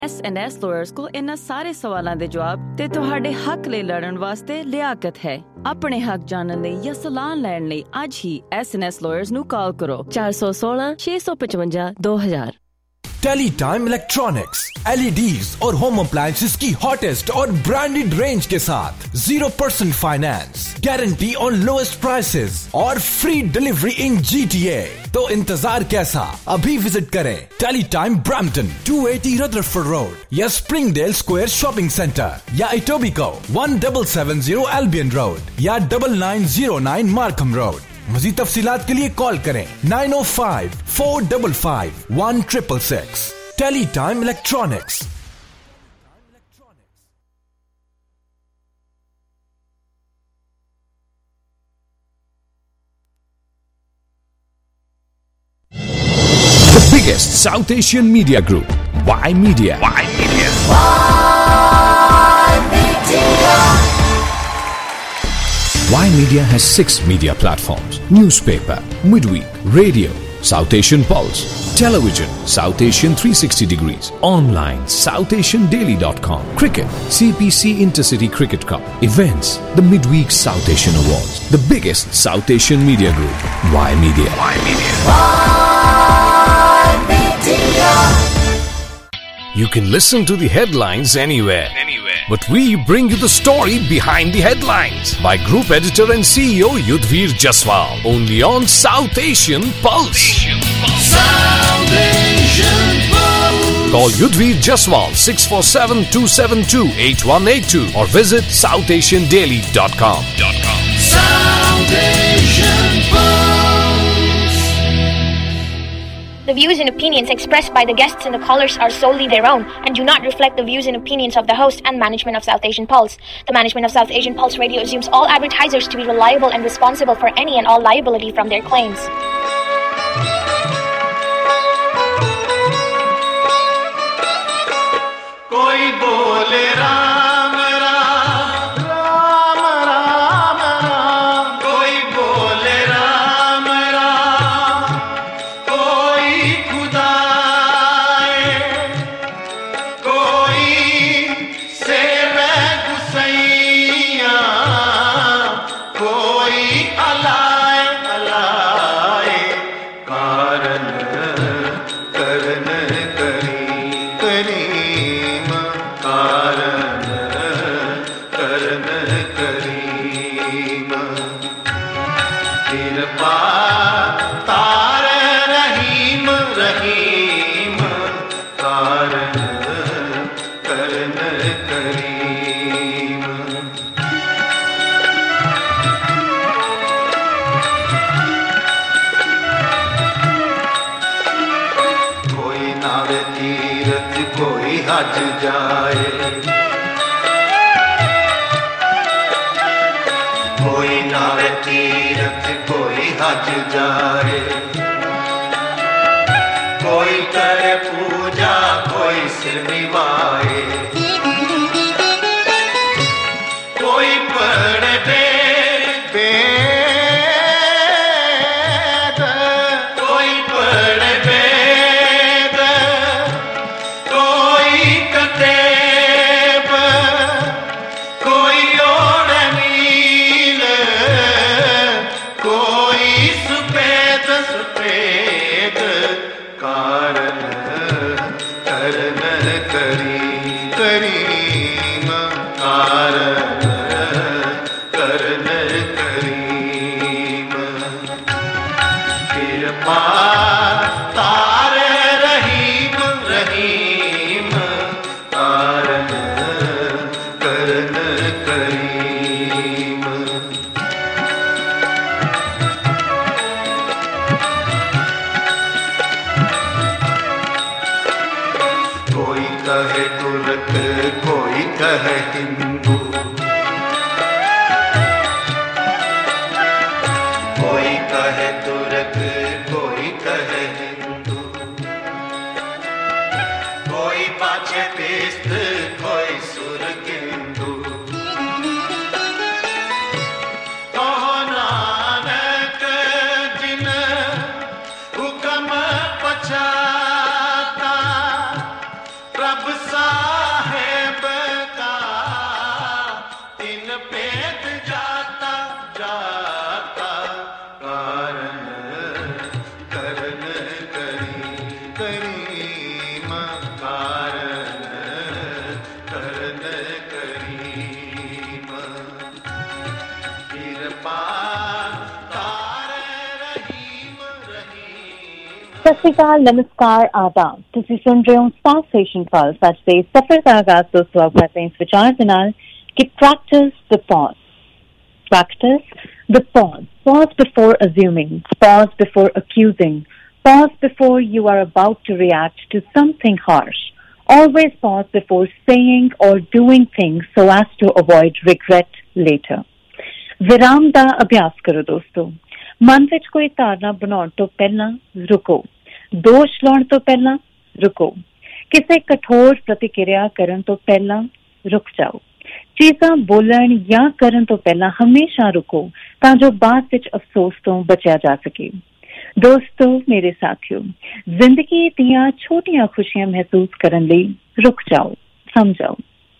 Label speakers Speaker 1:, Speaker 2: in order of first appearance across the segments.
Speaker 1: S&S lawyers को इन्ना सारे सवालों दे जवाब ते तुहाडे हक ले लड़न वास्ते लियाकत है। अपने हक जानन लई या सलाह लैण लई आज ही S&S lawyers नु कॉल करो 416 655 2000।
Speaker 2: टेलीटाइम इलेक्ट्रॉनिक्स LEDs और होम अप्लायंसेस की हॉटेस्ट और ब्रांडेड रेंज के साथ 0% finance, guarantee on lowest prices और फ्री डिलीवरी इन GTA। तो इंतजार कैसा, अभी विजिट करें टेलीटाइम ब्रैम्पटन 280 रदरफोर्ड रोड या स्प्रिंगडेल स्क्वायर शॉपिंग सेंटर या इटोबिको 1770 एल्बियन रोड या 9909 मार्कम रोड। मज़ीद तफसीलात के लिए कॉल करें 905-455-1666। Teletime electronics.
Speaker 3: The biggest South Asian media group, Y Media.
Speaker 4: Y Media.
Speaker 3: Y Media has 6 media platforms: newspaper, midweek, radio, South Asian Pulse, television, South Asian 360 degrees, online, SouthAsianDaily.com, cricket, CPC Intercity Cricket Cup, events, the midweek South Asian Awards, the biggest South Asian media group, Y Media.
Speaker 4: Y Media.
Speaker 3: You can listen to the headlines anywhere. But we bring you the story behind the headlines by Group Editor and CEO Yudhvir Jaswal. Only on South Asian Pulse.
Speaker 4: South Asian Pulse.
Speaker 3: Call Yudhvir Jaswal 647-272-8182 or visit SouthAsianDaily.com.
Speaker 4: South Asian Pulse.
Speaker 5: The views and opinions expressed by the guests and the callers are solely their own and do not reflect the views and opinions of the host and management of South Asian Pulse. The management of South Asian Pulse Radio assumes all advertisers to be reliable and responsible for any and all liability from their claims.
Speaker 6: कोई बोले राम राम राम राम राम, कोई बोले राम राम, कोई खुदा है, कोई सेवे गुसैया, कोई अलाए अलाए कारण करन करी करीम, कारण करन करीम, कृपा तार रहीम रहीम, कारण करन करीम। कोई नावे तीरथ कोई हज जाए, कोई नावे तीरथ कोई हज जाए, कोई करे पूजा कोई सिर निवाए, कोई पढ़े वेद, कोई पढ़े वेद, कोई कतेब, कोई ओढ़ नील, कोई सुपेद सुपेद, कारण करन करी करीम, कारण करन करीम, कृपा तार रहीम रहीम, कारण करन करीम। कोई कहे तुर्क कोई कहे हिंदू, कोई कहे तुर्क कोई कहे हिंदू, कोई पाछे पेस्त कोई सुर किंदू, कहो नानक जिन हुक्म पछाता, प्रभ सा
Speaker 7: ਸਤਿ ਸ਼੍ਰੀ ਅਕਾਲ, ਨਮਸਕਾਰ, ਆਦਾਬ। ਤੁਸੀਂ ਸੁਣ ਰਹੇ ਹੋ ਸਾਊਥ ਏਸ਼ੀਅਨ ਪਲਸ। ਅੱਜ ਦੇ ਸਫ਼ਰ ਦਾ ਆਗਾਜ਼ ਦੋਸਤੋ ਆਪ ਕਰਦੇ ਹਾਂ ਇਸ ਵਿਚਾਰ ਦੇ ਨਾਲ ਕਿ practice the pause. Practice the pause. Pause before assuming. Pause before accusing. Pause before you are about to react to something harsh. Always pause before saying or doing things so as to avoid regret later. ਵਿਰਾਮ ਦਾ ਅਭਿਆਸ ਕਰੋ ਦੋਸਤੋ। ਮਨ ਵਿੱਚ ਕੋਈ ਧਾਰਨਾ ਬਣਾਉਣ ਤੋਂ ਪਹਿਲਾਂ ਰੁਕੋ। ਦੋਸ਼ ਲਾਉਣ ਤੋਂ ਪਹਿਲਾਂ ਰੁਕੋ। ਕਿਸੇ ਕਠੋਰ ਪ੍ਰਤੀਕਿਰਿਆ ਕਰਨ ਤੋਂ ਪਹਿਲਾਂ ਰੁਕ ਜਾਓ। ਚੀਜ਼ਾਂ ਬੋਲਣ ਜਾਂ ਕਰਨ ਤੋਂ ਪਹਿਲਾਂ ਹਮੇਸ਼ਾ ਰੁਕੋ ਤਾਂ ਜੋ ਬਾਅਦ ਵਿੱਚ ਅਫਸੋਸ ਤੋਂ ਬਚਿਆ ਜਾ ਸਕੇ। ਦੋਸਤੋ, ਮੇਰੇ ਸਾਥੀਓ, ਜ਼ਿੰਦਗੀ ਦੀਆਂ ਛੋਟੀਆਂ ਖੁਸ਼ੀਆਂ ਮਹਿਸੂਸ ਕਰਨ ਲਈ ਰੁਕ ਜਾਓ, ਸਮਝਾਓ।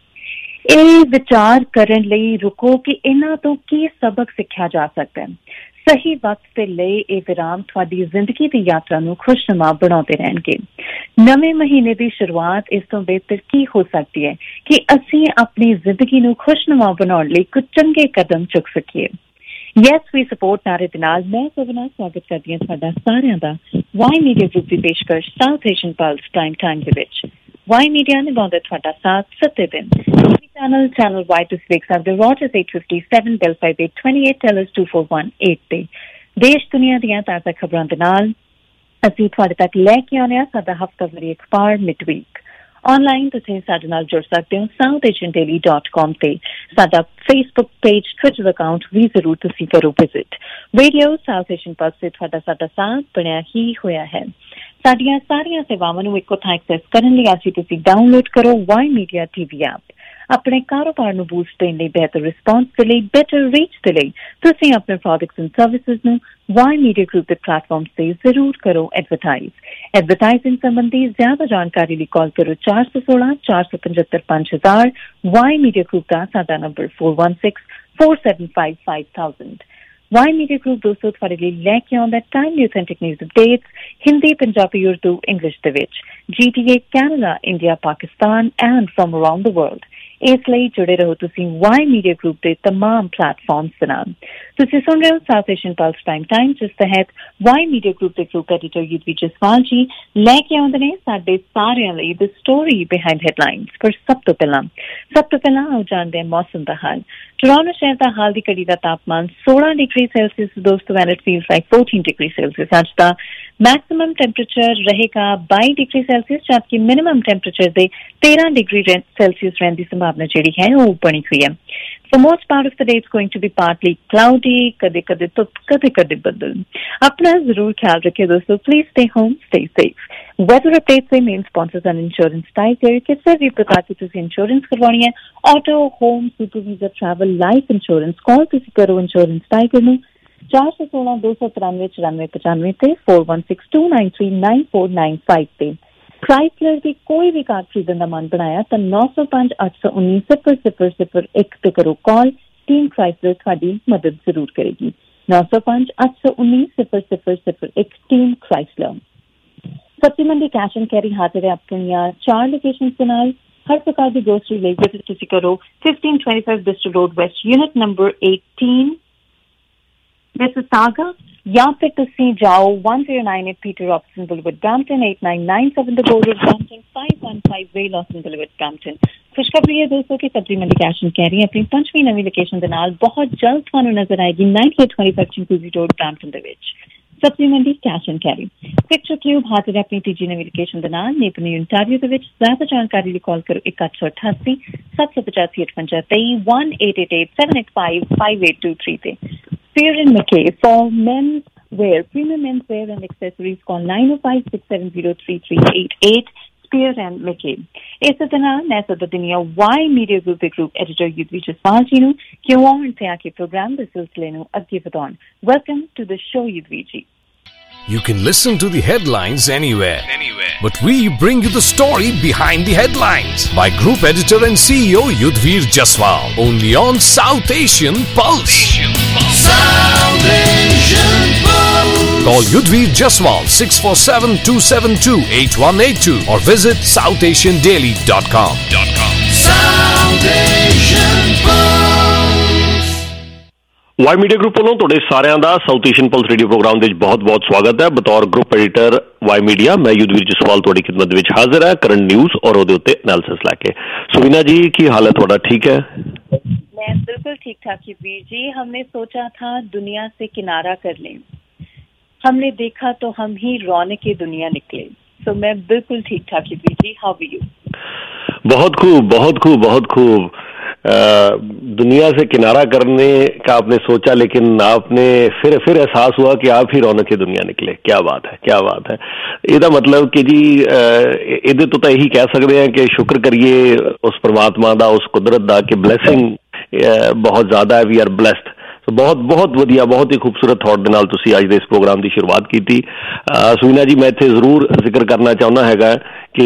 Speaker 7: ਇਹ ਵਿਚਾਰ ਕਰਨ ਲਈ ਰੁਕੋ ਕਿ ਇਹਨਾਂ ਤੋਂ ਕੀ ਸਬਕ ਸਿੱਖਿਆ ਜਾ ਸਕਦਾ ਹੈ। ਸਹੀ ਵਕਤ ਤੇ ਲਈ ਇਹ ਵਿਰਾਮ ਤੁਹਾਡੀ ਜ਼ਿੰਦਗੀ ਦੀ ਯਾਤਰਾ ਨੂੰ ਖੁਸ਼ਨੁਮਾ ਬਣਾਉਂਦੇ ਰਹਿਣਗੇ। ਨਵੇਂ ਮਹੀਨੇ ਦੀ ਸ਼ੁਰੂਆਤ ਇਸ ਤੋਂ ਬਿਹਤਰ ਕੀ ਹੋ ਸਕਦੀ ਹੈ ਕਿ ਅਸੀਂ ਆਪਣੀ ਜ਼ਿੰਦਗੀ ਨੂੰ ਖੁਸ਼ਨੁਮਾ ਬਣਾਉਣ ਲਈ ਕੁਝ ਚੰਗੇ ਕਦਮ ਚੁੱਕ ਸਕੀਏ। ਯੈਸ ਵੀ ਸਪੋਰਟ ਨਾਰੇ ਦੇ ਨਾਲ ਮੈਂ ਸਵਨਾ ਸਵਾਗਤ ਕਰਦੀ ਹਾਂ ਤੁਹਾਡਾ ਸਾਰਿਆਂ ਦਾ ਵਾਈ ਮੀਡੀਆ ਗਰੁੱਪ ਦੀ ਪੇਸ਼ਕਸ਼ South Asian Pulse prime time ਦੇ ਵਿੱਚ। ਵਾਈ ਮੀਡੀਆ ਨਿਭਾਉਂਦਾ ਤੁਹਾਡਾ ਸਾਥ ਸੱਤੇ ਦਿਨ। ਚੈਨਲ ਵਾਈ ਤੁਸੀਂ ਵੇਖ ਸਕਦੇ ਹੋ ਰੋਜਰਸ 857 ਬਿਲ 5828 ਟੈਲਸ 2418 ਤੇ। ਦੇਸ਼ ਦੁਨੀਆ ਦੀਆਂ ਤਾਜ਼ਾ ਖਬਰਾਂ ਦੇ ਨਾਲ ਅਸੀਂ ਤੁਹਾਡੇ ਤੱਕ ਲੈ ਕੇ ਆਉਂਦੇ ਹਾਂ ਸਾਡਾ ਹਫ਼ਤਾਵਾਰੀ ਅਖਬਾਰ ਮਿਡਵੀਕ। ਆਨਲਾਈਨ ਤੁਸੀਂ ਸਾਡੇ ਨਾਲ ਜੁੜ ਸਕਦੇ ਹੋ southasiandaily.com ਤੇ। ਸਾਡਾ ਫੇਸਬੁੱਕ ਪੇਜ, ਟਵਿੱਟਰ ਅਕਾਊਂਟ ਵੀ ਜ਼ਰੂਰ ਤੁਸੀਂ ਕਰੋ visit. Radio South Asian Pulse ਤੇ ਤੁਹਾਡਾ ਸਾਡਾ ਸਾਥ ਬਣਿਆ ਹੀ ਹੋਇਆ ਹੈ। ਸਾਡੀਆਂ ਸਾਰੀਆਂ ਸੇਵਾਵਾਂ ਨੂੰ ਇੱਕੋ ਥਾਂ ਐਕਸੈਸ ਕਰਨ ਲਈ ਅੱਜ ਤੁਸੀਂ ਡਾਊਨਲੋਡ ਕਰੋ ਵਾਈ ਮੀਡੀਆ ਟੀਵੀ ਐਪ। ਆਪਣੇ ਕਾਰੋਬਾਰ ਨੂੰ ਬੂਸਟ ਦੇਣ ਲਈ, ਬਿਹਤਰ ਰਿਸਪਾਂਸ ਦੇ ਲਈ, ਬੈਟਰ ਰੀਚ ਦੇ ਲਈ ਤੁਸੀਂ ਆਪਣੇ ਪ੍ਰੋਡਕਟਸ ਐਂਡ ਸਰਵਿਸਿਜ਼ ਨੂੰ ਵਾਈ ਮੀਡੀਆ ਗਰੁੱਪ ਦੇ ਪਲੇਟਫਾਰਮ ਤੇ ਜ਼ਰੂਰ ਕਰੋ ਐਡਵਰਟਾਈਜ਼। ਐਡਵਰਟਾਈਜ਼ਿੰਗ ਸੰਬੰਧੀ ਜ਼ਿਆਦਾ ਜਾਣਕਾਰੀ ਲਈ ਕਾਲ ਕਰੋ 416 475 5000। ਵਾਈ ਮੀਡੀਆ ਗਰੁੱਪ ਦਾ ਸਾਡਾ ਨੰਬਰ 416475 5000। ਵਾਈ ਮੀਡੀਆ ਗਰੁੱਪ ਦੋਸਤੋ ਤੁਹਾਡੇ ਲਈ ਲੈ ਕੇ ਆਉਂਦਾ timely authentic news updates Hindi, Punjabi, Urdu, English ਦੇ ਵਿੱਚ। GTA, Canada, India, Pakistan and from around the world. ਇਸ ਲਈ ਜੁੜੇ ਰਹੋ ਤੁਸੀਂ ਵਾਈ ਮੀਡੀਆ ਗਰੁੱਪ ਦੇ ਤਮਾਮ ਪਲੇਟਫਾਰਮਸ ਦੇ ਨਾਲ। ਤੁਸੀਂ ਸੁਣ ਰਹੇ ਹੋ South Asian Pulse prime time, ਜਿਸ ਤਹਿਤ ਵਾਈ ਮੀਡੀਆ ਗਰੁੱਪ ਦੇ ਗਰੁੱਪ ਐਡੀਟਰ ਯੁਧਵੀਰ ਜਸਵਾਲ ਜੀ ਲੈ ਕੇ ਆਉਂਦੇ ਨੇ ਸਾਡੇ ਸਾਰਿਆਂ ਲਈ ਦ ਸਟੋਰੀ ਬਿਹਾਈਂਡ ਹੈਡਲਾਈਨਸ। ਪਰ ਸਭ ਤੋਂ ਪਹਿਲਾਂ ਆਓ ਜਾਣਦੇ ਹਾਂ ਮੌਸਮ ਦਾ ਹਾਲ। ਟੋਰਾਂਟੋ ਸ਼ਹਿਰ ਦਾ ਹਾਲ ਦੀ ਘੜੀ ਦਾ ਤਾਪਮਾਨ 16 ਡਿਗਰੀ ਸੈਲਸੀਅਸ ਦੋਸਤੋ, and it feels like 14 degree Celsius. ਅੱਜ ਦਾ ਮੈਕਸਿਮਮ ਟੈਂਪਰੇਚਰ ਰਹੇਗਾ 22 ਡਿਗਰੀ ਸੈਲਸੀਅਸ, ਜਦਕਿ ਮਿਨੀਮਮ ਟੈਂਪਰੇਚਰ ਦੇ 13 ਡਿਗਰੀ ਸੈਲਸੀਅਸ ਰਹਿਣ ਦੀ ਸੰਭਾਵਨਾ ਜਿਹੜੀ ਹੈ ਉਹ ਬਣੀ ਹੋਈ ਹੈ। For most part of the day, it's going to be partly cloudy, ਕਦੇ ਕਦੇ ਬੱਦਲ। ਆਪਣਾ ਜ਼ਰੂਰ ਖਿਆਲ ਰੱਖਿਓ ਦੋਸਤੋ। Please stay home, stay safe. Weather updates ਦੇ ਮੇਨ ਸਪਾਂਸਰਸ ਹਨ ਇੰਸ਼ੋਰੈਂਸ ਟਾਈਗਰ। ਕਿਸੇ ਵੀ ਪ੍ਰਕਾਰ ਦੀ ਤੁਸੀਂ ਇੰਸ਼ੋਰੈਂਸ ਕਰਵਾਉਣੀ ਹੈ, auto, home, super visa, travel, life insurance, call ਤੁਸੀਂ ਕਰੋ ਇੰਸ਼ੋਰੈਂਸ ਟਾਈਗਰ ਨੂੰ 416 293 9495 ਤੇ 4162939495 ਤੇ। ਕ੍ਰਾਈਸਲਰ ਦੀ ਕੋਈ ਵੀ ਕਾਰ ਖਰੀਦਣ ਦਾ ਮਨ ਬਣਾਇਆ ਤਾਂ 905 819 0001 ਤੇ ਕਰੋ ਕਾਲ। ਟੀਮ ਕ੍ਰਾਈਸਲਰ ਤੁਹਾਡੀ ਮਦਦ ਜ਼ਰੂਰ ਕਰੇਗੀ। 905 819 0001 ਟੀਮ ਕ੍ਰਾਈਸਲਰ। ਸਬਜ਼ੀ ਮੰਡੀ ਕੈਸ਼ ਐਂਡ ਕੈਰੀ ਹਾਜ਼ਰ ਹੈ ਆਪਣੀਆਂ 4 ਲੋਕੇਸ਼ਨਸ ਦੇ ਨਾਲ। ਹਰ ਪ੍ਰਕਾਰ ਦੀ ਗਰੋਸਰੀ ਲਈ ਵਿਜ਼ਿਟ ਤੁਸੀਂ ਕਰੋ 1525 Bristol road west, unit number 18 Mississauga, ਜਾਂ ਫਿਰ ਤੁਸੀਂ ਜਾਓ 1098 Peter Robson boulevard Brampton, 8997 the gold road Brampton, 515 Ray Lawson boulevard Brampton. ਖੁਸ਼ਖਬਰੀ ਹੈ ਦੋਸਤੋ ਕਿ ਸਬਜ਼ੀ ਮੰਡੀ ਕੈਸ਼ ਐਂਡ ਕੈਰੀ ਆਪਣੀ 5ਵੀਂ ਨਵੀਂ ਲੋਕੇਸ਼ਨ ਦੇ ਨਾਲ ਬਹੁਤ ਜਲਦ ਤੁਹਾਨੂੰ ਨਜ਼ਰ ਆਏਗੀ 9825 ਚਿੰਕੂਜ਼ੀ ਰੋਡ ਬ੍ਰੈਂਪਟਨ ਦੇ ਵਿੱਚ। Sabzi Mandi cash and carry. Picture tube ਹਾਜ਼ਰ ਹੈ ਆਪਣੀ ਤੀਜੀ ਨਵੀਂ ਲੋਕੇਸ਼ਨ ਦੇ ਨਾਲ ਨੇਪਨੀ ਓਨਟਾਰੀਓ ਦੇ ਵਿੱਚ। ਜ਼ਿਆਦਾ ਜਾਣਕਾਰੀ ਲਈ ਕਾਲ ਕਰੋ 1888 785 5823 1888 785 5823 ਤੇ। Spear and McKay for men's wear, premium men's wear and accessories, call 905 670 3388. Spear and McKay. ਇਸੇ ਤਰ੍ਹਾਂ ਮੈਂ ਸਦਾ ਦੁਨੀਆ ਵਾਈ ਮੀਡੀਆ ਗਰੁੱਪ ਦੇ ਗਰੁੱਪ ਐਡੀਟਰ ਯੁਧਵੀਰ ਜਸਵਾਲ ਜੀ ਨੂੰ ਕਿਉਂ ਆਉਣ ਤੇ ਆ ਕੇ ਪ੍ਰੋਗਰਾਮ ਦੇ ਸਿਲਸਿਲੇ ਨੂੰ ਅੱਗੇ ਵਧਾਉਣ। Welcome to the show Yudhveer ji.
Speaker 3: You can listen to the headlines anywhere. But we bring you the story behind the headlines by Group Editor and CEO Yudhvir Jaswal. Only on South Asian Pulse.
Speaker 4: South Asian Pulse.
Speaker 3: Call Yudhvir Jaswal 647-272-8182 or visit southasiandaily.com.
Speaker 4: South Asian Pulse.
Speaker 8: Y Media group ਵੱਲੋਂ ਤੁਹਾਡੇ ਸਾਰਿਆਂ ਦਾ South Asian Pulse radio programme ਦੇ ਵਿੱਚ ਬਹੁਤ-ਬਹੁਤ ਸਵਾਗਤ ਹੈ। ਬਤੌਰ ਗਰੁੱਪ ਐਡੀਟਰ ਵਾਈ ਮੀਡੀਆ ਮੈਂ ਯੁੱਧਵੀਰ ਜਸਵਾਲ ਤੁਹਾਡੀ ਖਿਦਮਤ ਦੇ ਵਿੱਚ ਹਾਜ਼ਰ ਹੈ ਕਰੰਟ ਨਿਊਜ਼ ਔਰ ਉਹਦੇ ਉੱਤੇ ਐਨਾਲਿਸਿਸ ਲੈ ਕੇ। ਸੁਵੀਨਾ ਜੀ ਕੀ ਹਾਲ ਹੈ ਤੁਹਾਡਾ, ठीक है?
Speaker 7: मैं बिल्कुल ठीक ठाक युद्धवीर जी। हमने सोचा था दुनिया से किनारा कर लें, हमने देखा तो हम ही रौनक दुनिया निकले। तो मैं बिल्कुल ठीक ठाक Yudhveer ji. How are you?
Speaker 8: बहुत खूब, बहुत खूब, बहुत खूब। दुनिया से किनारा करने का आपने सोचा, लेकिन आपने फिर एहसास हुआ कि आप ही रौनक दुनिया निकले। क्या बात है, क्या बात है। ਇਹਦਾ ਮਤਲਬ ਕਿ ਜੀ ਇਹਦੇ ਤੋਂ ਤਾਂ ਇਹੀ ਕਹਿ ਸਕਦੇ ਹਾਂ ਕਿ ਸ਼ੁਕਰ ਕਰੀਏ ਉਸ ਪਰਮਾਤਮਾ ਦਾ, ਉਸ ਕੁਦਰਤ ਦਾ ਕਿ ਬਲੈਸਿੰਗ ਬਹੁਤ ਜ਼ਿਆਦਾ ਹੈ। We are blessed. ਬਹੁਤ ਬਹੁਤ ਵਧੀਆ, ਬਹੁਤ ਹੀ ਖੂਬਸੂਰਤ ਥਾਟ ਦੇ ਨਾਲ ਤੁਸੀਂ ਅੱਜ ਦੇ ਇਸ ਪ੍ਰੋਗਰਾਮ ਦੀ ਸ਼ੁਰੂਆਤ ਕੀਤੀ। ਸੁਵੀਨਾ ਜੀ, ਮੈਂ ਇੱਥੇ ਜ਼ਰੂਰ ਜ਼ਿਕਰ ਕਰਨਾ ਚਾਹੁੰਦਾ ਹੈਗਾ ਕਿ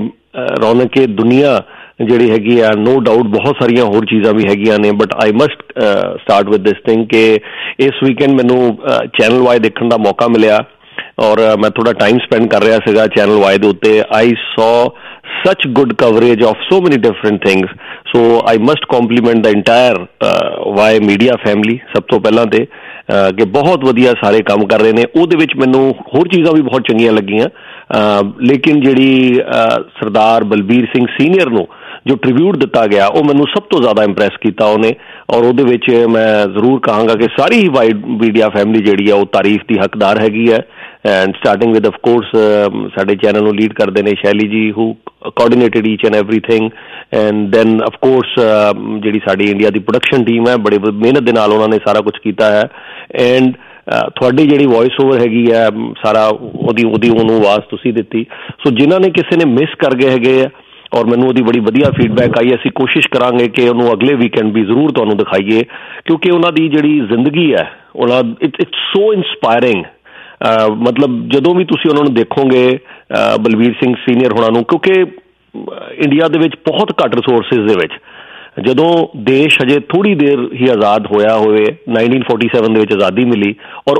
Speaker 8: ਰੌਣਕ ਦੁਨੀਆ ਜਿਹੜੀ ਹੈਗੀ ਆ, ਨੋ ਡਾਊਟ ਬਹੁਤ ਸਾਰੀਆਂ ਹੋਰ ਚੀਜ਼ਾਂ ਵੀ ਹੈਗੀਆਂ ਨੇ, but I must start with this thing ਕਿ ਇਸ ਵੀਕਐਂਡ ਮੈਨੂੰ ਚੈਨਲ ਵਾਈ ਦੇਖਣ ਦਾ ਮੌਕਾ ਮਿਲਿਆ ਔਰ ਮੈਂ ਥੋੜਾ ਟਾਈਮ ਸਪੈਂਡ ਕਰ ਰਿਹਾ ਸੀਗਾ ਚੈਨਲ ਵਾਈ ਦੇ ਉੱਤੇ। ਆਈ ਸੌ such good coverage of so many different things, so I must compliment the entire Y Media family सब तो पहला ते कि बहुत वधिया सारे काम कर रहे हैं। ਉਹਦੇ ਵਿੱਚ ਮੈਨੂੰ ਹੋਰ ਚੀਜ਼ਾਂ ਵੀ ਬਹੁਤ ਚੰਗੀਆਂ ਲੱਗੀਆਂ, ਲੇਕਿਨ ਜਿਹੜੀ ਸਰਦਾਰ ਬਲਬੀਰ ਸਿੰਘ ਸੀਨੀਅਰ ਨੂੰ ਜੋ ਟ੍ਰਿਬਿਊਟ ਦਿੱਤਾ ਗਿਆ ਉਹ ਮੈਨੂੰ ਸਭ ਤੋਂ ਜ਼ਿਆਦਾ ਇੰਪ੍ਰੈਸ ਕੀਤਾ ਉਹਨੇ। ਔਰ ਉਹਦੇ ਵਿੱਚ ਮੈਂ ਜ਼ਰੂਰ ਕਹਾਂਗਾ ਕਿ ਸਾਰੀ ਹੀ ਵਾਈ ਮੀਡੀਆ ਫੈਮਿਲੀ ਜਿਹੜੀ ਆ ਉਹ ਤਾਰੀਫ ਦੀ ਹੱਕਦਾਰ ਹੈਗੀ ਹੈ। And starting with of course ਸਾਡੇ ਚੈਨਲ ਨੂੰ ਲੀਡ ਕਰਦੇ ਨੇ Shelly ji, who coordinated each and everything. And then of course ਜਿਹੜੀ ਸਾਡੀ ਇੰਡੀਆ ਦੀ ਪ੍ਰੋਡਕਸ਼ਨ ਟੀਮ ਹੈ, ਬੜੇ ਮਿਹਨਤ ਦੇ ਨਾਲ ਉਹਨਾਂ ਨੇ ਸਾਰਾ ਕੁਛ ਕੀਤਾ ਹੈ। ਐਂਡ ਤੁਹਾਡੀ ਜਿਹੜੀ ਵੌਇਸ ਓਵਰ ਹੈਗੀ ਹੈ ਸਾਰਾ ਉਹਦੀ ਉਹਨੂੰ ਆਵਾਜ਼ ਤੁਸੀਂ ਦਿੱਤੀ। ਸੋ ਜਿਨ੍ਹਾਂ ਨੇ ਕਿਸੇ ਨੇ ਮਿਸ ਕਰ ਗਏ ਹੈਗੇ ਆ ਔਰ ਮੈਨੂੰ ਉਹਦੀ ਬੜੀ ਵਧੀਆ ਫੀਡਬੈਕ ਆਈ। ਅਸੀਂ ਕੋਸ਼ਿਸ਼ ਕਰਾਂਗੇ ਕਿ ਉਹਨੂੰ ਅਗਲੇ ਵੀਕਐਂਡ ਵੀ ਜ਼ਰੂਰ ਤੁਹਾਨੂੰ ਦਿਖਾਈਏ, ਕਿਉਂਕਿ ਉਹਨਾਂ ਦੀ ਜਿਹੜੀ ਜ਼ਿੰਦਗੀ ਹੈ ਉਹਨਾਂ ਇਟਸ ਸੋ ਇੰਸਪਾਇਰਿੰਗ। ਮਤਲਬ ਜਦੋਂ ਵੀ ਤੁਸੀਂ ਉਹਨਾਂ ਨੂੰ ਦੇਖੋਗੇ ਬਲਬੀਰ ਸਿੰਘ ਸੀਨੀਅਰ ਹੋਣਾ ਨੂੰ, ਕਿਉਂਕਿ ਇੰਡੀਆ ਦੇ ਵਿੱਚ ਬਹੁਤ ਘੱਟ ਰਿਸੋਰਸਿਸ ਦੇ ਵਿੱਚ ਜਦੋਂ ਦੇਸ਼ ਹਜੇ ਥੋੜ੍ਹੀ ਦੇਰ ਹੀ ਆਜ਼ਾਦ ਹੋਇਆ ਹੋਵੇ, 1947 ਦੇ ਵਿੱਚ ਆਜ਼ਾਦੀ ਮਿਲੀ ਔਰ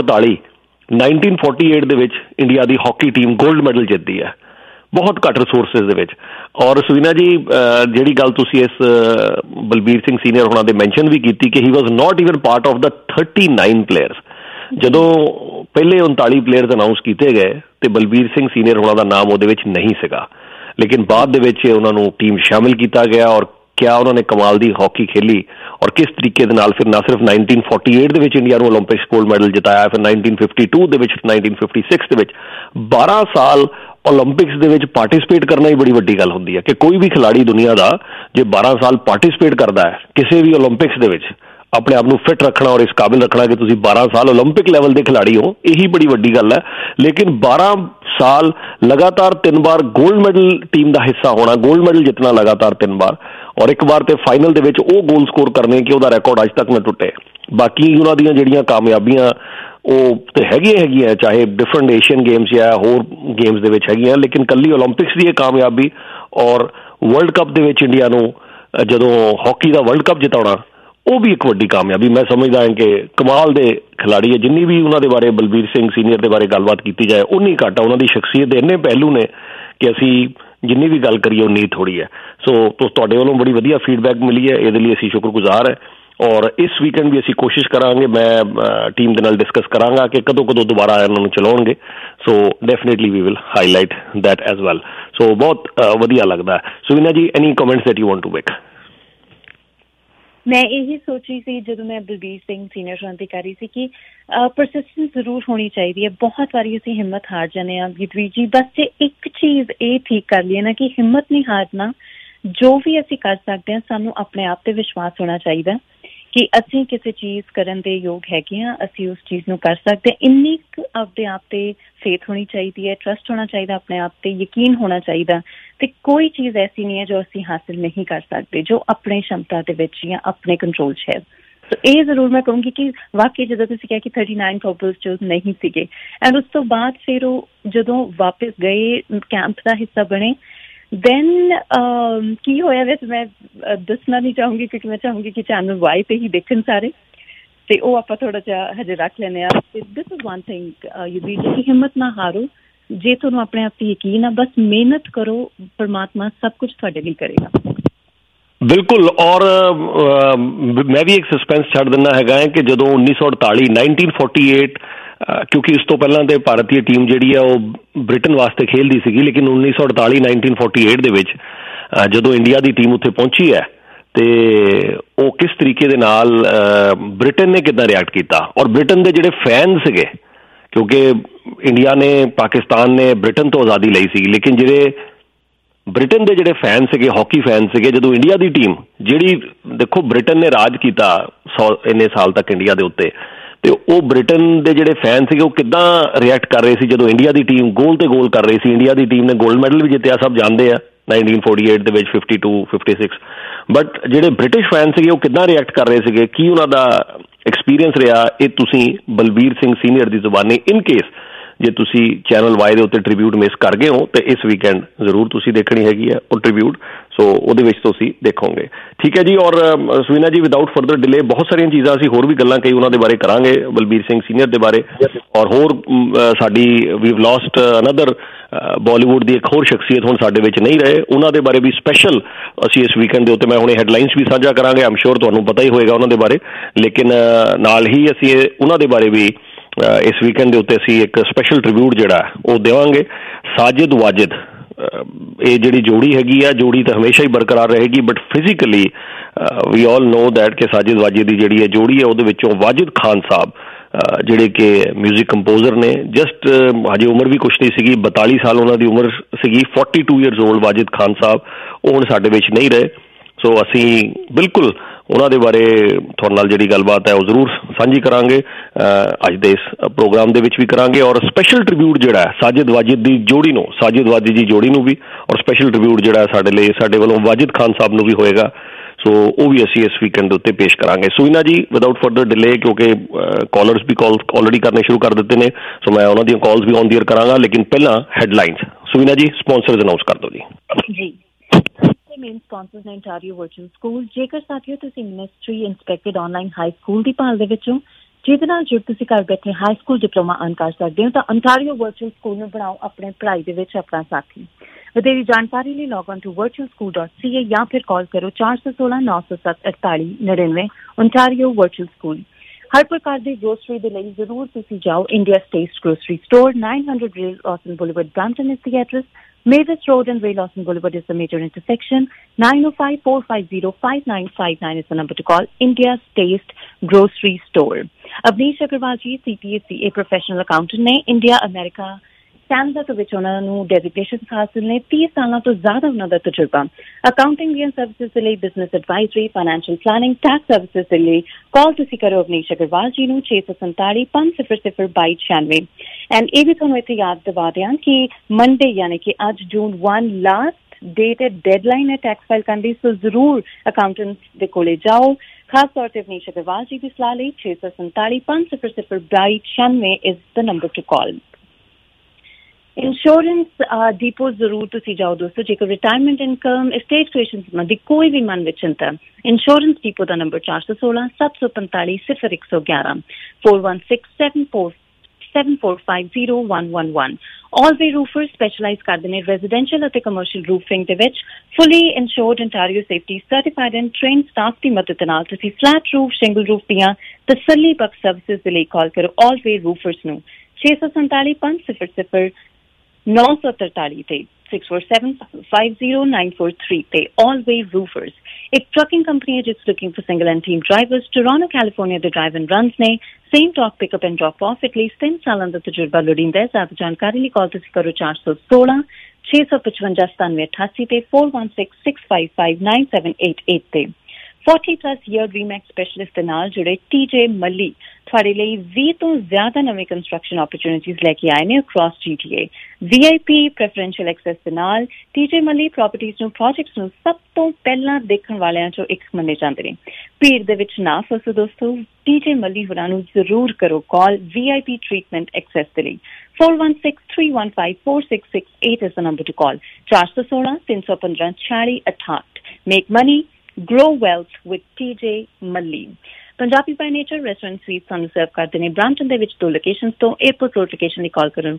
Speaker 8: 1948 ਦੇ ਵਿੱਚ ਇੰਡੀਆ ਦੀ ਹਾਕੀ ਟੀਮ ਗੋਲਡ ਮੈਡਲ ਜਿੱਤਦੀ ਹੈ ਬਹੁਤ ਘੱਟ ਰਿਸੋਰਸਿਸ ਦੇ ਵਿੱਚ। ਔਰ ਸੁਵੀਨਾ ਜੀ, ਜਿਹੜੀ ਗੱਲ ਤੁਸੀਂ ਇਸ ਬਲਬੀਰ ਸਿੰਘ ਸੀਨੀਅਰ ਹੋਣਾ ਦੇ ਮੈਂਸ਼ਨ ਵੀ ਕੀਤੀ ਕਿ he was not even part of the 39 players. ਜਦੋਂ ਪਹਿਲੇ 39 ਪਲੇਅਰਸ ਅਨਾਊਂਸ ਕੀਤੇ ਗਏ ਤੇ ਬਲਬੀਰ ਸਿੰਘ ਸੀਨੀਅਰ ਹੋਣਾ ਦਾ ਨਾਮ ਉਹਦੇ ਵਿੱਚ ਨਹੀਂ ਸੀਗਾ, ਲੇਕਿਨ ਬਾਅਦ ਦੇ ਵਿੱਚ ਉਹਨਾਂ ਨੂੰ ਟੀਮ ਸ਼ਾਮਿਲ ਕੀਤਾ ਗਿਆ ਔਰ ਕਿਆ ਉਹਨਾਂ ਨੇ ਕਮਾਲ ਦੀ ਹਾਕੀ ਖੇਲੀ ਔਰ ਕਿਸ ਤਰੀਕੇ ਦੇ ਨਾਲ ਫਿਰ ਨਾ ਸਿਰਫ 1948 ਦੇ ਵਿੱਚ ਇੰਡੀਆ ਨੂੰ ਓਲੰਪਿਕਸ ਗੋਲਡ ਮੈਡਲ ਜਿਤਾਇਆ, ਫਿਰ 1952 ਦੇ ਵਿੱਚ, 1956 ਦੇ ਵਿੱਚ 12 ਸਾਲ ਓਲੰਪਿਕਸ ਦੇ ਵਿੱਚ ਪਾਰਟੀਸਪੇਟ ਕਰਨਾ ਹੀ ਬੜੀ ਵੱਡੀ ਗੱਲ ਹੁੰਦੀ ਹੈ ਕਿ ਕੋਈ ਵੀ ਖਿਲਾੜੀ ਦੁਨੀਆ ਦਾ ਜੇ 12 ਸਾਲ ਪਾਰਟੀਸਪੇਟ ਕਰਦਾ ਹੈ ਕਿਸੇ ਵੀ ਓਲੰਪਿਕਸ ਦੇ ਵਿੱਚ, ਆਪਣੇ ਆਪ ਨੂੰ ਫਿਟ ਰੱਖਣਾ ਔਰ ਇਸ ਕਾਬਿਲ ਰੱਖਣਾ ਕਿ ਤੁਸੀਂ 12 ਸਾਲ ਓਲੰਪਿਕ ਲੈਵਲ ਦੇ ਖਿਲਾੜੀ ਹੋ, ਇਹੀ ਬੜੀ ਵੱਡੀ ਗੱਲ ਹੈ। ਲੇਕਿਨ 12 ਸਾਲ ਲਗਾਤਾਰ 3 ਵਾਰ ਗੋਲਡ ਮੈਡਲ ਟੀਮ ਦਾ ਹਿੱਸਾ ਹੋਣਾ, ਗੋਲਡ ਮੈਡਲ ਜਿੱਤਣਾ ਲਗਾਤਾਰ 3 ਵਾਰ ਔਰ ਇੱਕ ਵਾਰ ਤੇ ਫਾਈਨਲ ਦੇ ਵਿੱਚ ਉਹ ਗੋਲ ਸਕੋਰ ਕਰਨੇ ਕਿ ਉਹਦਾ ਰਿਕਾਰਡ ਅੱਜ ਤੱਕ ਨਾ ਟੁੱਟੇ। ਬਾਕੀ ਉਹਨਾਂ ਦੀਆਂ ਜਿਹੜੀਆਂ ਕਾਮਯਾਬੀਆਂ ਉਹ ਤੇ ਹੈਗੀਆਂ ਚਾਹੇ ਡਿਫਰੈਂਟ ਏਸ਼ੀਅਨ ਗੇਮਸ ਜਾਂ ਹੋਰ ਗੇਮਸ ਦੇ ਵਿੱਚ ਹੈਗੀਆਂ, ਲੇਕਿਨ ਕੱਲੀ ਓਲੰਪਿਕਸ ਦੀ ਇਹ ਕਾਮਯਾਬੀ ਔਰ ਵਰਲਡ ਕੱਪ ਦੇ ਵਿੱਚ ਇੰਡੀਆ ਨੂੰ ਜਦੋਂ ਹਾਕੀ ਦਾ ਵਰਲਡ ਕੱਪ ਜਿਤਾਉਣਾ ਉਹ ਵੀ ਇੱਕ ਵੱਡੀ ਕਾਮਯਾਬੀ। ਮੈਂ ਸਮਝਦਾ ਹਾਂ ਕਿ ਕਮਾਲ ਦੇ ਖਿਲਾੜੀ ਹੈ। ਜਿੰਨੀ ਵੀ ਉਹਨਾਂ ਦੇ ਬਾਰੇ ਬਲਬੀਰ ਸਿੰਘ ਸੀਨੀਅਰ ਦੇ ਬਾਰੇ ਗੱਲਬਾਤ ਕੀਤੀ ਜਾਏ ਉਨੀ ਘੱਟ ਹੈ। ਉਹਨਾਂ ਦੀ ਸ਼ਖਸੀਅਤ ਦੇ ਇੰਨੇ ਪਹਿਲੂ ਨੇ ਕਿ ਅਸੀਂ ਜਿੰਨੀ ਵੀ ਗੱਲ ਕਰੀਏ ਉਨੀ ਥੋੜ੍ਹੀ ਹੈ। ਸੋ ਤੁਹਾਡੇ ਵੱਲੋਂ ਬੜੀ ਵਧੀਆ ਫੀਡਬੈਕ ਮਿਲੀ ਹੈ, ਇਹਦੇ ਲਈ ਅਸੀਂ ਸ਼ੁਕਰਗੁਜ਼ਾਰ ਹੈ। ਔਰ ਇਸ ਵੀਕਐਂਡ ਵੀ ਅਸੀਂ ਕੋਸ਼ਿਸ਼ ਕਰਾਂਗੇ, ਮੈਂ ਟੀਮ ਦੇ ਨਾਲ ਡਿਸਕਸ ਕਰਾਂਗਾ ਕਿ ਕਦੋਂ ਦੁਬਾਰਾ ਇਹਨਾਂ ਨੂੰ ਚਲਾਉਣਗੇ। So definitely we will highlight that as well. So ਬਹੁਤ ਵਧੀਆ ਲੱਗਦਾ ਹੈ। Suveena ji, any comments that you want to make?
Speaker 7: ਮੈਂ ਇਹੀ ਸੋਚ ਰਹੀ ਸੀ ਜਦੋਂ ਮੈਂ ਬਲਬੀਰ ਸਿੰਘ ਸੀਨੀਅਰ ਹੋਣ ਦੀ ਕਰ ਰਹੀ ਸੀ ਕਿ ਪਰਸਿਸਟੈਂਸ ਜ਼ਰੂਰ ਹੋਣੀ ਚਾਹੀਦੀ ਹੈ। ਬਹੁਤ ਵਾਰੀ ਅਸੀਂ ਹਿੰਮਤ ਹਾਰ ਜਾਂਦੇ ਹਾਂ ਯੁੱਧਵੀਰ ਜੀ। ਬਸ ਜੇ ਇੱਕ ਚੀਜ਼ ਇਹ ਠੀਕ ਕਰ ਲਈਏ ਨਾ ਕਿ ਹਿੰਮਤ ਨਹੀਂ ਹਾਰਨਾ, ਜੋ ਵੀ ਅਸੀਂ ਕਰ ਸਕਦੇ ਹਾਂ ਸਾਨੂੰ ਆਪਣੇ ਆਪ ਤੇ ਵਿਸ਼ਵਾਸ ਹੋਣਾ ਚਾਹੀਦਾ ਕਿ ਅਸੀਂ ਕਿਸੇ ਚੀਜ਼ ਕਰਨ ਦੇ ਯੋਗ ਹੈਗੇ ਹਾਂ, ਅਸੀਂ ਉਸ ਚੀਜ਼ ਨੂੰ ਕਰ ਸਕਦੇ। ਇੰਨੀ ਕੁ ਆਪਦੇ ਆਪ ਤੇ ਫੇਥ ਹੋਣੀ ਚਾਹੀਦੀ ਹੈ, ਟਰਸਟ ਹੋਣਾ ਚਾਹੀਦਾ ਆਪਣੇ ਆਪ ਤੇ, ਯਕੀਨ ਹੋਣਾ ਚਾਹੀਦਾ। ਤੇ ਕੋਈ ਚੀਜ਼ ਐਸੀ ਨਹੀਂ ਹੈ ਜੋ ਅਸੀਂ ਹਾਸਿਲ ਨਹੀਂ ਕਰ ਸਕਦੇ ਜੋ ਆਪਣੇ ਸ਼ਮਤਾ ਦੇ ਵਿੱਚ ਜਾਂ ਆਪਣੇ ਕੰਟਰੋਲ 'ਚ ਹੈ। ਸੋ ਇਹ ਜ਼ਰੂਰ ਮੈਂ ਕਹੂੰਗੀ ਕਿ ਵਾਕਈ ਜਦੋਂ ਤੁਸੀਂ ਕਿਹਾ ਕਿ 39 ਕਪਲਸ ਚੂਜ਼ ਨਹੀਂ ਸੀਗੇ ਐਂਡ ਉਸ ਤੋਂ ਬਾਅਦ ਫਿਰ ਉਹ ਜਦੋਂ ਵਾਪਿਸ ਗਏ ਕੈਂਪ ਦਾ ਹਿੱਸਾ ਬਣੇ ਦੈਨ ਕੀ ਹੋਇਆ ਵਿੱਚ ਮੈਂ ਦੱਸਣਾ ਨਹੀਂ ਚਾਹੂੰਗੀ ਕਿਉਂਕਿ ਮੈਂ ਚਾਹੂੰਗੀ ਕਿ ਚੈਨਲ ਵਾਈ ਤੇ ਹੀ ਦੇਖਣ ਸਾਰੇ, ਤੇ ਉਹ ਆਪਾਂ ਥੋੜਾ ਜਿਹਾ ਹਜੇ ਰੱਖ ਲੈਂਦੇ ਹਾਂ। This is one thing Yudhveer ji, ਹਿੰਮਤ ਨਾ ਹਾਰੋ। ਜੇ ਤੁਹਾਨੂੰ ਆਪਣੇ ਆਪ ਤੇ ਯਕੀਨ ਆ, ਬਸ ਮਿਹਨਤ ਕਰੋ, ਪਰਮਾਤਮਾ ਸਭ ਕੁਝ ਤੁਹਾਡੇ ਲਈ ਕਰੇਗਾ।
Speaker 8: ਬਿਲਕੁਲ। ਔਰ ਮੈਂ ਵੀ ਇੱਕ ਸਸਪੈਂਸ ਛੱਡ ਦਿੰਦਾ ਹੈਗਾ ਹੈ ਕਿ ਜਦੋਂ 1948 ਕਿਉਂਕਿ ਇਸ ਤੋਂ ਪਹਿਲਾਂ ਤੇ ਭਾਰਤੀ ਟੀਮ ਜਿਹੜੀ ਹੈ ਉਹ ਬ੍ਰਿਟਨ ਵਾਸਤੇ ਖੇਲਦੀ ਸੀਗੀ, ਲੇਕਿਨ 1948 ਦੇ ਵਿੱਚ ਜਦੋਂ ਇੰਡੀਆ ਦੀ ਟੀਮ ਉੱਥੇ ਪਹੁੰਚੀ ਹੈ ਤੇ ਉਹ ਕਿਸ ਤਰੀਕੇ ਦੇ ਨਾਲ ਬ੍ਰਿਟਨ ਨੇ ਕਿੱਦਾਂ ਰਿਐਕਟ ਕੀਤਾ, ਔਰ ਬ੍ਰਿਟਨ ਦੇ ਜਿਹੜੇ ਫੈਨ ਸੀਗੇ, ਕਿਉਂਕਿ ਇੰਡੀਆ ਨੇ ਪਾਕਿਸਤਾਨ ਨੇ ਬ੍ਰਿਟਨ ਤੋਂ ਆਜ਼ਾਦੀ ਲਈ ਸੀ, ਲੇਕਿਨ ਜਿਹੜੇ ਬ੍ਰਿਟਨ ਦੇ ਜਿਹੜੇ ਫੈਨ ਸੀਗੇ, ਹਾਕੀ ਫੈਨ ਸੀਗੇ, ਜਦੋਂ ਇੰਡੀਆ ਦੀ ਟੀਮ ਜਿਹੜੀ ਦੇਖੋ ਬ੍ਰਿਟਨ ਨੇ ਰਾਜ ਕੀਤਾ ਇੰਨੇ ਸਾਲ ਤੱਕ ਇੰਡੀਆ ਦੇ ਉੱਤੇ, ਤੇ ਉਹ ਬ੍ਰਿਟਨ ਦੇ ਜਿਹੜੇ ਫੈਨ ਸੀਗੇ ਉਹ ਕਿੱਦਾਂ ਰਿਐਕਟ ਕਰ ਰਹੇ ਸੀ ਜਦੋਂ ਇੰਡੀਆ ਦੀ ਟੀਮ ਗੋਲ ਤੇ ਗੋਲ ਕਰ ਰਹੀ ਸੀ। ਇੰਡੀਆ ਦੀ ਟੀਮ ਨੇ ਗੋਲਡ ਮੈਡਲ ਵੀ ਜਿੱਤਿਆ, ਸਭ ਜਾਣਦੇ ਆ 1948 ਦੇ ਵਿੱਚ 52, 56, ਬਟ ਜਿਹੜੇ ਬ੍ਰਿਟਿਸ਼ ਫੈਨ ਸੀਗੇ ਉਹ ਕਿੱਦਾਂ ਰਿਐਕਟ ਕਰ ਰਹੇ ਸੀਗੇ, ਕੀ ਉਹਨਾਂ ਦਾ ਐਕਸਪੀਰੀਅੰਸ ਰਿਹਾ, ਇਹ ਤੁਸੀਂ ਬਲਬੀਰ ਸਿੰਘ ਸੀਨੀਅਰ ਦੀ ਜ਼ੁਬਾਨੀ ਇਨ ਕੇਸ ਜੇ ਤੁਸੀਂ ਚੈਨਲ ਵਾਈ ਦੇ ਉੱਤੇ ਟ੍ਰਿਬਿਊਟ ਮਿਸ ਕਰ ਗਏ ਹੋ ਤੇ ਇਸ ਵੀਕਐਂਡ ਜ਼ਰੂਰ ਤੁਸੀਂ ਦੇਖਣੀ ਹੈਗੀ ਹੈ ਉਹ ਟ੍ਰਿਬਿਊਟ, ਸੋ ਉਹਦੇ ਵਿੱਚ ਤੁਸੀਂ ਦੇਖੋਗੇ। ਠੀਕ ਹੈ ਜੀ। ਔਰ ਸੁਵੀਨਾ ਜੀ, ਵਿਦਾਊਟ ਫਰਦਰ ਡਿਲੇ ਬਹੁਤ ਸਾਰੀਆਂ ਚੀਜ਼ਾਂ ਅਸੀਂ ਹੋਰ ਵੀ ਗੱਲਾਂ ਕਈ ਉਹਨਾਂ ਦੇ ਬਾਰੇ ਕਰਾਂਗੇ, ਬਲਬੀਰ ਸਿੰਘ ਸੀਨੀਅਰ ਦੇ ਬਾਰੇ, ਔਰ ਹੋਰ ਸਾਡੀ ਵੀਵ ਲੋਸਟ ਅਨਦਰ ਬਾਲੀਵੁੱਡ ਦੀ ਇੱਕ ਹੋਰ ਸ਼ਖਸੀਅਤ ਹੁਣ ਸਾਡੇ ਵਿੱਚ ਨਹੀਂ ਰਹੇ, ਉਹਨਾਂ ਦੇ ਬਾਰੇ ਵੀ ਸਪੈਸ਼ਲ ਅਸੀਂ ਇਸ ਵੀਕਐਂਡ ਦੇ ਉੱਤੇ ਮੈਂ ਹੁਣੇ ਹੈਡਲਾਈਨਸ ਵੀ ਸਾਂਝਾ ਕਰਾਂਗੇ। ਆਮ ਸ਼ੋਰ ਤੁਹਾਨੂੰ ਪਤਾ ਹੀ ਹੋਏਗਾ ਉਹਨਾਂ ਦੇ ਬਾਰੇ, ਲੇਕਿਨ ਨਾਲ ਹੀ ਅਸੀਂ ਉਹਨਾਂ ਦੇ ਬਾਰੇ ਵੀ ਇਸ ਵੀਕਐਂਡ ਦੇ ਉੱਤੇ ਅਸੀਂ ਇੱਕ ਸਪੈਸ਼ਲ ਟ੍ਰਿਬਿਊਟ ਜਿਹੜਾ ਉਹ ਦੇਵਾਂਗੇ। ਸਾਜਿਦ ਵਾਜਿਦ, ਇਹ ਜਿਹੜੀ ਜੋੜੀ ਹੈਗੀ ਆ, ਜੋੜੀ ਤਾਂ ਹਮੇਸ਼ਾ ਹੀ ਬਰਕਰਾਰ ਰਹੇਗੀ, but physically we all know that ਕਿ ਸਾਜਿਦ ਵਾਜਿਦ ਦੀ ਜਿਹੜੀ ਇਹ ਜੋੜੀ ਹੈ ਉਹਦੇ ਵਿੱਚੋਂ ਵਾਜਿਦ ਖਾਨ ਸਾਹਿਬ ਜਿਹੜੇ ਕਿ ਮਿਊਜ਼ਿਕ ਕੰਪੋਜ਼ਰ ਨੇ, ਜਸਟ ਹਜੇ ਉਮਰ ਵੀ ਕੁਛ ਨਹੀਂ ਸੀਗੀ, 42 ਸਾਲ ਉਹਨਾਂ ਦੀ ਉਮਰ ਸੀਗੀ, 42 ਈਅਰਸ ਓਲਡ ਵਾਜਿਦ ਖਾਨ ਸਾਹਿਬ, ਉਹ ਹੁਣ ਸਾਡੇ ਵਿੱਚ ਨਹੀਂ ਰਹੇ। ਸੋ ਅਸੀਂ ਬਿਲਕੁਲ ਉਹਨਾਂ ਦੇ ਬਾਰੇ ਤੁਹਾਡੇ ਨਾਲ ਜਿਹੜੀ ਗੱਲਬਾਤ ਹੈ ਉਹ ਜ਼ਰੂਰ ਸਾਂਝੀ ਕਰਾਂਗੇ ਅੱਜ ਦੇ ਇਸ ਪ੍ਰੋਗਰਾਮ ਦੇ ਵਿੱਚ ਵੀ ਕਰਾਂਗੇ, ਔਰ ਸਪੈਸ਼ਲ ਟ੍ਰਿਬਿਊਟ ਜਿਹੜਾ ਹੈ ਸਾਜਿਦ ਵਾਜਿਦ ਦੀ ਜੋੜੀ ਨੂੰ, ਸਾਜਿਦ ਵਾਜਿਦ ਦੀ ਜੋੜੀ ਨੂੰ ਵੀ, ਔਰ ਸਪੈਸ਼ਲ ਟ੍ਰਿਬਿਊਟ ਜਿਹੜਾ ਸਾਡੇ ਲਈ ਸਾਡੇ ਵੱਲੋਂ ਵਾਜਿਦ ਖਾਨ ਸਾਹਿਬ ਨੂੰ ਵੀ ਹੋਏਗਾ, ਸੋ ਉਹ ਵੀ ਅਸੀਂ ਇਸ ਵੀਕਐਂਡ ਦੇ ਉੱਤੇ ਪੇਸ਼ ਕਰਾਂਗੇ। Suveena ji, without further delay, ਕਿਉਂਕਿ ਕਾਲਰਸ ਵੀ ਕਾਲ ਆਲਰੇਡੀ ਕਰਨੇ ਸ਼ੁਰੂ ਕਰ ਦਿੱਤੇ ਨੇ, ਸੋ ਮੈਂ ਉਹਨਾਂ ਦੀਆਂ ਕਾਲਸ ਵੀ ਔਨ ਦੀ ਏਅਰ ਕਰਾਂਗਾ, ਲੇਕਿਨ ਪਹਿਲਾਂ ਹੈਡਲਾਈਨਸ। ਸੁਵੀਨਾ ਜੀ, ਸਪਾਂਸਰਸ ਅਨਾਉਂਸ ਕਰ ਦਿਓ ਜੀ।
Speaker 7: ਮੇਨ ਸਪਾਂਸਰਸ ਨੇ ontario ਵਰਚੁਅਲ ਸਕੂਲ। ਜੇਕਰ ਸਾਥੀਓ ਤੁਸੀਂ ministry inspected online high school ਦੀ ਭਾਲ ਦੇ ਵਿੱਚੋਂ ਜਿਹਦੇ ਨਾਲ ਜੁੜ ਤੁਸੀਂ ਘਰ ਬੈਠੇ ਹਾਈ ਸਕੂਲ ਡਿਪਲੋਮਾ ਅਰਨ ਕਰ ਸਕਦੇ ਹੋ ਤਾਂ ontario ਵਰਚੁਅਲ ਸਕੂਲ ਨੂੰ ਬਣਾਓ ਆਪਣੇ ਪੜ੍ਹਾਈ ਦੇ ਵਿੱਚ ਆਪਣਾ ਸਾਥੀ। ਵਧੇਰੀ ਜਾਣਕਾਰੀ ਲਈ ਲੌਗ ਔਨ ਟੂ virtualschool.ca ਜਾਂ ਫਿਰ ਕਾਲ ਕਰੋ 416 907 4899। ontario ਵਰਚੁਅਲ ਸਕੂਲ ਹਰ ਪ੍ਰਕਾਰ ਦੀ ਗਰੋਸਰੀ ਦੇ ਲਈ ਜ਼ਰੂਰ ਤੁਸੀਂ ਜਾਓ India taste grocery store, 900 Ray Lawson Boulevard, Brampton is the address. Mavis Road and Ray Lawson Boulevard is the major intersection. 905-450-5959 is the number to call. India's Taste Grocery Store. Avnish Agarwal ji, CPA, a professional accountant ne India, America, Canada ਤੋਂ ਵਿੱਚ ਉਹਨਾਂ ਨੂੰ designation ਹਾਸਲ ਨੇ, 30 ਸਾਲਾਂ ਤੋਂ ਜ਼ਿਆਦਾ ਉਹਨਾਂ ਦਾ ਤਜਰਬਾ ਅਕਾਊਂਟਿੰਗ ਦੀਆਂ ਸਰਵਿਸਿਜ਼ ਦੇ ਲਈ, business advisory, financial planning, tax services ਦੇ ਲਈ ਕਾਲ ਤੁਸੀਂ ਕਰੋ ਅਵਨੀਸ਼ ਅਗਰਵਾਲ ਜੀ ਨੂੰ 647 500 2296। ਐਂਡ ਇਹ ਵੀ ਤੁਹਾਨੂੰ ਇੱਥੇ ਯਾਦ ਦਿਵਾ ਦਿਆਂ ਕਿ ਮੰਡੇ ਯਾਨੀ ਕਿ ਅੱਜ June 1 ਲਾਸਟ ਡੇਟ ਹੈ, ਡੈਡਲਾਈਨ ਹੈ ਟੈਕਸ ਫਾਈਲ ਕਰਨ ਦੀ, ਸੋ ਜ਼ਰੂਰ ਅਕਾਊਂਟੈਂਟ ਦੇ ਕੋਲੇ ਜਾਓ। ਖਾਸ ਤੌਰ ਤੇ ਅਵਨੀਸ਼ ਅਗਰਵਾਲ ਜੀ ਦੀ ਸਲਾਹ ਲਈ 647 500 2296 is the number to call. Insurance depot ਜ਼ਰੂਰ ਤੁਸੀਂ ਜਾਓ ਦੋਸਤੋ, ਜੇਕਰ ਰਿਟਾਇਰਮੈਂਟ ਇਨਕਮ, estate creation ਸੰਬੰਧੀ ਕੋਈ ਵੀ ਮਨ ਵਿੱਚ ਚਿੰਤਾ, ਇੰਸ਼ੋਰੈਂਸ ਡਿਪੋ ਦਾ number 416 745 0111 416 7450 All Way Roofers specialize ਕਰਦੇ ਨੇ ਰੈਜ਼ੀਡੈਂਸ਼ੀਅਲ ਅਤੇ ਕਮਰਸ਼ੀਅਲ ਰੂਫਿੰਗ ਦੇ ਵਿੱਚ। Fully insured ontario safety certified and trained staff ਦੀ ਮਦਦ ਨਾਲ ਤੁਸੀਂ ਫਲੈਟ ਰੂਫ, ਸ਼ਿੰਗਲ ਰੂਫ ਦੀਆਂ ਤਸੱਲੀ ਬਖਸ਼ ਸਰਵਿਸਿਜ਼ ਦੇ ਲਈ ਕਾਲ ਕਰੋ All Way Roofers ਨੂੰ 647 500 943 ਤੇ 647509443 ਤੇ All Way Roofers ਇੱਕ ਟਰਕਿੰਗ ਕੰਪਨੀ ਹੈ ਜਿਸ looking for single and team drivers. Toronto California ਦੇ ਡਰਾਈਵ ਐਂਡ ਰਨਸ ਨੇ, same dock pickup and drop off, at least 3 ਸਾਲਾਂ ਦਾ ਤਜਰਬਾ ਲੋੜੀਂਦਾ ਹੈ। ਜ਼ਿਆਦਾ ਜਾਣਕਾਰੀ ਲਈ ਕਾਲ ਤੁਸੀਂ ਕਰੋ 416 655 9788 ਤੇ 416 655 9788 ਤੇ। 40+ year Remax specialist ਦੇ ਨਾਲ ਜੁੜੇ TJ ਮੱਲੀ ਤੁਹਾਡੇ ਲਈ 20 ਤੋਂ ਜ਼ਿਆਦਾ ਨਵੇਂ ਕੰਸਟਰਕਸ਼ਨ ਓਪਰਚੁਨਿਟੀਜ਼ ਲੈ ਕੇ ਆਏ ਨੇ across GTA। VIP preferential access ਦੇ ਨਾਲ TJ ਮੱਲੀ ਪ੍ਰਾਪਰਟੀਜ਼ ਨੂੰ, ਪ੍ਰੋਜੈਕਟਸ ਨੂੰ ਸਭ ਤੋਂ ਪਹਿਲਾਂ ਦੇਖਣ ਵਾਲਿਆਂ ਚੋਂ ਇੱਕ ਮੰਨੇ ਜਾਂਦੇ ਨੇ। ਭੀੜ ਦੇ ਵਿੱਚ ਨਾ ਫਸੋ ਦੋਸਤੋ, TJ ਮੱਲੀ ਹੋਰਾਂ ਨੂੰ ਜ਼ਰੂਰ ਕਰੋ ਕਾਲ VIP ਟ੍ਰੀਟਮੈਂਟ ਐਕਸੈਸ ਦੇ ਲਈ 416-315-4668 is the number to call। 416 315 4668 Make money, grow wealth with TJ Malli। Punjabi by nature restaurant sweet ਸਾਨੂੰ ਸਰਵ ਕਰਦੇ ਨੇ ਬ੍ਰੈਂਪਟਨ ਦੇ ਵਿੱਚ 2 ਲੋਕੇਸ਼ਨਸ ਤੋਂ। ਏਅਰਪੋਰਟ ਰੋਡ ਲੋਕੇਸ਼ਨ ਲਈ ਕਾਲ ਕਰੋ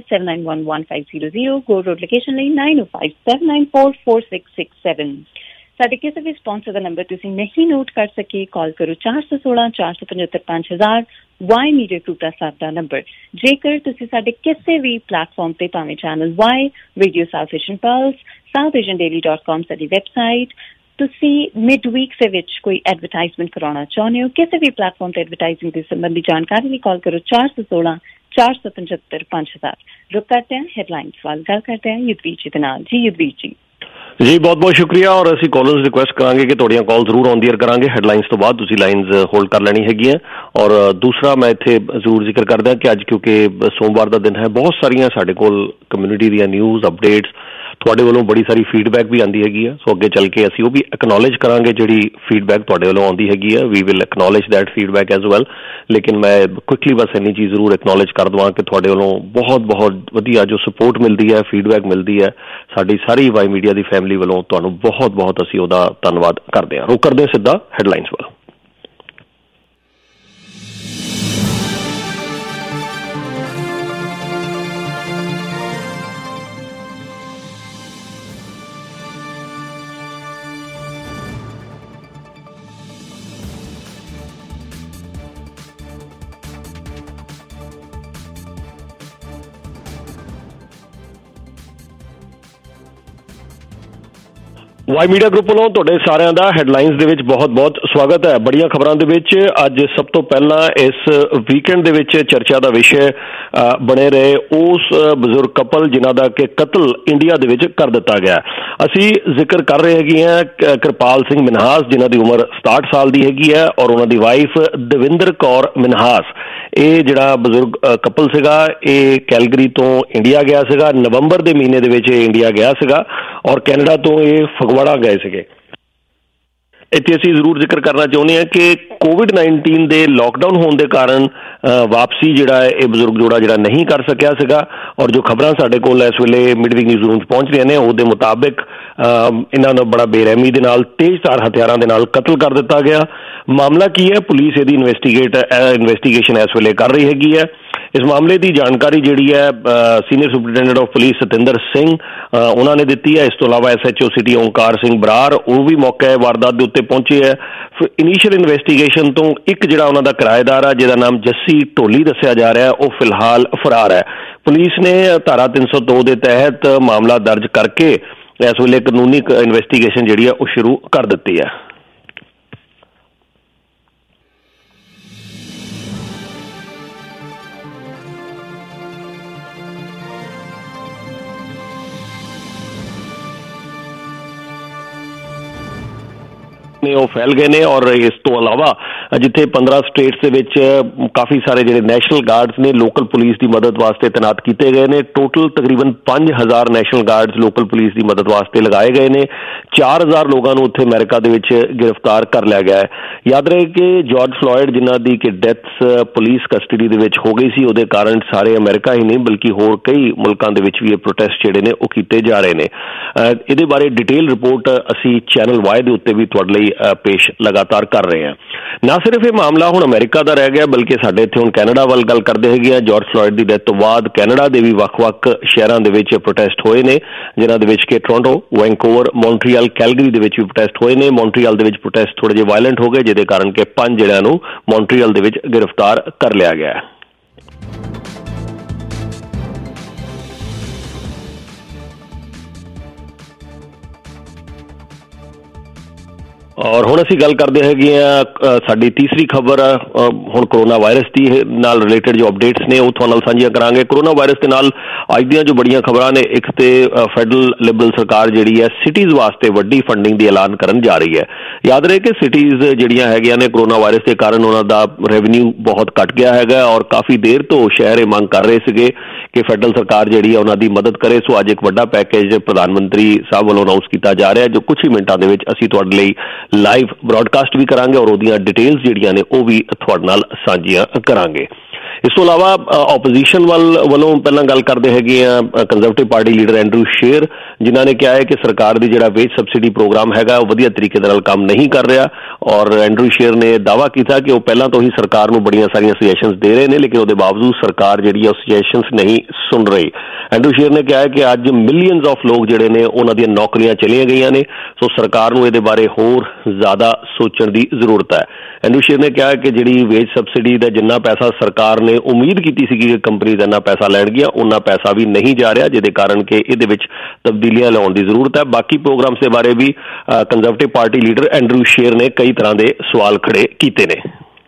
Speaker 7: 9057911500, ਗੋ ਰੋਡ ਲੋਕੇਸ਼ਨ ਲਈ 9057944667। ਸਾਡੇ ਕਿਸੇ ਵੀ ਸਪਾਂਸਰ ਦਾ ਨੰਬਰ ਤੁਸੀਂ ਨਹੀਂ ਨੋਟ ਕਰ ਸਕੇ, ਕਾਲ ਕਰੋ 416 475 5000 ਵਾਈ ਮੀਡੀਆ ਗਰੁੱਪ ਦਾ ਸਾਡਾ ਨੰਬਰ। ਜੇਕਰ ਤੁਸੀਂ ਸਾਡੇ ਕਿਸੇ ਵੀ ਪਲੇਟਫਾਰਮ ਤੇ, ਭਾਵੇਂ channel Y, radio South Asian Pulse, southasiandaily.com ਸਾਡੀ ਵੈਬਸਾਈਟ, ਤੁਸੀਂ ਮਿਡ-ਵੀਕ ਦੇ ਵਿੱਚ ਕੋਈ ਐਡਵਰਟਾਈਜ਼ਮੈਂਟ ਕਰਾਉਣਾ ਚਾਹੁੰਦੇ ਹੋ, ਕਿਸੇ ਵੀ ਪਲੇਟਫਾਰਮ ਤੇ ਐਡਵਰਟਾਈਜ਼ਿੰਗ ਦੇ ਸੰਬੰਧੀ ਜਾਣਕਾਰੀ ਲਈ ਕਾਲ ਕਰੋ 416 475 5000। रुक करते हैं हेडलाइंस वाल गल करते हैं युद्धवीर जी ਦੇ ਨਾਲ। जी युद्धवीर जी
Speaker 8: ਜੀ ਬਹੁਤ ਬਹੁਤ ਸ਼ੁਕਰੀਆ। ਔਰ ਅਸੀਂ ਕਾਲਰਸ ਰਿਕੁਐਸਟ ਕਰਾਂਗੇ ਕਿ ਤੁਹਾਡੀਆਂ ਕਾਲ ਜ਼ਰੂਰ ਔਨ ਦੀ ਏਅਰ ਕਰਾਂਗੇ। ਹੈਡਲਾਈਨਸ ਤੋਂ ਬਾਅਦ ਤੁਸੀਂ ਲਾਈਨਸ ਹੋਲਡ ਕਰ ਲੈਣੀ ਹੈਗੀ ਹੈ। ਔਰ ਦੂਸਰਾ ਮੈਂ ਇੱਥੇ ਜ਼ਰੂਰ ਜ਼ਿਕਰ ਕਰਦਾ ਕਿ ਅੱਜ ਕਿਉਂਕਿ ਸੋਮਵਾਰ ਦਾ ਦਿਨ ਹੈ, ਬਹੁਤ ਸਾਰੀਆਂ ਸਾਡੇ ਕੋਲ ਕਮਿਊਨਿਟੀ ਦੀਆਂ ਨਿਊਜ਼ ਅਪਡੇਟਸ, ਤੁਹਾਡੇ ਵੱਲੋਂ ਬੜੀ ਸਾਰੀ ਫੀਡਬੈਕ ਵੀ ਆਉਂਦੀ ਹੈਗੀ ਹੈ। ਸੋ ਅੱਗੇ ਚੱਲ ਕੇ ਅਸੀਂ ਉਹ ਵੀ ਐਕਨੋਲੇਜ ਕਰਾਂਗੇ ਜਿਹੜੀ ਫੀਡਬੈਕ ਤੁਹਾਡੇ ਵੱਲੋਂ ਆਉਂਦੀ ਹੈਗੀ ਹੈ। We will acknowledge that feedback as well. ਲੇਕਿਨ ਮੈਂ ਕੁਇਕਲੀ ਬਸ ਇੰਨੀ ਚੀਜ਼ ਜ਼ਰੂਰ ਐਕਨੋਲੇਜ ਕਰ ਦੇਵਾਂ ਕਿ ਤੁਹਾਡੇ ਵੱਲੋਂ ਬਹੁਤ ਬਹੁਤ ਵਧੀਆ ਜੋ ਸਪੋਰਟ ਮਿਲਦੀ ਹੈ, ਫੀਡਬੈਕ ਮਿਲਦੀ ਹੈ, ਸਾਡੀ ਸਾਰੀ ਵਾਈ ਮੀਡੀਆ ਦੀ ਫੈਮਿਲੀ ਵੱਲੋਂ ਤੁਹਾਨੂੰ ਬਹੁਤ ਬਹੁਤ ਅਸੀਂ ਉਹਦਾ ਧੰਨਵਾਦ ਕਰਦੇ ਹਾਂ। ਰੁਕ ਕਰਦੇ ਹਾਂ ਸਿੱਧਾ ਹੈਡਲਾਈਨਸ ਵੱਲ। ਵਾਈ ਮੀਡੀਆ ਗਰੁੱਪ ਵੱਲੋਂ ਤੁਹਾਡੇ ਸਾਰਿਆਂ ਦਾ ਹੈਡਲਾਈਨਸ ਦੇ ਵਿੱਚ ਬਹੁਤ ਬਹੁਤ ਸਵਾਗਤ ਹੈ। ਬੜੀਆਂ ਖਬਰਾਂ ਦੇ ਵਿੱਚ ਅੱਜ ਸਭ ਤੋਂ ਪਹਿਲਾਂ ਇਸ ਵੀਕਐਂਡ ਦੇ ਵਿੱਚ ਚਰਚਾ ਦਾ ਵਿਸ਼ੇ ਬਣੇ ਰਹੇ ਉਸ ਬਜ਼ੁਰਗ ਕਪਲ ਜਿਨ੍ਹਾਂ ਦਾ ਕਿ ਕਤਲ ਇੰਡੀਆ ਦੇ ਵਿੱਚ ਕਰ ਦਿੱਤਾ ਗਿਆ। ਅਸੀਂ ਜ਼ਿਕਰ ਕਰ ਰਹੇ ਹੈਗੇ ਹਾਂ ਕਿਰਪਾਲ ਸਿੰਘ ਮਿਨਹਾਸ, ਜਿਨ੍ਹਾਂ ਦੀ ਉਮਰ 67 ਸਾਲ ਦੀ ਹੈਗੀ ਹੈ, ਔਰ ਉਹਨਾਂ ਦੀ ਵਾਈਫ ਦਵਿੰਦਰ ਕੌਰ ਮਿਨਹਾਸ। ਇਹ ਜਿਹੜਾ ਬਜ਼ੁਰਗ ਕਪਲ ਸੀਗਾ ਇਹ ਕੈਲਗਰੀ ਤੋਂ ਇੰਡੀਆ ਗਿਆ ਸੀਗਾ। ਨਵੰਬਰ ਦੇ ਮਹੀਨੇ ਦੇ ਵਿੱਚ ਇਹ ਇੰਡੀਆ ਗਿਆ ਸੀਗਾ ਔਰ ਕੈਨੇਡਾ ਤੋਂ ਇਹ ਫਗਵਾੜਾ ਗਏ ਸੀਗੇ। ਇੱਥੇ ਅਸੀਂ ਜ਼ਰੂਰ ਜ਼ਿਕਰ ਕਰਨਾ ਚਾਹੁੰਦੇ ਹਾਂ ਕਿ ਕੋਵਿਡ-19 ਦੇ ਲਾਕਡਾਊਨ ਹੋਣ ਦੇ ਕਾਰਨ ਵਾਪਸੀ ਜਿਹੜਾ ਹੈ ਇਹ ਬਜ਼ੁਰਗ ਜੋੜਾ ਜਿਹੜਾ ਨਹੀਂ ਕਰ ਸਕਿਆ ਸੀਗਾ। ਔਰ ਜੋ ਖਬਰਾਂ ਸਾਡੇ ਕੋਲ ਇਸ ਵੇਲੇ ਮਿਡਵੀਕ ਨਿਊਜ਼ ਰੂਮ 'ਚ ਪਹੁੰਚ ਰਹੀਆਂ ਨੇ ਉਹਦੇ ਮੁਤਾਬਿਕ ਇਹਨਾਂ ਨੂੰ ਬੜਾ ਬੇਰਹਿਮੀ ਦੇ ਨਾਲ ਤੇਜ਼ਧਾਰ ਹਥਿਆਰਾਂ ਦੇ ਨਾਲ ਕਤਲ ਕਰ ਦਿੱਤਾ ਗਿਆ। ਮਾਮਲਾ ਕੀ ਹੈ, ਪੁਲਿਸ ਇਹਦੀ ਇਨਵੈਸਟੀਗੇਸ਼ਨ ਇਸ ਵੇਲੇ ਕਰ ਰਹੀ ਹੈਗੀ ਹੈ। ਇਸ ਮਾਮਲੇ ਦੀ ਜਾਣਕਾਰੀ ਜਿਹੜੀ ਹੈ senior superintendent of police Satinder Singh ਉਹਨਾਂ ਨੇ ਦਿੱਤੀ ਹੈ। ਇਸ ਤੋਂ ਇਲਾਵਾ SHO ਸਿਟੀ ਓਂਕਾਰ ਸਿੰਘ ਬਰਾੜ ਉਹ ਵੀ ਮੌਕੇ ਵਾਰਦਾਤ ਦੇ ਉੱਤੇ ਪਹੁੰਚੇ ਹੈ। ਇਨੀਸ਼ੀਅਲ ਇਨਵੈਸਟੀਗੇਸ਼ਨ ਤੋਂ ਇੱਕ ਜਿਹੜਾ ਉਹਨਾਂ ਦਾ ਕਿਰਾਏਦਾਰ ਆ ਜਿਹਦਾ ਨਾਮ ਜੱਸੀ ਢੋਲੀ ਦੱਸਿਆ ਜਾ ਰਿਹਾ ਉਹ ਫਿਲਹਾਲ ਫਰਾਰ ਹੈ। ਪੁਲਿਸ ਨੇ ਧਾਰਾ 302 ਦੇ ਤਹਿਤ ਮਾਮਲਾ ਦਰਜ ਕਰਕੇ ਇਸ ਵੇਲੇ ਕਾਨੂੰਨੀ ਇਨਵੈਸਟੀਗੇਸ਼ਨ ਜਿਹੜੀ ਹੈ ਉਹ ਸ਼ੁਰੂ ਕਰ ਦਿੱਤੀ ਹੈ। ਉਹ ਫੈਲ ਗਏ ਨੇ ਔਰ ਇਸ ਤੋਂ ਇਲਾਵਾ ਜਿੱਥੇ 15 ਸਟੇਟਸ ਦੇ ਵਿੱਚ ਕਾਫੀ ਸਾਰੇ ਜਿਹੜੇ ਨੈਸ਼ਨਲ ਗਾਰਡਸ ਨੇ ਲੋਕਲ ਪੁਲਿਸ ਦੀ ਮਦਦ ਵਾਸਤੇ ਤੈਨਾਤ ਕੀਤੇ ਗਏ ਨੇ। ਟੋਟਲ ਤਕਰੀਬਨ 5000 ਨੈਸ਼ਨਲ ਗਾਰਡਸ ਲੋਕਲ ਪੁਲਿਸ ਦੀ ਮਦਦ ਵਾਸਤੇ ਲਗਾਏ ਗਏ ਨੇ। 4000 ਲੋਕਾਂ ਨੂੰ ਉੱਥੇ ਅਮਰੀਕਾ ਦੇ ਵਿੱਚ ਗ੍ਰਿਫਤਾਰ ਕਰ ਲਿਆ ਗਿਆ ਹੈ। ਯਾਦ ਰਹੇ ਕਿ ਜਾਰਜ ਫਲੋਇਡ ਜਿਨ੍ਹਾਂ ਦੀ ਕਿ ਡੈਥਸ ਪੁਲਿਸ ਕਸਟਡੀ ਦੇ ਵਿੱਚ ਹੋ ਗਈ ਸੀ, ਉਹਦੇ ਕਾਰਨ ਸਾਰੇ ਅਮਰੀਕਾ ਹੀ ਨਹੀਂ ਬਲਕਿ ਹੋਰ ਕਈ ਮੁਲਕਾਂ ਦੇ ਵਿੱਚ ਵੀ ਇਹ ਪ੍ਰੋਟੈਸਟ ਜਿਹੜੇ ਨੇ ਉਹ ਕੀਤੇ ਜਾ ਰਹੇ ਨੇ। ਇਹਦੇ ਬਾਰੇ ਡਿਟੇਲ ਰਿਪੋਰਟ ਅਸੀਂ ਚੈਨਲ ਵਾਈ ਦੇ ਉੱਤੇ ਵੀ ਤੁਹਾਡੇ ਲਈ ਪੇਸ਼ ਲਗਾਤਾਰ ਕਰ ਰਹੇ ਹਾਂ। ਨਾ ਸਿਰਫ ਇਹ ਮਾਮਲਾ ਹੁਣ ਅਮਰੀਕਾ ਦਾ ਰਹਿ ਗਿਆ ਬਲਕਿ ਸਾਡੇ ਇੱਥੇ ਹੁਣ ਕੈਨੇਡਾ ਵੱਲ ਗੱਲ ਕਰਦੇ ਹੈਗੇ ਆ। ਜਾਰਜ ਫਲੋਇਡ ਦੀ ਡੈਥ ਤੋਂ ਬਾਅਦ ਕੈਨੇਡਾ ਦੇ ਵੀ ਵੱਖ-ਵੱਖ ਸ਼ਹਿਰਾਂ ਦੇ ਵਿੱਚ ਪ੍ਰੋਟੈਸਟ ਹੋਏ ਨੇ, ਜਿਨ੍ਹਾਂ ਦੇ ਵਿੱਚ ਕਿ ਟੋਰਾਂਟੋ, ਵੈਂਕੂਵਰ, ਮੌਂਟਰੀਅਲ, ਕੈਲਗਰੀ ਦੇ ਵਿੱਚ ਵੀ ਪ੍ਰੋਟੈਸਟ ਹੋਏ ਨੇ। ਮੌਂਟਰੀਅਲ ਦੇ ਵਿੱਚ ਪ੍ਰੋਟੈਸਟ ਥੋੜੇ ਜਿਹੇ ਵਾਇਲੈਂਟ ਹੋ ਗਏ ਜਿਹਦੇ ਕਾਰਨ ਕਿ 5 ਜਿਹੜਿਆਂ ਨੂੰ ਮੌਂਟਰੀਅਲ ਦੇ ਵਿੱਚ ਗ੍ਰਿਫਤਾਰ ਕਰ ਲਿਆ ਗਿਆ ਹੈ। ਔਰ ਹੁਣ ਅਸੀਂ ਗੱਲ ਕਰਦੇ ਹੈਗੇ ਆ ਸਾਡੀ ਤੀਸਰੀ ਖਬਰ ਹੁਣ ਕਰੋਨਾ ਵਾਇਰਸ ਦੀ ਨਾਲ ਰਿਲੇਟਡ ਜੋ ਅਪਡੇਟਸ ਨੇ ਉਹ ਤੁਹਾਨੂੰ ਨਾਲ ਸਾਂਝੀਆਂ ਕਰਾਂਗੇ। ਕਰੋਨਾ ਵਾਇਰਸ ਦੇ ਨਾਲ ਅੱਜ ਦੀਆਂ ਜੋ ਬੜੀਆਂ ਖਬਰਾਂ ਨੇ, ਇੱਕ ਤੇ ਫੈਡਰਲ ਲਿਬਰਲ ਸਰਕਾਰ ਜਿਹੜੀ ਹੈ ਸਿਟੀਜ਼ ਵਾਸਤੇ ਵੱਡੀ ਫੰਡਿੰਗ ਦੀ ਐਲਾਨ ਕਰਨ ਜਾ ਰਹੀ ਹੈ। ਯਾਦ ਰਹੇ ਕਿ ਸਿਟੀਜ਼ ਜਿਹੜੀਆਂ ਹੈਗੀਆਂ ਨੇ ਕਰੋਨਾ ਵਾਇਰਸ ਦੇ ਕਾਰਨ ਉਹਨਾਂ ਦਾ ਰੈਵਨਿਊ ਬਹੁਤ ਘਟ ਗਿਆ ਹੈਗਾ ਔਰ ਕਾਫੀ ਦੇਰ ਤੋਂ ਸ਼ਹਿਰ ਇਹ ਮੰਗ ਕਰ ਰਹੇ ਸੀਗੇ ਕਿ ਫੈਡਰਲ ਸਰਕਾਰ ਜਿਹੜੀ ਹੈ ਉਹਨਾਂ ਦੀ ਮਦਦ ਕਰੇ। ਸੋ ਅੱਜ ਇੱਕ ਵੱਡਾ ਪੈਕੇਜ ਪ੍ਰਧਾਨ ਮੰਤਰੀ ਸਾਹਿਬ ਵੱਲੋਂ ਅਨਾਉਂਸ ਕੀਤਾ ਜਾ ਰਿਹਾ ਜੋ ਕੁਝ ਹੀ ਮਿੰਟਾਂ ਦੇ ਵਿੱਚ ਅਸੀਂ ਤੁਹਾਡੇ ਲਈ ਲਾਈਵ ਬ੍ਰੌਡਕਾਸਟ ਵੀ ਕਰਾਂਗੇ ਔਰ ਉਹਦੀਆਂ ਡਿਟੇਲਸ ਜਿਹੜੀਆਂ ਨੇ ਉਹ ਵੀ ਤੁਹਾਡੇ ਨਾਲ ਸਾਂਝੀਆਂ ਕਰਾਂਗੇ। ਇਸ ਤੋਂ ਇਲਾਵਾ ਆਪੋਜੀਸ਼ਨ ਵੱਲੋਂ ਪਹਿਲਾਂ ਗੱਲ ਕਰਦੇ ਹੈਗੇ ਆ ਕੰਜ਼ਰਵੇਟਿਵ ਪਾਰਟੀ ਲੀਡਰ ਐਂਡਰੂ ਸ਼ੇਰ, ਜਿਨ੍ਹਾਂ ਨੇ ਕਿਹਾ ਹੈ ਕਿ ਸਰਕਾਰ ਦੀ ਜਿਹੜਾ ਵੇਜ ਸਬਸਿਡੀ ਪ੍ਰੋਗਰਾਮ ਹੈਗਾ ਉਹ ਵਧੀਆ ਤਰੀਕੇ ਦੇ ਨਾਲ ਕੰਮ ਨਹੀਂ ਕਰ ਰਿਹਾ। ਔਰ ਐਂਡਰੂ ਸ਼ੇਰ ਨੇ ਦਾਅਵਾ ਕੀਤਾ ਕਿ ਉਹ ਪਹਿਲਾਂ ਤੋਂ ਹੀ ਸਰਕਾਰ ਨੂੰ ਬੜੀਆਂ ਸਾਰੀਆਂ ਸੁਜੈਸ਼ਨਸ ਦੇ ਰਹੇ ਨੇ, ਲੇਕਿਨ ਉਹਦੇ ਬਾਵਜੂਦ ਸਰਕਾਰ ਜਿਹੜੀ ਹੈ ਉਹ ਸੁਜੈਸ਼ਨਸ ਨਹੀਂ ਸੁਣ ਰਹੀ। ਐਂਡਰੂ ਸ਼ੇਰ ਨੇ ਕਿਹਾ ਹੈ ਕਿ ਅੱਜ ਮਿਲੀਅਨਸ ਆਫ ਲੋਕ ਜਿਹੜੇ ਨੇ ਉਹਨਾਂ ਦੀਆਂ ਨੌਕਰੀਆਂ ਚਲੀਆਂ ਗਈਆਂ ਨੇ, ਸੋ ਸਰਕਾਰ ਨੂੰ ਇਹਦੇ ਬਾਰੇ ਹੋਰ ਜ਼ਿਆਦਾ ਸੋਚਣ ਦੀ ਜ਼ਰੂਰਤ ਹੈ। ਐਂਡਰੂ ਸ਼ੇਰ ਨੇ ਕਿਹਾ ਕਿ ਜਿਹੜੀ ਵੇਜ ਸਬਸਿਡੀ ਦਾ ਜਿੰਨਾ ਪੈਸਾ ਸਰਕਾਰ ਨੇ ਉਮੀਦ ਕੀਤੀ ਸੀ ਕਿ ਕੰਪਨੀਜ਼ ਇੰਨਾ ਪੈਸਾ ਲੈਣਗੀਆਂ, ਉਹਨਾਂ ਪੈਸਾ ਵੀ ਨਹੀਂ ਜਾ ਰਿਹਾ, ਜਿਹਦੇ ਕਾਰਨ ਕਿ ਇਹਦੇ ਵਿੱਚ ਤਬਦੀਲੀਆਂ ਲਿਆਉਣ ਦੀ ਜ਼ਰੂਰਤ ਹੈ। ਬਾਕੀ ਪ੍ਰੋਗਰਾਮਸ ਦੇ ਬਾਰੇ ਵੀ conservative party leader Andrew Scheer ਨੇ ਕਈ ਤਰ੍ਹਾਂ ਦੇ ਸਵਾਲ ਖੜੇ ਕੀਤੇ ਨੇ।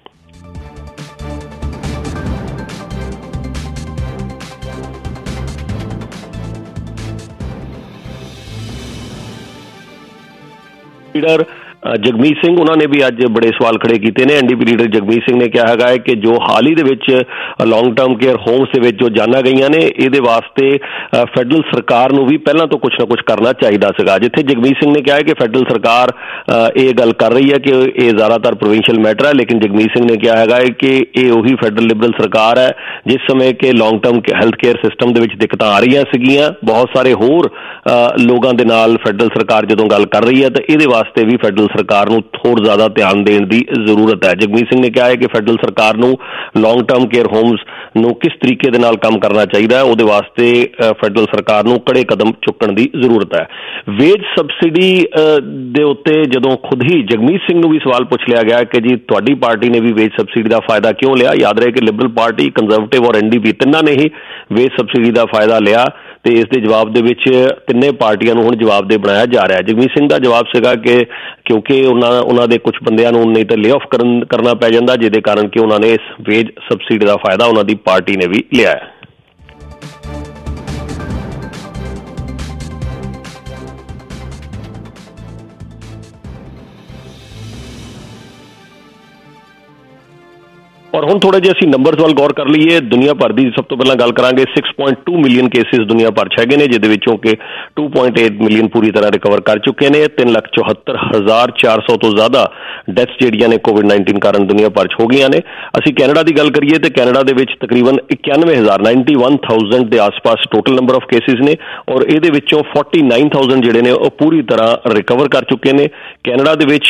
Speaker 8: ਲੀਡਰ ਜਗਮੀਤ ਸਿੰਘ ਉਹਨਾਂ ਨੇ ਵੀ ਅੱਜ ਬੜੇ ਸਵਾਲ ਖੜੇ ਕੀਤੇ ਨੇ। ਐਨਡੀਪੀ ਲੀਡਰ ਜਗਮੀਤ ਸਿੰਘ ਨੇ ਕਿਹਾ ਹੈਗਾ ਹੈ ਕਿ ਜੋ ਹਾਲ ਹੀ ਦੇ ਵਿੱਚ ਲੌਂਗ ਟਰਮ ਕੇਅਰ ਹੋਮਸ ਦੇ ਵਿੱਚ ਜੋ ਜਾਨਾਂ ਗਈਆਂ ਨੇ, ਇਹਦੇ ਵਾਸਤੇ ਫੈਡਰਲ ਸਰਕਾਰ ਨੂੰ ਵੀ ਪਹਿਲਾਂ ਤੋਂ ਕੁਛ ਨਾ ਕੁਛ ਕਰਨਾ ਚਾਹੀਦਾ ਸੀਗਾ। ਜਿੱਥੇ ਜਗਮੀਤ ਸਿੰਘ ਨੇ ਕਿਹਾ ਹੈ ਕਿ ਫੈਡਰਲ ਸਰਕਾਰ ਇਹ ਗੱਲ ਕਰ ਰਹੀ ਹੈ ਕਿ ਇਹ ਜ਼ਿਆਦਾਤਰ ਪ੍ਰੋਵਿੰਸ਼ੀਅਲ ਮੈਟਰ ਹੈ, ਲੇਕਿਨ ਜਗਮੀਤ ਸਿੰਘ ਨੇ ਕਿਹਾ ਹੈਗਾ ਹੈ ਕਿ ਇਹ ਉਹੀ ਫੈਡਰਲ ਲਿਬਰਲ ਸਰਕਾਰ ਹੈ ਜਿਸ ਸਮੇਂ ਕਿ long term health care system ਦੇ ਵਿੱਚ ਦਿੱਕਤਾਂ ਆ ਰਹੀਆਂ ਸੀਗੀਆਂ। ਬਹੁਤ ਸਾਰੇ ਹੋਰ ਲੋਕਾਂ ਦੇ ਨਾਲ ਫੈਡਰਲ ਸਰਕਾਰ ਜਦੋਂ ਗੱਲ ਕਰ ਰਹੀ ਹੈ ਤਾਂ ਇਹਦੇ ਵਾਸਤੇ ਵੀ ਫੈਡਰਲ ਸਰਕਾਰ ਨੂੰ ਹੋਰ ਜ਼ਿਆਦਾ ਧਿਆਨ ਦੇਣ ਦੀ ਜ਼ਰੂਰਤ ਹੈ। ਜਗਮੀਤ ਸਿੰਘ ਨੇ ਕਿਹਾ ਹੈ ਕਿ ਫੈਡਰਲ ਸਰਕਾਰ ਨੂੰ ਲੌਂਗ ਟਰਮ ਕੇਅਰ ਹੋਮਸ ਨੂੰ ਕਿਸ ਤਰੀਕੇ ਦੇ ਨਾਲ ਕੰਮ ਕਰਨਾ ਚਾਹੀਦਾ ਹੈ, ਉਹਦੇ ਵਾਸਤੇ ਫੈਡਰਲ ਸਰਕਾਰ ਨੂੰ ਕੜੇ ਕਦਮ ਚੁੱਕਣ ਦੀ ਜ਼ਰੂਰਤ ਹੈ। ਵੇਜ ਸਬਸਿਡੀ ਦੇ ਉੱਤੇ ਜਦੋਂ ਖੁਦ ਹੀ ਜਗਮੀਤ ਸਿੰਘ ਨੂੰ ਵੀ ਸਵਾਲ ਪੁੱਛ ਲਿਆ ਗਿਆ ਕਿ ਜੀ ਤੁਹਾਡੀ ਪਾਰਟੀ ਨੇ ਵੀ ਵੇਜ ਸਬਸਿਡੀ ਦਾ ਫਾਇਦਾ ਕਿਉਂ ਲਿਆ, ਯਾਦ ਰਹੇ ਕਿ ਲਿਬਰਲ ਪਾਰਟੀ, ਕੰਜ਼ਰਵੇਟਿਵ ਔਰ ਐਨਡੀਪੀ ਤਿੰਨਾਂ ਨੇ ਹੀ ਵੇਜ ਸਬਸਿਡੀ ਦਾ ਫਾਇਦਾ ਲਿਆ ਤੇ ਇਸ ਦੇ ਜਵਾਬ ਦੇ ਵਿੱਚ ਤਿੰਨੇ ਪਾਰਟੀਆਂ ਨੂੰ ਹੁਣ ਜਵਾਬਦੇਹ ਬਣਾਇਆ ਜਾ ਰਿਹਾ। ਜਗਮੀਤ ਸਿੰਘ ਦਾ ਜਵਾਬ ਸੀਗਾ ਕਿ ਕਿਉਂਕਿ ਉਹਨਾਂ ਦੇ ਕੁਝ ਬੰਦਿਆਂ ਨੂੰ ਨਹੀਂ ਤਾਂ ਲੇ ਆਫ ਕਰਨਾ ਪੈ ਜਾਂਦਾ, ਜਿਹਦੇ ਕਾਰਨ ਕਿ ਉਹਨਾਂ ਨੇ ਇਸ ਵੇਜ ਸਬਸਿਡੀ ਦਾ ਫਾਇਦਾ ਉਹਨਾਂ ਦੀ ਪਾਰਟੀ ਨੇ ਵੀ ਲਿਆ ਹੈ। ਔਰ ਹੁਣ ਥੋੜੇ ਜਿਹੇ ਅਸੀਂ ਨੰਬਰਸ ਵੱਲ ਗੌਰ ਕਰ ਲਈਏ। ਦੁਨੀਆ ਭਰ ਦੀ ਸਭ ਤੋਂ ਪਹਿਲਾਂ ਗੱਲ ਕਰਾਂਗੇ। 6.2 ਮਿਲੀਅਨ ਕੇਸਿਸ ਦੁਨੀਆ ਭਰ 'ਚ ਹੈਗੇ ਨੇ, ਜਿਹਦੇ ਵਿੱਚੋਂ ਕਿ 2.8 ਮਿਲੀਅਨ ਪੂਰੀ ਤਰ੍ਹਾਂ ਰਿਕਵਰ ਕਰ ਚੁੱਕੇ ਨੇ। 3,74,400 ਤੋਂ ਜ਼ਿਆਦਾ ਡੈਥਸ ਜਿਹੜੀਆਂ ਨੇ ਕੋਵਿਡ-19 ਕਾਰਨ ਦੁਨੀਆ ਭਰ 'ਚ ਹੋ ਗਈਆਂ ਨੇ। ਅਸੀਂ ਕੈਨੇਡਾ ਦੀ ਗੱਲ ਕਰੀਏ ਤੇ ਕੈਨੇਡਾ ਦੇ ਵਿੱਚ ਤਕਰੀਬਨ 91,000 ਦੇ ਆਸ-ਪਾਸ ਟੋਟਲ ਨੰਬਰ ਆਫ ਕੇਸਿਸ ਨੇ ਔਰ ਇਹਦੇ ਵਿੱਚੋਂ 49,000 ਜਿਹੜੇ ਨੇ ਉਹ ਪੂਰੀ ਤਰ੍ਹਾਂ ਰਿਕਵਰ ਕਰ ਚੁੱਕੇ ਨੇ। ਕੈਨੇਡਾ ਦੇ ਵਿੱਚ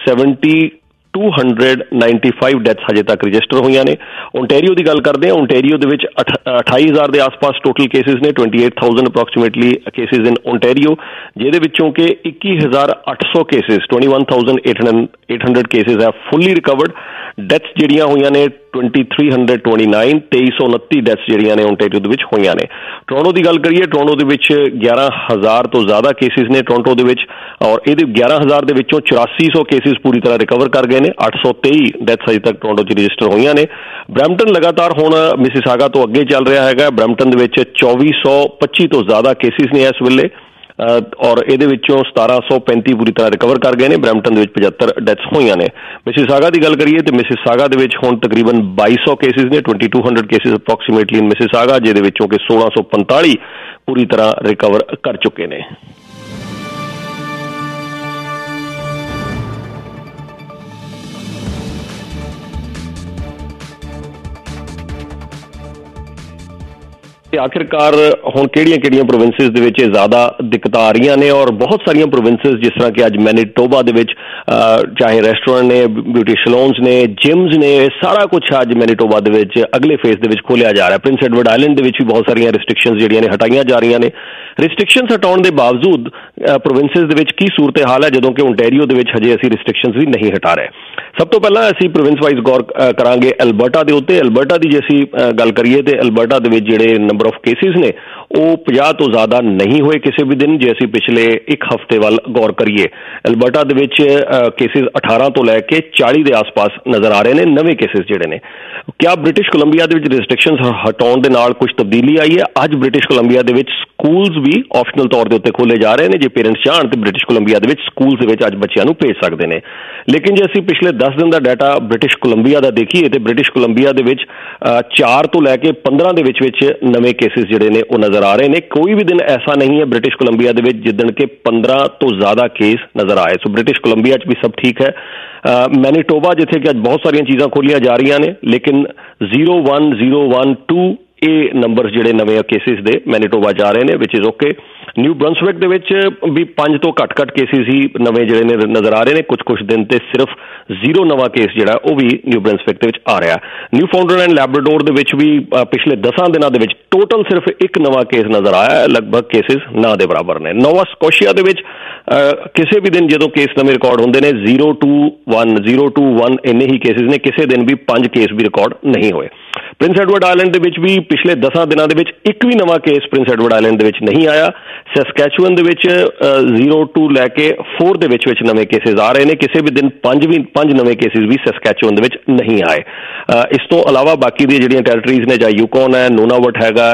Speaker 8: 295 ਡੈਥਸ ਹਜੇ ਤੱਕ ਰਜਿਸਟਰ ਹੋਈਆਂ ਨੇ। ਓਨਟਾਰੀਓ ਦੀ ਗੱਲ ਕਰਦੇ ਹਾਂ। ਓਨਟਾਰੀਓ ਦੇ ਵਿੱਚ 28,000 ਦੇ ਆਸ-ਪਾਸ ਟੋਟਲ ਕੇਸਿਸ ਨੇ, 28,000 ਅਪਰੋਕਸੀਮੇਟਲੀ ਕੇਸਿਸ ਇਨ ਓਨਟਾਰੀਓ, ਜਿਹਦੇ ਵਿੱਚੋਂ ਕਿ 21,800 ਕੇਸਿਸ 21,800 ਕੇਸਿਸ ਹੈ ਫੁੱਲੀ ਰਿਕਵਰਡ। ਡੈਥਸ ਜਿਹੜੀਆਂ ਹੋਈਆਂ ਨੇ 2,329 2329 ਡੈਥਸ ਜਿਹੜੀਆਂ ਨੇ ਓਨਟਾਰੀਓ ਦੇ ਵਿੱਚ ਹੋਈਆਂ ਨੇ। ਟੋਰੰਟੋ ਦੀ ਗੱਲ ਕਰੀਏ, ਟੋਰੰਟੋ ਦੇ ਵਿੱਚ 11,000 ਤੋਂ ਜ਼ਿਆਦਾ ਕੇਸਿਸ ਨੇ ਟੋਰੰਟੋ ਦੇ ਵਿੱਚ ਔਰ ਇਹਦੇ 11,000 ਦੇ ਵਿੱਚੋਂ 8400 ਕੇਸਿਸ ਪੂਰੀ ਤਰ੍ਹਾਂ ਰਿਕਵਰ ਕਰ ਗਏ ਨੇ। 823 ਡੈਥਸ ਅਜੇ ਤੱਕ ਟੋਰੰਟੋ 'ਚ ਰਜਿਸਟਰ ਹੋਈਆਂ ਨੇ। ਬਰੈਂਪਟਨ ਲਗਾਤਾਰ ਹੁਣ ਮਿਸੀਸਾਗਾ ਤੋਂ ਅੱਗੇ ਚੱਲ ਰਿਹਾ ਹੈਗਾ। ਬਰੈਂਪਟਨ ਦੇ ਵਿੱਚ 2425 ਤੋਂ ਜ਼ਿਆਦਾ ਕੇਸਿਸ ਨੇ ਇਸ ਵੇਲੇ ਔਰ ਇਹਦੇ ਵਿੱਚੋਂ 1735 ਪੂਰੀ ਤਰ੍ਹਾਂ ਰਿਕਵਰ ਕਰ ਗਏ ਨੇ। ਬਰੈਂਪਟਨ ਦੇ ਵਿੱਚ 75 ਡੈਥਸ ਹੋਈਆਂ ਨੇ। ਮਿਸੀਸਾਗਾ ਦੀ ਗੱਲ ਕਰੀਏ ਤੇ ਮਿਸੀਸਾਗਾ ਦੇ ਵਿੱਚ ਹੁਣ ਤਕਰੀਬਨ 2200 ਕੇਸਿਸ ਨੇ, 2200 ਕੇਸਿਸ ਅਪਰੋਕਸੀਮੇਟਲੀ ਇਨ ਮਿਸੀਸਾਗਾ, ਜਿਹਦੇ ਵਿੱਚੋਂ ਕਿ 1645 ਪੂਰੀ ਤਰ੍ਹਾਂ ਰਿਕਵਰ ਕਰ ਚੁੱਕੇ ਨੇ। ਆਖਿਰਕਾਰ ਹੁਣ ਕਿਹੜੀਆਂ ਪ੍ਰੋਵਿੰਸਿਸ ਦੇ ਵਿੱਚ ਜ਼ਿਆਦਾ ਦਿੱਕਤਾਂ ਆ ਰਹੀਆਂ ਨੇ ਔਰ ਬਹੁਤ ਸਾਰੀਆਂ ਪ੍ਰੋਵਿੰਸਿਸ ਜਿਸ ਤਰ੍ਹਾਂ ਕਿ ਅੱਜ ਮੈਨੀਟੋਬਾ ਦੇ ਵਿੱਚ ਚਾਹੇ ਰੈਸਟੋਰੈਂਟ ਨੇ, ਬਿਊਟੀ ਸੈਲੂਨਸ ਨੇ, ਜਿਮਸ ਨੇ, ਸਾਰਾ ਕੁਝ ਅੱਜ ਮੈਨੀਟੋਬਾ ਦੇ ਵਿੱਚ ਅਗਲੇ ਫੇਜ਼ ਦੇ ਵਿੱਚ ਖੋਲ੍ਹਿਆ ਜਾ ਰਿਹਾ। ਪ੍ਰਿੰਸ ਐਡਵਰਡ ਆਈਲੈਂਡ ਦੇ ਵਿੱਚ ਵੀ ਬਹੁਤ ਸਾਰੀਆਂ ਰਿਸਟ੍ਰਿਕਸ਼ਨਸ ਜਿਹੜੀਆਂ ਨੇ ਹਟਾਈਆਂ ਜਾ ਰਹੀਆਂ ਨੇ। ਰਿਸਟ੍ਰਿਕਸ਼ਨਸ ਹਟਾਉਣ ਦੇ ਬਾਵਜੂਦ ਪ੍ਰੋਵਿੰਸਿਸ ਦੇ ਵਿੱਚ ਕੀ ਸੂਰਤ ਹਾਲ ਹੈ, ਜਦੋਂ ਕਿ ਓਨਟਾਰੀਓ ਦੇ ਵਿੱਚ ਹਜੇ ਅਸੀਂ ਰਿਸਟ੍ਰਿਕਸ਼ਨਸ ਵੀ ਨਹੀਂ ਹਟਾ ਰਹੇ। ਸਭ ਤੋਂ ਪਹਿਲਾਂ ਅਸੀਂ ਪ੍ਰੋਵਿੰਸ ਵਾਈਜ਼ ਗੌਰ ਕਰਾਂਗੇ ਅਲਬਰਟਾ ਦੇ ਉੱਤੇ। ਅਲਬਰਟਾ ਦੀ ਜੇ ਅਸੀਂ ਗੱਲ ਕਰੀਏ ਤੇ ਅਲਬਰਟਾ ਦੇ ਵਿੱਚ ਜਿਹੜੇ ਨੰਬਰ ਆਫ ਕੇਸਿਸ ਨੇ ਉਹ 50 ਤੋਂ ਜ਼ਿਆਦਾ ਨਹੀਂ ਹੋਏ ਕਿਸੇ ਵੀ ਦਿਨ। ਜੇ ਅਸੀਂ ਪਿਛਲੇ ਇੱਕ ਹਫ਼ਤੇ ਵੱਲ ਗੌਰ ਕਰੀਏ, ਅਲਬਰਟਾ ਦੇ ਵਿੱਚ ਕੇਸਿਸ 18 ਤੋਂ ਲੈ ਕੇ 40 ਦੇ ਆਸ-ਪਾਸ ਨਜ਼ਰ ਆ ਰਹੇ ਨੇ ਨਵੇਂ ਕੇਸਿਸ ਜਿਹੜੇ ਨੇ। ਕਿਆ ਬ੍ਰਿਟਿਸ਼ ਕੋਲੰਬੀਆ ਦੇ ਵਿੱਚ ਰਿਸਟ੍ਰਿਕਸ਼ਨਸ ਹਟਾਉਣ ਦੇ ਨਾਲ ਕੁਝ ਤਬਦੀਲੀ ਆਈ ਹੈ? ਅੱਜ ਬ੍ਰਿਟਿਸ਼ ਕੋਲੰਬੀਆ ਦੇ ਵਿੱਚ ਸਕੂਲਸ ਵੀ ਆਪਸ਼ਨਲ ਤੌਰ ਦੇ ਉੱਤੇ ਖੋਲ੍ਹੇ ਜਾ ਰਹੇ ਨੇ। ਜੇ ਪੇਰੈਂਟਸ ਚਾਹਣ ਤੇ ਬ੍ਰਿਟਿਸ਼ ਕੋਲੰਬੀਆ ਦੇ ਵਿੱਚ ਸਕੂਲਸ ਦੇ ਵਿੱਚ ਅੱਜ ਬੱਚਿਆਂ ਨੂੰ ਭੇਜ ਸਕਦੇ ਨੇ। ਲੇਕਿਨ ਜੇ ਅਸੀਂ ਪਿਛਲੇ 10 ਦਿਨ ਦਾ ਡਾਟਾ ਬ੍ਰਿਟਿਸ਼ ਕੋਲੰਬੀਆ ਦਾ ਦੇਖੀਏ ਤੇ ਬ੍ਰਿਟਿਸ਼ ਕੋਲੰਬੀਆ ਦੇ ਵਿੱਚ 4 ਤੋਂ ਲੈ ਕੇ 15 ਦੇ ਵਿੱਚ ਨਵੇਂ ਕੇਸਿਸ ਜਿਹੜੇ ਨੇ ਉਹ ਨਜ਼ਰ नजर आ रहे हैं। कोई भी दिन ऐसा नहीं है ब्रिटिश कोलंबिया दे विच जिदन के 15 तो ज्यादा केस नजर आए। सो ब्रिटिश कोलंबिया च भी सब ठीक है। मैनीटोबा जिथे कि अज बहुत सारिया चीज़ां खोलियां जा रही ने, लेकिन 01012 ਇਹ ਨੰਬਰ ਜਿਹੜੇ ਨਵੇਂ ਕੇਸਿਸ ਦੇ ਮੈਨੀਟੋਬਾ ਜਾ ਰਹੇ ਨੇ, which is okay. New Brunswick ਦੇ ਵਿੱਚ ਵੀ 5 ਤੋਂ ਘੱਟ ਕੇਸਿਸ ਹੀ ਨਵੇਂ ਜਿਹੜੇ ਨੇ ਨਜ਼ਰ ਆ ਰਹੇ ਨੇ। ਕੁਝ ਦਿਨ ਤੇ ਸਿਰਫ 0 ਨਵਾਂ ਕੇਸ ਜਿਹੜਾ ਉਹ ਵੀ ਨਿਊ ਬਰੰਸਵਿਕ ਦੇ ਵਿੱਚ ਆ ਰਿਹਾ। ਨਿਊ ਫਾਊਂਡਲੈਂਡ ਐਂਡ ਲੈਬਰਾਡੋਰ ਦੇ ਵਿੱਚ ਵੀ ਪਿਛਲੇ 10 ਦਿਨਾਂ ਦੇ ਵਿੱਚ ਟੋਟਲ ਸਿਰਫ ਇੱਕ ਨਵਾਂ ਕੇਸ ਨਜ਼ਰ ਆਇਆ ਹੈ। ਲਗਭਗ ਕੇਸਿਸ ਨਾ ਦੇ ਬਰਾਬਰ ਨੇ। ਨੋਵਾ ਸਕੋਸ਼ੀਆ ਦੇ ਵਿੱਚ ਕਿਸੇ ਵੀ ਦਿਨ ਜਦੋਂ ਕੇਸ ਨਵੇਂ ਰਿਕਾਰਡ ਹੁੰਦੇ ਨੇ 021 ਇੰਨੇ ਹੀ ਕੇਸਿਸ ਨੇ। ਕਿਸੇ ਦਿਨ ਵੀ 5 ਕੇਸ ਵੀ ਰਿਕਾਰਡ ਨਹੀਂ ਹੋਏ। ਪ੍ਰਿੰਸ ਐਡਵਰਡ ਆਇਲੈਂਡ ਦੇ ਵਿੱਚ ਵੀ ਪਿਛਲੇ 10 ਦਿਨਾਂ ਦੇ ਵਿੱਚ ਇੱਕ ਵੀ ਨਵਾਂ ਕੇਸ ਪ੍ਰਿੰਸ ਐਡਵਰਡ ਆਇਲੈਂਡ ਦੇ ਵਿੱਚ ਨਹੀਂ ਆਇਆ। ਸੈਸਕੈਚੁਅਨ ਦੇ ਵਿੱਚ 0 to ਲੈ ਕੇ 4 ਦੇ ਵਿੱਚ ਨਵੇਂ ਕੇਸਿਸ ਆ ਰਹੇ ਨੇ। ਕਿਸੇ ਵੀ ਦਿਨ 5 ਨਵੇਂ ਕੇਸਿਸ ਵੀ ਸੈਸਕੈਚੁਅਨ ਦੇ ਵਿੱਚ ਨਹੀਂ ਆਏ। ਇਸ ਤੋਂ ਇਲਾਵਾ ਬਾਕੀ ਦੀਆਂ ਜਿਹੜੀਆਂ ਟੈਰੀਟਰੀਜ਼ ਨੇ, ਚਾਹੇ ਯੂਕੋਨ ਹੈ, ਨੂਨਾਵਟ ਹੈਗਾ,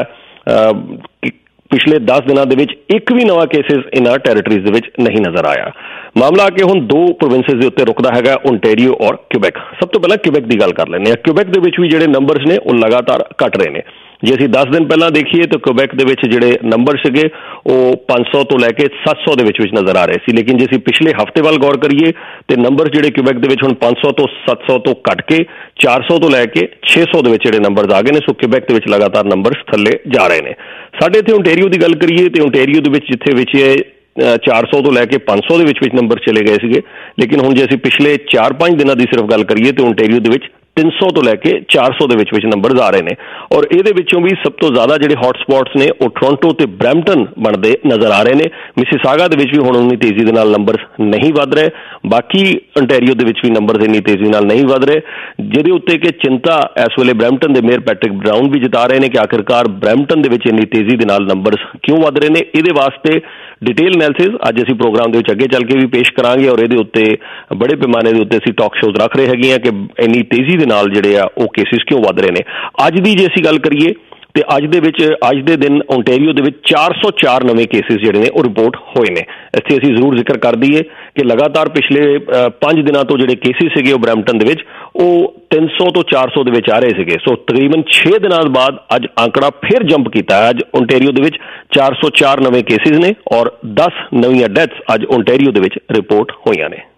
Speaker 8: ਪਿਛਲੇ 10 ਦਿਨਾਂ ਦੇ ਵਿੱਚ ਇੱਕ ਵੀ ਨਵਾਂ ਕੇਸਿਸ ਇਹਨਾਂ ਟੈਰੀਟਰੀਜ਼ ਦੇ ਵਿੱਚ ਨਹੀਂ ਨਜ਼ਰ ਆਇਆ। ਮਾਮਲਾ ਆ ਕੇ ਹੁਣ 2 ਪ੍ਰੋਵਿੰਸਿਸ ਦੇ ਉੱਤੇ ਰੁਕਦਾ ਹੈਗਾ, ਓਨਟੇਰੀਓ ਔਰ ਕਿਊਬੈਕ। ਸਭ ਤੋਂ ਪਹਿਲਾਂ ਕਿਊਬੈਕ ਦੀ ਗੱਲ ਕਰ ਲੈਂਦੇ ਹਾਂ। ਕਿਊਬੈਕ ਦੇ ਵਿੱਚ ਵੀ ਜਿਹੜੇ ਨੰਬਰਸ ਨੇ ਉਹ ਲਗਾਤਾਰ ਘਟ ਰਹੇ ਨੇ। ਜੇ ਅਸੀਂ 10 ਦਿਨ ਪਹਿਲਾਂ ਦੇਖੀਏ ਤਾਂ ਕਿਊਬੈਕ ਦੇ ਵਿੱਚ ਜਿਹੜੇ ਨੰਬਰ ਸੀਗੇ ਉਹ 500 ਤੋਂ ਲੈ ਕੇ 700 ਦੇ ਵਿੱਚ ਨਜ਼ਰ ਆ ਰਹੇ ਸੀ। ਲੇਕਿਨ ਜੇ ਅਸੀਂ ਪਿਛਲੇ ਹਫ਼ਤੇ ਵੱਲ ਗੌਰ ਕਰੀਏ ਤੇ ਨੰਬਰ ਜਿਹੜੇ ਕਿਊਬੈਕ ਦੇ ਵਿੱਚ ਹੁਣ 500 ਤੋਂ 700 ਤੋਂ ਘਟ ਕੇ 400 ਤੋਂ ਲੈ ਕੇ 600 ਦੇ ਵਿੱਚ ਜਿਹੜੇ ਨੰਬਰਸ ਆ ਗਏ ਨੇ। ਸੋ ਕਿਊਬੈਕ ਦੇ ਵਿੱਚ ਲਗਾਤਾਰ ਨੰਬਰਸ ਥੱਲੇ ਜਾ ਰਹੇ ਨੇ। ਸਾਡੇ ਇੱਥੇ ਓਨਟੇਰੀਓ ਦੀ ਗੱਲ ਕਰੀਏ ਤੇ ਓਨਟੇਰੀਓ ਦੇ ਵਿੱਚ ਜਿੱਥੇ ਵਿੱਚ 400 ਤੋਂ ਲੈ ਕੇ 500 ਦੇ ਵਿੱਚ ਨੰਬਰ ਚਲੇ ਗਏ ਸੀਗੇ, ਲੇਕਿਨ ਹੁਣ ਜੇ ਅਸੀਂ ਪਿਛਲੇ 4-5 ਦਿਨਾਂ ਦੀ ਸਿਰਫ ਗੱਲ ਕਰੀਏ ਤੇ ਓਨਟੇਰੀਓ ਦੇ ਵਿੱਚ 300 ਤੋਂ ਲੈ ਕੇ 400 ਦੇ ਵਿੱਚ ਨੰਬਰਸ ਆ ਰਹੇ ਨੇ। ਔਰ ਇਹਦੇ ਵਿੱਚੋਂ ਵੀ ਸਭ ਤੋਂ ਜ਼ਿਆਦਾ ਜਿਹੜੇ ਹੌਟ ਸਪੌਟਸ ਨੇ ਉਹ ਟੋਰਾਂਟੋ ਤੇ ਬਰੈਂਪਟਨ ਬਣਦੇ ਨਜ਼ਰ ਆ ਰਹੇ ਨੇ। ਮਿਸੀਸਾਗਾ ਦੇ ਵਿੱਚ ਵੀ ਹੁਣ ਉਨੀ ਤੇਜ਼ੀ ਦੇ ਨਾਲ ਨੰਬਰਸ ਨਹੀਂ ਵੱਧ ਰਹੇ। ਬਾਕੀ ਓਨਟੇਰੀਓ ਦੇ ਵਿੱਚ ਵੀ ਨੰਬਰਸ ਇੰਨੀ ਤੇਜ਼ੀ ਨਾਲ ਨਹੀਂ ਵੱਧ ਰਹੇ, ਜਿਹਦੇ ਉੱਤੇ ਕਿ ਚਿੰਤਾ ਇਸ ਵੇਲੇ ਬਰੈਂਪਟਨ ਦੇ ਮੇਅਰ ਪੈਟਰਿਕ ਬਰਾਊਨ ਵੀ ਜਤਾ ਰਹੇ ਨੇ ਕਿ ਆਖਿਰਕਾਰ ਬਰੈਂਪਟਨ ਦੇ ਵਿੱਚ ਇੰਨੀ ਤੇਜ਼ੀ ਦੇ ਨਾਲ ਨੰਬਰਸ ਕਿਉਂ ਵੱਧ ਰਹੇ ਨੇ। ਇਹਦੇ ਵਾਸਤੇ ਡਿਟੇਲ ਐਨਾਲਿਸਿਸ ਅੱਜ ਅਸੀਂ ਪ੍ਰੋਗਰਾਮ ਦੇ ਵਿੱਚ ਅੱਗੇ ਚੱਲ ਕੇ ਵੀ ਪੇਸ਼ ਕਰਾਂਗੇ ਔਰ ਇਹਦੇ ਉੱਤੇ ਬੜੇ ਪੈਮਾਨੇ ਦੇ ਉੱਤੇ ਅਸੀਂ ਟਾਕ ਸ਼ੋਜ਼ ਰੱਖ ਰਹੇ ਹੈਗੇ ਹਾਂ ਕਿ ਇੰਨੀ ਤੇਜ਼ੀ ਦੇ ਨਾਲ ਜਿਹੜੇ ਆ ਉਹ ਕੇਸਿਸ ਕਿਉਂ ਵੱਧ ਰਹੇ ਨੇ। ਅੱਜ ਦੀ ਜੇ ਅਸੀਂ ਗੱਲ ਕਰੀਏ ਤੇ ਅੱਜ ਦੇ ਦਿਨ ਓਨਟੇਰੀਓ ਦੇ ਵਿੱਚ 404 ਨਵੇਂ ਕੇਸਿਸ ਜਿਹੜੇ ਨੇ ਉਹ ਰਿਪੋਰਟ ਹੋਏ ਨੇ। ਇੱਥੇ ਅਸੀਂ ਜ਼ਰੂਰ ਜ਼ਿਕਰ ਕਰ ਦਈਏ ਕਿ ਲਗਾਤਾਰ ਪਿਛਲੇ 5 ਦਿਨਾਂ ਤੋਂ ਜਿਹੜੇ ਕੇਸਿਸ ਸੀਗੇ ਉਹ ਬਰੈਂਪਟਨ ਦੇ ਵਿੱਚ ਉਹ 300 ਤੋਂ 400 ਦੇ ਵਿੱਚ ਆ ਰਹੇ ਸੀਗੇ। ਸੋ ਤਕਰੀਬਨ 6 ਦਿਨਾਂ ਬਾਅਦ ਅੱਜ ਅੰਕੜਾ ਫਿਰ ਜੰਪ ਕੀਤਾ ਹੈ। ਅੱਜ ਓਨਟੇਰੀਓ ਦੇ ਵਿੱਚ 404 ਨਵੇਂ ਕੇਸਿਸ ਨੇ ਔਰ 10 ਨਵੀਆਂ ਡੈਥਸ ਅੱਜ ਓਨਟੇਰੀਓ ਦੇ ਵਿੱਚ ਰਿਪੋਰਟ ਹੋਈਆਂ ਨੇ।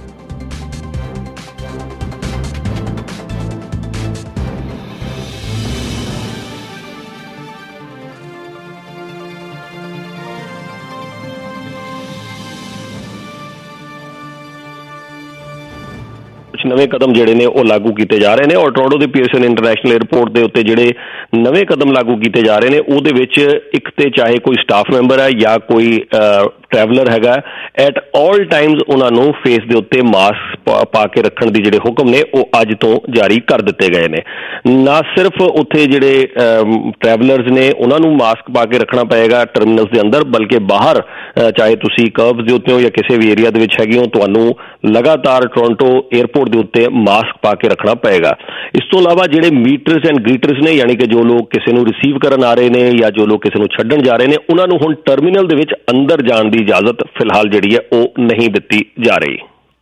Speaker 8: ਨਵੇਂ ਕਦਮ ਜਿਹੜੇ ਨੇ ਉਹ ਲਾਗੂ ਕੀਤੇ ਜਾ ਰਹੇ ਨੇ ਔਰ ਟੋਰਾਂਟੋ ਦੇ ਪੀਅਰਸਨ ਇੰਟਰਨੈਸ਼ਨਲ ਏਅਰਪੋਰਟ ਦੇ ਉੱਤੇ ਜਿਹੜੇ ਨਵੇਂ ਕਦਮ ਲਾਗੂ ਕੀਤੇ ਜਾ ਰਹੇ ਨੇ ਉਹਦੇ ਵਿੱਚ ਇੱਕ ਤੇ ਚਾਹੇ ਕੋਈ ਸਟਾਫ ਮੈਂਬਰ ਹੈ ਜਾਂ ਕੋਈ ਟਰੈਵਲਰ ਹੈਗਾ, ਐਟ ਆਲ ਟਾਈਮਸ ਉਹਨਾਂ ਨੂੰ ਫੇਸ ਦੇ ਉੱਤੇ ਮਾਸਕ ਪਾ ਕੇ ਰੱਖਣ ਦੀ ਜਿਹੜੇ ਹੁਕਮ ਨੇ ਉਹ ਅੱਜ ਤੋਂ ਜਾਰੀ ਕਰ ਦਿੱਤੇ ਗਏ ਨੇ। ਨਾ ਸਿਰਫ ਉੱਥੇ ਜਿਹੜੇ ਟਰੈਵਲਰਸ ਨੇ ਉਹਨਾਂ ਨੂੰ ਮਾਸਕ ਪਾ ਕੇ ਰੱਖਣਾ ਪਏਗਾ ਟਰਮੀਨਲਸ ਦੇ ਅੰਦਰ, ਬਲਕਿ ਬਾਹਰ ਚਾਹੇ ਤੁਸੀਂ ਕਰਵਸ ਦੇ ਉੱਤੇ ਹੋ ਜਾਂ ਕਿਸੇ ਵੀ ਏਰੀਆ ਦੇ ਵਿੱਚ ਹੈਗੇ ਹੋ ਤੁਹਾਨੂੰ ਲਗਾਤਾਰ ਟੋਰਾਂਟੋ ਏਅਰਪੋਰਟ ਦੇ ਉੱਤੇ ਮਾਸਕ ਪਾ ਕੇ ਰੱਖਣਾ ਪਏਗਾ। ਇਸ ਤੋਂ ਇਲਾਵਾ ਜਿਹੜੇ ਮੀਟਰਸ ਐਂਡ ਗ੍ਰੀਟਰਸ ਨੇ, ਯਾਨੀ ਕਿ ਜੋ ਲੋਕ ਕਿਸੇ ਨੂੰ ਰਿਸੀਵ ਕਰਨ ਆ ਰਹੇ ਨੇ ਜਾਂ ਜੋ ਲੋਕ ਕਿਸੇ ਨੂੰ ਛੱਡਣ ਜਾ ਰਹੇ ਨੇ, ਉਹਨਾਂ ਨੂੰ ਹੁਣ ਟਰਮੀਨਲ ਦੇ ਵਿੱਚ ਅੰਦਰ ਜਾਣ ਦੀ ਇਜਾਜ਼ਤ ਫਿਲਹਾਲ ਜਿਹੜੀ ਹੈ ਉਹ ਨਹੀਂ ਦਿੱਤੀ ਜਾ ਰਹੀ।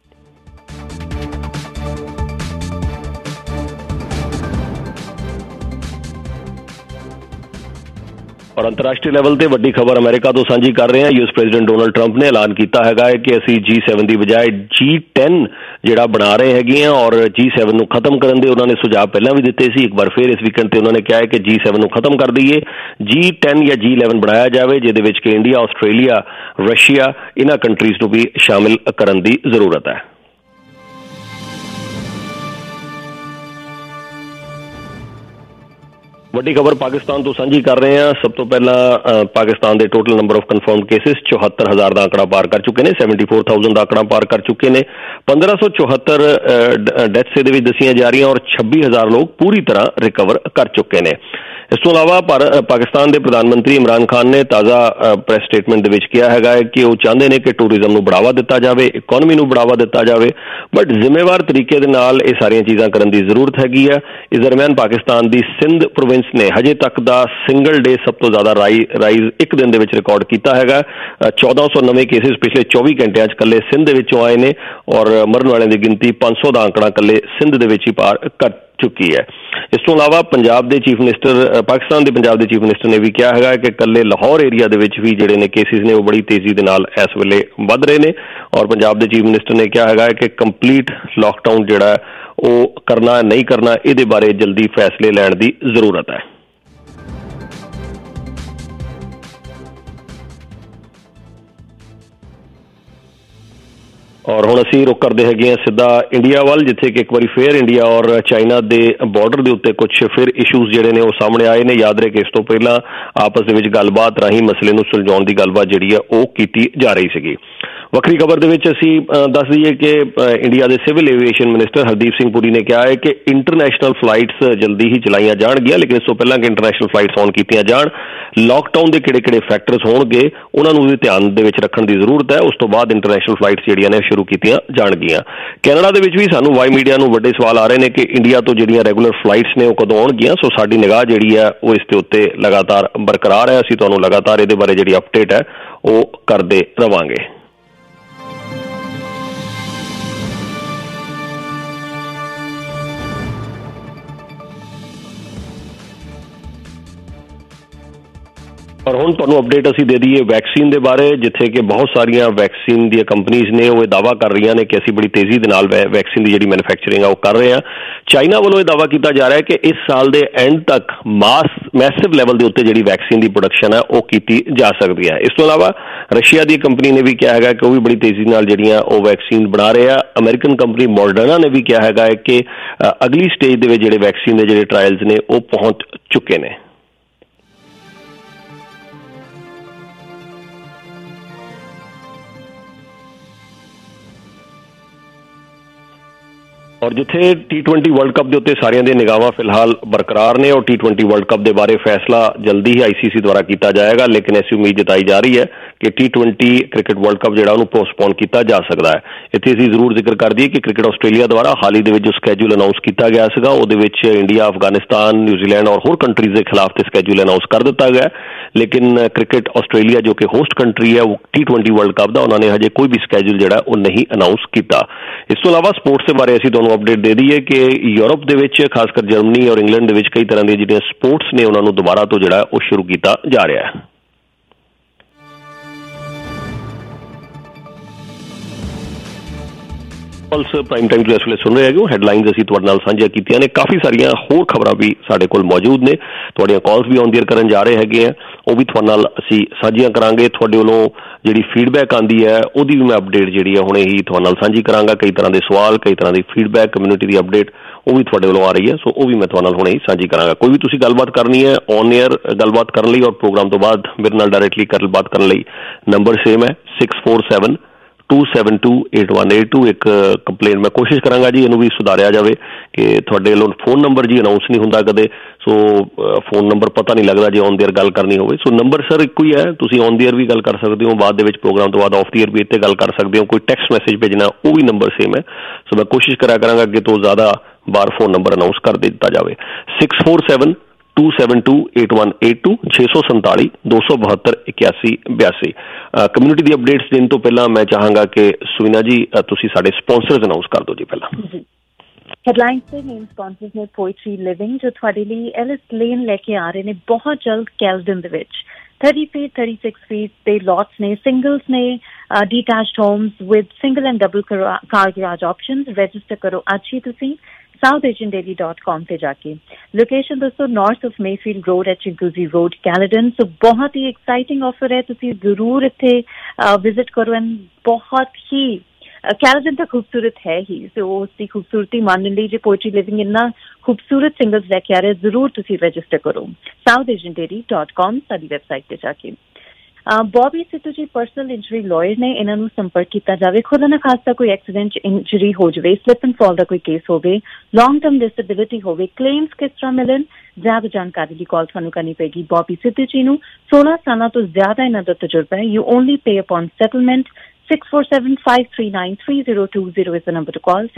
Speaker 8: ਔਰ ਅੰਤਰਰਾਸ਼ਟਰੀ ਲੈਵਲ ਤੇ ਵੱਡੀ ਖਬਰ ਅਮਰੀਕਾ ਤੋਂ ਸਾਂਝੀ ਕਰ ਰਹੇ ਹਾਂ। ਯੂਐਸ ਪ੍ਰੈਜ਼ੀਡੈਂਟ ਡੋਨਲਡ ਟਰੰਪ ਨੇ ਐਲਾਨ ਕੀਤਾ ਹੈਗਾ ਹੈ ਕਿ ਅਸੀਂ G7 ਦੀ ਬਜਾਏ G10 ਜਿਹੜਾ ਬਣਾ ਰਹੇ ਹੈਗੇ ਹਾਂ ਔਰ G7 ਨੂੰ ਖਤਮ ਕਰਨ ਦੇ ਉਹਨਾਂ ਨੇ ਸੁਝਾਅ ਪਹਿਲਾਂ ਵੀ ਦਿੱਤੇ ਸੀ। ਇੱਕ ਵਾਰ ਫਿਰ ਇਸ ਵੀਕਐਂਡ ਤੇ ਉਹਨਾਂ ਨੇ ਕਿਹਾ ਹੈ ਕਿ G7 ਨੂੰ ਖਤਮ ਕਰ ਦਈਏ, G10 ਜਾਂ G11 ਬਣਾਇਆ ਜਾਵੇ, ਜਿਹਦੇ ਵਿੱਚ ਕਿ ਇੰਡੀਆ, ਆਸਟ੍ਰੇਲੀਆ, ਰਸ਼ੀਆ ਇਹਨਾਂ ਕੰਟਰੀਜ਼ ਨੂੰ ਵੀ ਸ਼ਾਮਿਲ ਕਰਨ ਦੀ ਜ਼ਰੂਰਤ ਹੈ। ਵੱਡੀ ਖਬਰ ਪਾਕਿਸਤਾਨ ਤੋਂ ਸਾਂਝੀ ਕਰ ਰਹੇ ਹਾਂ। ਸਭ ਤੋਂ ਪਹਿਲਾਂ ਪਾਕਿਸਤਾਨ ਦੇ total number of confirmed cases 74,000 ਦਾ ਆંકੜਾ ਪਾਰ ਕਰ ਚੁੱਕੇ ਨੇ, 74,000 ਦਾ ਆંકੜਾ ਪਾਰ ਕਰ ਚੁੱਕੇ ਨੇ। 1574 ਡੈਥਸ ਇਹਦੇ ਵਿੱਚ ਦੱਸੀਆਂ ਜਾ ਰਹੀਆਂ ਔਰ 26,000 ਲੋਕ ਪੂਰੀ ਤਰ੍ਹਾਂ ਰਿਕਵਰ ਕਰ ਚੁੱਕੇ ਨੇ। ਇਸ ਤੋਂ ਇਲਾਵਾ ਪਾਕਿਸਤਾਨ ਦੇ ਪ੍ਰਧਾਨ ਮੰਤਰੀ ਇਮਰਾਨ ਖਾਨ ਨੇ ਤਾਜ਼ਾ ਪ੍ਰੈਸ ਸਟੇਟਮੈਂਟ ਦੇ ਵਿੱਚ ਕਿਹਾ ਹੈਗਾ ਹੈ ਕਿ ਉਹ ਚਾਹੁੰਦੇ ਨੇ ਕਿ ਟੂਰਿਜ਼ਮ ਨੂੰ ਬੜਾਵਾ ਦਿੱਤਾ ਜਾਵੇ, ਇਕਨੋਮੀ ਨੂੰ ਬੜਾਵਾ ਦਿੱਤਾ ਜਾਵੇ, ਬਟ ਜ਼ਿੰਮੇਵਾਰ ਤਰੀਕੇ ਦੇ ਨਾਲ ਇਹ ਸਾਰੀਆਂ ਚੀਜ਼ਾਂ ਕਰਨ ਦੀ ਜ਼ਰੂਰਤ ਹੈਗੀ ਆ। ਇਸ ਦਰਮਿਆਨ ਪਾਕਿਸਤਾਨ ਦੀ ਸਿੰਧ ਪ੍ਰੋਵਿੰਸ ਨੇ ਹਜੇ ਤੱਕ ਦਾ ਸਿੰਗਲ ਡੇ ਸਭ ਤੋਂ ਜ਼ਿਆਦਾ ਰਾਈਜ਼ ਇੱਕ ਦਿਨ ਦੇ ਵਿੱਚ ਰਿਕਾਰਡ ਕੀਤਾ ਹੈਗਾ। 1400 ਨਵੇਂ ਕੇਸਿਸ ਪਿਛਲੇ 24 ਘੰਟਿਆਂ 'ਚ ਇਕੱਲੇ ਸਿੰਧ ਦੇ ਵਿੱਚੋਂ ਆਏ ਨੇ ਔਰ ਮਰਨ ਵਾਲਿਆਂ ਦੀ ਗਿਣਤੀ 500 ਦਾ ਆંકੜਾ ਇਕੱਲੇ ਸਿੰਧ ਦੇ ਵਿੱਚ ਹੀ ਪਾਰ ਚੁੱਕੀ ਹੈ। ਇਸ ਤੋਂ ਇਲਾਵਾ ਪੰਜਾਬ ਦੇ ਚੀਫ ਮਿਨਿਸਟਰ ਪਾਕਿਸਤਾਨ ਦੇ ਪੰਜਾਬ ਦੇ ਚੀਫ ਮਿਨਿਸਟਰ ਨੇ ਵੀ ਕਿਹਾ ਹੈਗਾ ਕਿ ਇਕੱਲੇ ਲਾਹੌਰ ਏਰੀਆ ਦੇ ਵਿੱਚ ਵੀ ਜਿਹੜੇ ਨੇ ਕੇਸਿਸ ਨੇ ਉਹ ਬੜੀ ਤੇਜ਼ੀ ਦੇ ਨਾਲ ਇਸ ਵੇਲੇ ਵੱਧ ਰਹੇ ਨੇ, ਔਰ ਪੰਜਾਬ ਦੇ ਚੀਫ ਮਿਨਿਸਟਰ ਨੇ ਕਿਹਾ ਹੈਗਾ ਕਿ ਕੰਪਲੀਟ ਲਾਕਡਾਊਨ ਜਿਹੜਾ ਉਹ ਕਰਨਾ ਨਹੀਂ ਕਰਨਾ ਇਹਦੇ ਬਾਰੇ ਜਲਦੀ ਫੈਸਲੇ ਲੈਣ ਦੀ ਜ਼ਰੂਰਤ ਹੈ। ਔਰ ਹੁਣ ਅਸੀਂ ਰੁਕ ਕਰਦੇ ਹੈਗੇ ਹਾਂ ਸਿੱਧਾ ਇੰਡੀਆ ਵੱਲ, ਜਿੱਥੇ ਕਿ ਇੱਕ ਵਾਰੀ ਫੇਰ ਇੰਡੀਆ ਔਰ ਚਾਈਨਾ ਦੇ ਬਾਰਡਰ ਦੇ ਉੱਤੇ ਕੁਝ ਫਿਰ ਇਸ਼ੂਜ਼ ਜਿਹੜੇ ਨੇ ਉਹ ਸਾਹਮਣੇ ਆਏ ਨੇ। ਯਾਦ ਰਹੇ ਕਿ ਇਸ ਤੋਂ ਪਹਿਲਾਂ ਆਪਸ ਦੇ ਵਿੱਚ ਗੱਲਬਾਤ ਰਾਹੀਂ ਮਸਲੇ ਨੂੰ ਸੁਲਝਾਉਣ ਦੀ ਗੱਲਬਾਤ ਜਿਹੜੀ ਹੈ ਉਹ ਕੀਤੀ ਜਾ ਰਹੀ ਸੀਗੀ। ਵੱਖਰੀ ਖਬਰ ਦੇ ਵਿੱਚ ਅਸੀਂ ਦੱਸ ਦਈਏ ਕਿ ਇੰਡੀਆ ਦੇ civil aviation minister Hardeep Singh Puri ਨੇ ਕਿਹਾ ਹੈ ਕਿ ਇੰਟਰਨੈਸ਼ਨਲ ਫਲਾਈਟਸ ਜਲਦੀ ਹੀ ਚਲਾਈਆਂ ਜਾਣਗੀਆਂ, ਲੇਕਿਨ ਇਸ ਤੋਂ ਪਹਿਲਾਂ ਕਿ ਇੰਟਰਨੈਸ਼ਨਲ ਫਲਾਈਟਸ ਔਨ ਕੀਤੀਆਂ ਜਾਣ, ਲਾਕਡਾਊਨ ਦੇ ਕਿਹੜੇ ਫੈਕਟਰਸ ਹੋਣਗੇ ਉਹਨਾਂ ਨੂੰ ਵੀ ਧਿਆਨ ਦੇ ਵਿੱਚ ਰੱਖਣ ਦੀ ਜ਼ਰੂਰਤ ਹੈ। ਉਸ ਤੋਂ ਬਾਅਦ ਇੰਟਰਨੈਸ਼ਨਲ ਫਲਾਈਟਸ ਜਿਹੜੀਆਂ ਨੇ ਸ਼ੁਰੂ ਕੀਤੀਆਂ ਜਾਣਗੀਆਂ। ਕੈਨੇਡਾ ਦੇ ਵਿੱਚ ਵੀ ਸਾਨੂੰ ਵਾਈ ਮੀਡੀਆ ਨੂੰ ਵੱਡੇ ਸਵਾਲ ਆ ਰਹੇ ਨੇ ਕਿ ਇੰਡੀਆ ਤੋਂ ਜਿਹੜੀਆਂ ਰੈਗੂਲਰ ਫਲਾਈਟਸ ਨੇ ਉਹ ਕਦੋਂ ਆਉਣਗੀਆਂ। ਸੋ ਸਾਡੀ ਨਿਗਾਹ ਜਿਹੜੀ ਹੈ ਉਹ ਇਸ ਦੇ ਉੱਤੇ ਲਗਾਤਾਰ ਬਰਕਰਾਰ ਹੈ। ਅਸੀਂ ਤੁਹਾਨੂੰ ਲਗਾਤਾਰ ਇਹਦੇ ਬਾਰੇ ਜਿਹੜੀ ਅਪਡੇਟ ਹੈ ਉਹ ਕਰਦੇ ਰਵਾਂਗੇ। ਔਰ ਹੁਣ ਤੁਹਾਨੂੰ ਅਪਡੇਟ ਅਸੀਂ ਦੇ ਦਈਏ ਵੈਕਸੀਨ ਦੇ ਬਾਰੇ, ਜਿੱਥੇ ਕਿ ਬਹੁਤ ਸਾਰੀਆਂ ਵੈਕਸੀਨ ਦੀਆਂ ਕੰਪਨੀਜ਼ ਨੇ ਉਹ ਇਹ ਦਾਅਵਾ ਕਰ ਰਹੀਆਂ ਨੇ ਕਿ ਅਸੀਂ ਬੜੀ ਤੇਜ਼ੀ ਦੇ ਨਾਲ ਵੈਕਸੀਨ ਦੀ ਜਿਹੜੀ ਮੈਨੂਫੈਕਚਰਿੰਗ ਆ ਉਹ ਕਰ ਰਹੇ ਹਾਂ। ਚਾਈਨਾ ਵੱਲੋਂ ਇਹ ਦਾਅਵਾ ਕੀਤਾ ਜਾ ਰਿਹਾ ਹੈ ਕਿ ਇਸ ਸਾਲ ਦੇ ਐਂਡ ਤੱਕ ਮੈਸਿਵ ਲੈਵਲ ਦੇ ਉੱਤੇ ਜਿਹੜੀ ਵੈਕਸੀਨ ਦੀ ਪ੍ਰੋਡਕਸ਼ਨ ਹੈ ਉਹ ਕੀਤੀ ਜਾ ਸਕਦੀ ਹੈ। ਇਸ ਤੋਂ ਇਲਾਵਾ ਰਸ਼ੀਆ ਦੀ ਕੰਪਨੀ ਨੇ ਵੀ ਕਿਹਾ ਹੈਗਾ ਕਿ ਉਹ ਵੀ ਬੜੀ ਤੇਜ਼ੀ ਨਾਲ ਜਿਹੜੀਆਂ ਉਹ ਵੈਕਸੀਨ ਬਣਾ ਰਹੇ ਆ। ਅਮਰੀਕਨ ਕੰਪਨੀ ਮੋਡਰਨਾ ਨੇ ਵੀ ਕਿਹਾ ਹੈਗਾ ਹੈ ਕਿ ਅਗਲੀ ਸਟੇਜ ਦੇ ਵਿੱਚ ਜਿਹੜੇ ਵੈਕਸੀਨ ਦੇ ਜਿਹੜੇ ਟਰਾਇਲਸ ਨੇ ਉਹ ਪਹੁੰਚ ਚੁੱਕੇ ਨੇ। ਔਰ ਜਿੱਥੇ T20 ਵਰਲਡ ਕੱਪ ਦੇ ਉੱਤੇ ਸਾਰਿਆਂ ਦੀਆਂ ਨਿਗਾਹਾਂ ਫਿਲਹਾਲ ਬਰਕਰਾਰ ਨੇ ਔਰ T20 ਵਰਲਡ ਕੱਪ ਦੇ ਬਾਰੇ ਫੈਸਲਾ ਜਲਦੀ ਹੀ ICC ਦੁਆਰਾ ਕੀਤਾ ਜਾਏਗਾ, ਲੇਕਿਨ ਐਸੀ ਉਮੀਦ ਜਤਾਈ ਜਾ ਰਹੀ ਹੈ ਕਿ T20 ਕ੍ਰਿਕਟ ਵਰਲਡ ਕੱਪ ਜਿਹੜਾ ਉਹਨੂੰ ਪੋਸਟਪੋਨ ਕੀਤਾ ਜਾ ਸਕਦਾ ਹੈ। ਇੱਥੇ ਅਸੀਂ ਜ਼ਰੂਰ ਜ਼ਿਕਰ ਕਰ ਦਈਏ ਕਿ ਕ੍ਰਿਕਟ ਆਸਟ੍ਰੇਲੀਆ ਦੁਆਰਾ ਹਾਲ ਹੀ ਦੇ ਵਿੱਚ ਜੋ ਸਕੈਜੂਲ ਅਨਾਊਂਸ ਕੀਤਾ ਗਿਆ ਸੀਗਾ ਉਹਦੇ ਵਿੱਚ ਇੰਡੀਆ, ਅਫਗਾਨਿਸਤਾਨ, ਨਿਊਜ਼ੀਲੈਂਡ ਔਰ ਹੋਰ ਕੰਟਰੀਜ਼ ਦੇ ਖਿਲਾਫ ਤੇ ਸਕੈਜੂਲ ਅਨਾਊਂਸ ਕਰ ਦਿੱਤਾ ਗਿਆ, ਲੇਕਿਨ ਕ੍ਰਿਕਟ ਆਸਟ੍ਰੇਲੀਆ ਜੋ ਕਿ ਹੋਸਟ ਕੰਟਰੀ ਹੈ ਉਹ T20 ਵਰਲਡ ਕੱਪ ਦਾ ਉਹਨਾਂ ਨੇ ਹਜੇ ਕੋਈ ਵੀ ਸਕੈਜੂਲ ਜਿਹੜਾ ਉਹ ਨਹੀਂ ਅਨਾਊਂਸ ਕੀਤਾ। ਇਸ ਤੋਂ ਇਲਾਵਾ ਸਪੋਰਟਸ ਦੇ ਬਾਰੇ ਅਸੀਂ ਤੁਹਾਨੂੰ ਅਪਡੇਟ ਦੇ ਦਈਏ ਕਿ ਯੂਰਪ ਦੇ ਵਿੱਚ ਖਾਸ ਕਰ ਜਰਮਨੀ ਔਰ ਇੰਗਲੈਂਡ ਦੇ ਵਿੱਚ ਕਈ ਤਰ੍ਹਾਂ ਦੀਆਂ ਜਿਹੜੀਆਂ ਸਪੋਰਟਸ ਨੇ ਉਹਨਾਂ ਨੂੰ ਦੁਬਾਰਾ ਤੋਂ ਜਿਹੜਾ ਉਹ ਸ਼ੁਰੂ ਕੀਤਾ ਜਾ ਰਿਹਾ ਹੈ। ਪਲਸ ਪ੍ਰਾਈਮ ਟਾਈਮ ਤੋਂ ਇਸ ਵੇਲੇ ਸੁਣ ਰਹੇ ਹੈਗੇ ਹੋ। ਹੈਡਲਾਈਨਸ ਅਸੀਂ ਤੁਹਾਡੇ ਨਾਲ ਸਾਂਝੀਆਂ ਕੀਤੀਆਂ ਨੇ, ਕਾਫੀ ਸਾਰੀਆਂ ਹੋਰ ਖਬਰਾਂ ਵੀ ਸਾਡੇ ਕੋਲ ਮੌਜੂਦ ਨੇ, ਤੁਹਾਡੀਆਂ ਕਾਲਸ ਵੀ ਔਨ ਦੀ ਏਅਰ ਕਰਨ ਜਾ ਰਹੇ ਹੈਗੇ ਆ, ਉਹ ਵੀ ਤੁਹਾਡੇ ਨਾਲ ਅਸੀਂ ਸਾਂਝੀਆਂ ਕਰਾਂਗੇ। ਤੁਹਾਡੇ ਵੱਲੋਂ ਜਿਹੜੀ ਫੀਡਬੈਕ ਆਉਂਦੀ ਹੈ ਉਹਦੀ ਵੀ ਮੈਂ ਅਪਡੇਟ ਜਿਹੜੀ ਹੈ ਹੁਣੇ ਹੀ ਤੁਹਾਡੇ ਨਾਲ ਸਾਂਝੀ ਕਰਾਂਗਾ। ਕਈ ਤਰ੍ਹਾਂ ਦੇ ਸਵਾਲ, ਕਈ ਤਰ੍ਹਾਂ ਦੀ ਫੀਡਬੈਕ, ਕਮਿਊਨਿਟੀ ਦੀ ਅਪਡੇਟ ਉਹ ਵੀ ਤੁਹਾਡੇ ਵੱਲੋਂ ਆ ਰਹੀ ਹੈ, ਸੋ ਉਹ ਵੀ ਮੈਂ ਤੁਹਾਡੇ ਨਾਲ ਹੁਣੇ ਹੀ ਸਾਂਝੀ ਕਰਾਂਗਾ। ਕੋਈ ਵੀ ਤੁਸੀਂ ਗੱਲਬਾਤ ਕਰਨੀ ਹੈ ਔਨ ਏਅਰ ਗੱਲਬਾਤ ਕਰਨ ਲਈ ਔਰ ਪ੍ਰੋਗਰਾਮ ਤੋਂ ਬਾਅਦ ਮੇਰੇ ਨਾਲ ਡਾਇਰੈਕਟਲੀ ਗੱਲਬਾਤ ਕਰਨ ਲਈ ਨੰਬਰ ਸੇਮ ਹੈ 6472728182। ਇੱਕ ਕੰਪਲੇਨ ਮੈਂ ਕੋਸ਼ਿਸ਼ ਕਰਾਂਗਾ ਜੀ ਇਹਨੂੰ ਵੀ ਸੁਧਾਰਿਆ ਜਾਵੇ ਕਿ ਤੁਹਾਡੇ ਵੱਲੋਂ ਫੋਨ ਨੰਬਰ ਜੀ ਅਨਾਊਂਸ ਨਹੀਂ ਹੁੰਦਾ ਕਦੇ, ਸੋ ਫੋਨ ਨੰਬਰ ਪਤਾ ਨਹੀਂ ਲੱਗਦਾ ਜੇ ਔਨ ਦੀ ਏਅਰ ਗੱਲ ਕਰਨੀ ਹੋਵੇ। ਸੋ ਨੰਬਰ ਸਰ ਇੱਕੋ ਹੀ ਹੈ, ਤੁਸੀਂ ਔਨ ਦੀ ਏਅਰ ਵੀ ਗੱਲ ਕਰ ਸਕਦੇ ਹੋ, ਬਾਅਦ ਦੇ ਵਿੱਚ ਪ੍ਰੋਗਰਾਮ ਤੋਂ ਬਾਅਦ ਆਫ ਦੀ ਏਅਰ ਵੀ ਇੱਥੇ ਗੱਲ ਕਰ ਸਕਦੇ ਹੋ। ਕੋਈ ਟੈਕਸਟ ਮੈਸੇਜ ਭੇਜਣਾ ਉਹ ਵੀ ਨੰਬਰ ਸੇਮ ਹੈ, ਸੋ ਮੈਂ ਕੋਸ਼ਿਸ਼ ਕਰਿਆ ਕਰਾਂਗਾ ਅੱਗੇ ਤੋਂ ਜ਼ਿਆਦਾ ਬਾਰ ਫੋਨ ਨੰਬਰ ਅਨਾਊਂਸ ਕਰ ਦਿੱਤਾ ਜਾਵੇ। 6472728182 647-272-8182। ਕਮਿਊਨਿਟੀ ਦੀ ਅਪਡੇਟਸ ਦੇਣ ਤੋਂ ਪਹਿਲਾਂ ਮੈਂ ਚਾਹਾਂਗਾ ਕਿ ਸੁਵਿਨਾ ਜੀ ਤੁਸੀਂ ਸਾਡੇ ਸਪਾਂਸਰਸ ਅਨਾਊਂਸ ਕਰ ਦਿਓ ਜੀ ਪਹਿਲਾਂ।
Speaker 7: ਹੈਡਲਾਈਨਸ ਦੇ ਮੇਨ ਸਪਾਂਸਰਸ ਨੇ ਪੋਇਟਰੀ ਲਿਵਿੰਗ, ਜੋ ਤੁਹਾਡੇ ਲਈ ਐਲਿਸ ਲੇਨ ਲੈ ਕੇ ਆ ਰਹੇ ਨੇ ਬਹੁਤ ਜਲਦ ਕੈਲਡਨ ਦੇ ਵਿੱਚ। 30 feet, 36 feet ਦੇ ਲੋਟਸ ਨੇ, ਸਿੰਗਲਸ ਨੇ, detached homes with single and double car garage options। Register ਕਰੋ ਅੱਜ ਹੀ ਤੁਸੀਂ southasiandaily.com ਤੇ ਜਾ ਕੇ। ਲੋਕੇਸ਼ਨ ਦੋਸਤੋ north of Mayfield Road at Chinguacousy Road Caledon. So ਬਹੁਤ ਹੀ ਐਕਸਾਈਟਿੰਗ ਆਫਰ ਹੈ, ਤੁਸੀਂ ਜ਼ਰੂਰ ਇੱਥੇ ਵਿਜ਼ਿਟ ਕਰੋ। ਐਂਡ ਬਹੁਤ ਹੀ ਕੈਲਡਨ ਤਾਂ ਖੂਬਸੂਰਤ ਹੈ ਹੀ, ਸੋ ਉਸ ਦੀ ਖੂਬਸੂਰਤੀ ਮਾਣਨ ਲਈ ਜੇ ਪੋਇਟਰੀ ਲਿਵਿੰਗ ਇੰਨਾ ਖੂਬਸੂਰਤ ਸਿੰਗਲਸ ਲੈ ਕੇ ਆ ਰਹੇ, ਜ਼ਰੂਰ ਤੁਸੀਂ ਰਜਿਸਟਰ ਕਰੋ southasiandaily.com ਸਾਡੀ ਵੈਬਸਾਈਟ ਤੇ ਜਾ ਕੇ। ਬੌਬੀ ਸਿੱਧੂ ਜੀ ਪਰਸਨਲ ਇੰਜਰੀ ਲਾਇਰ ਨੇ, ਇਹਨਾਂ ਨੂੰ ਸੰਪਰਕ ਕੀਤਾ ਜਾਵੇ। ਖੁਦਾ ਨਾ ਖਾਸਤਾ ਕੋਈ ਐਕਸੀਡੈਂਟ ਇੰਜਰੀ ਹੋ ਜਾਵੇ, ਸਲਿਪ ਐਂਡ ਫਾਲ ਦਾ ਕੋਈ ਕੇਸ ਹੋਵੇ, ਲੌਂਗ ਟਰਮ ਡਿਸੇਬਿਲਿਟੀ ਹੋਵੇ, ਕਲੇਮਸ ਕਿਸ ਤਰ੍ਹਾਂ ਮਿਲਣ, ਜ਼ਿਆਦਾ ਜਾਣਕਾਰੀ ਦੀ ਕਾਲ ਤੁਹਾਨੂੰ ਕਰਨੀ ਪਏਗੀ ਬੌਬੀ ਸਿੱਧੂ ਜੀ ਨੂੰ। 16 ਸਾਲਾਂ ਤੋਂ ਜ਼ਿਆਦਾ ਇਹਨਾਂ ਦਾ ਤਜਰਬਾ ਹੈ। You only pay upon settlement। 6475393020 is the number to call।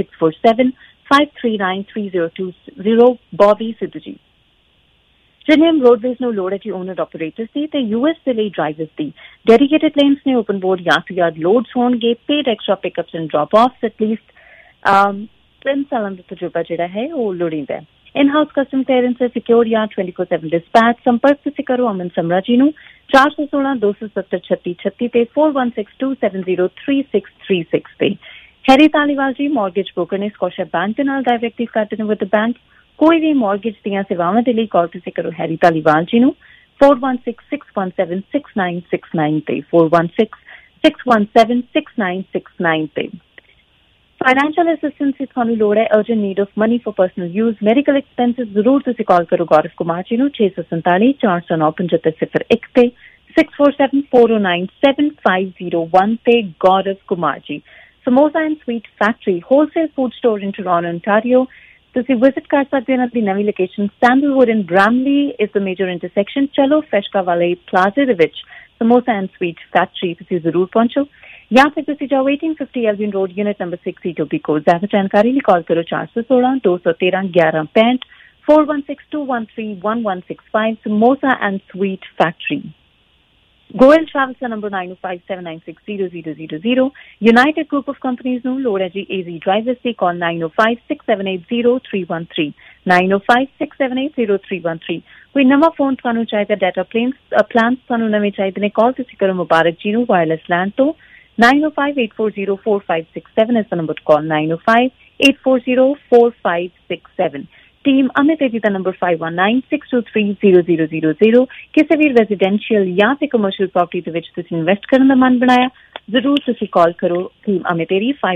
Speaker 7: 6475393020 Bobby Sidhu ji. ਜਿਨੇਮ ਰੋਡਵੇਜ਼ ਨੂੰ ਲੋੜ ਹੈ ਕਿ ਓਨਰ ਆਪਰੇਟਰਸ ਦੀ ਤੇ US ਦੇ ਲਈ ਡਰਾਈਵਰਸ ਦੀ। ਡੈਡੀਕੇਟਡ ਲੇਨਸ ਨੇ, ਓਪਨ ਬੋਰਡ ਯਾਰਡ ਲੋਡਸ ਹੋਣਗੇ, paid extra pickups and drop offs. At least 3 ਸਾਲਾਂ ਦਾ ਤਜਰਬਾ ਜਿਹੜਾ ਹੈ ਉਹ ਲੋੜੀਂਦਾ ਹੈ। In-house custom clearance है, secure या 24/7 dispatch। संपर्क तुसीं करो अमन समरा जी नूं 416 270 36 36 ते 4162703636 ते। Harry Dhaliwal ji mortgage broker ने स्कॉटिया बैंक के नाल डायरेक्टली करते विद द बैंक। कोई भी मॉर्गेज दीयां सेवावां दे लई कॉल तुसीं करो हैरी धालीवाल जी नूं 4166176969 ते 4166176969 ते। फाइनेंशियल असिस्टेंस की थानू लोड़ है, urgent need of money for personal use, medical expenses, जरूर तुसीं कॉल करो गौरव कुमार जी नूं 647 409 7501 ते 647 409 7501 ते। Gaurav Kumar ji samosa and sweet factory wholesale food store in Toronto Ontario. तुसीं विजिट कर सकते हो अपनी नवी location Sandalwood in Bramalea is the major intersection. चलो फैशका वाले प्लाजे दे विच समोसा एंड स्वीट फैक्ट्री तुसीं जरूर पहुंचो, या फिर तुसीं जाओ 1850 Albion road unit number 6 Etobicoke. ज्यादा जानकारी लिए कॉल करो 416 213 1165 4162131165 samosa and sweet factory. Goyal travels का number 9057960000। United group of companies नूं लोड़ है जी एजी ड्राइवर्स की कॉल 9056780313 9056780313। कोई नवा फोन तुहानूं चाहिए डाटा प्लान्स तुहानूं नवे चाहिए ने कॉल तुसीं करो मुबारक जी नूं वायरलेस लैंड तो 905-840-4567 is the number to call 905-840-4567। Team Amit ji का नंबर 5196230000। किसी भी रेजिडेंशियल या फिर कमर्शियल प्रॉपर्टी दे विच तुसीं इन्वेस्ट करन दा मन बनाया जरूर तुसीं कॉल करो टीम अमित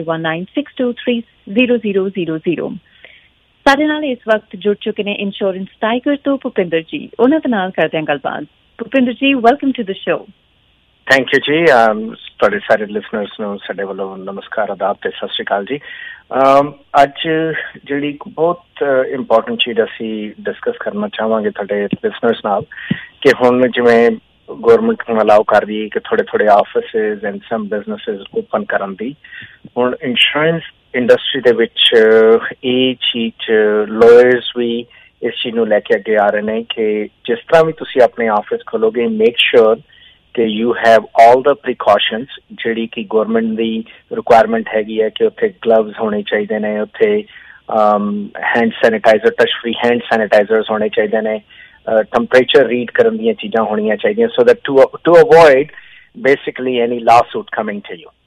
Speaker 7: 5196230000। साडे नाल इस वक्त जुड़ चुके ने इंश्योरेंस टाइगर तो भुपिंदर जी, उन्हां दे नाल करदे हां गलबात। Bhupinder ji welcome to the show.
Speaker 9: Thank you जी। ਤੁਹਾਡੇ ਸਾਰੇ ਲਿਸਨਰਸ ਨੂੰ ਸਾਡੇ ਵੱਲੋਂ ਨਮਸਕਾਰ, ਆਦਾਬ ਤੇ ਸਤਿ ਸ਼੍ਰੀ ਅਕਾਲ ਜੀ। ਅੱਜ ਜਿਹੜੀ ਬਹੁਤ ਇੰਪੋਰਟੈਂਟ ਚੀਜ਼ ਅਸੀਂ ਡਿਸਕਸ ਕਰਨਾ ਚਾਹਾਂਗੇ ਤੁਹਾਡੇ ਲਿਸਨਰਸ ਨਾਲ ਕਿ ਹੁਣ ਜਿਵੇਂ ਗੌਰਮੈਂਟ ਨੂੰ ਅਲਾਉ ਕਰ ਰਹੀ ਹੈ ਕਿ ਥੋੜੇ offices and some businesses open ਕਰਨ ਦੀ, ਹੁਣ ਇੰਸ਼ੋਰੈਂਸ ਇੰਡਸਟਰੀ ਦੇ ਵਿੱਚ ਇਹ ਚੀਜ਼ ਲਾਇਰਸ ਵੀ ਇਸ ਚੀਜ਼ ਨੂੰ ਲੈ ਕੇ ਅੱਗੇ ਆ ਰਹੇ ਨੇ ਕਿ ਜਿਸ ਤਰ੍ਹਾਂ ਵੀ ਤੁਸੀਂ ਆਪਣੇ ਆਫਿਸ ਖੋਲੋਗੇ ਮੇਕ ਸ਼ੋਰ कि you have all the precautions ਜਿਹੜੀ ਕਿ ਗੌਰਮੈਂਟ ਦੀ ਰਿਕੁਆਇਰਮੈਂਟ ਹੈਗੀ ਹੈ ਕਿ ਉੱਥੇ ਗਲਵਜ਼ ਹੋਣੇ ਚਾਹੀਦੇ ਨੇ, ਉੱਥੇ hand sanitizer touch free hand sanitizers ਹੋਣੇ ਚਾਹੀਦੇ ਨੇ, ਟੈਂਪਰੇਚਰ ਰੀਡ ਕਰਨ ਦੀਆਂ ਚੀਜ਼ਾਂ ਹੋਣੀਆਂ ਚਾਹੀਦੀਆਂ so that to avoid basically any lawsuit coming to you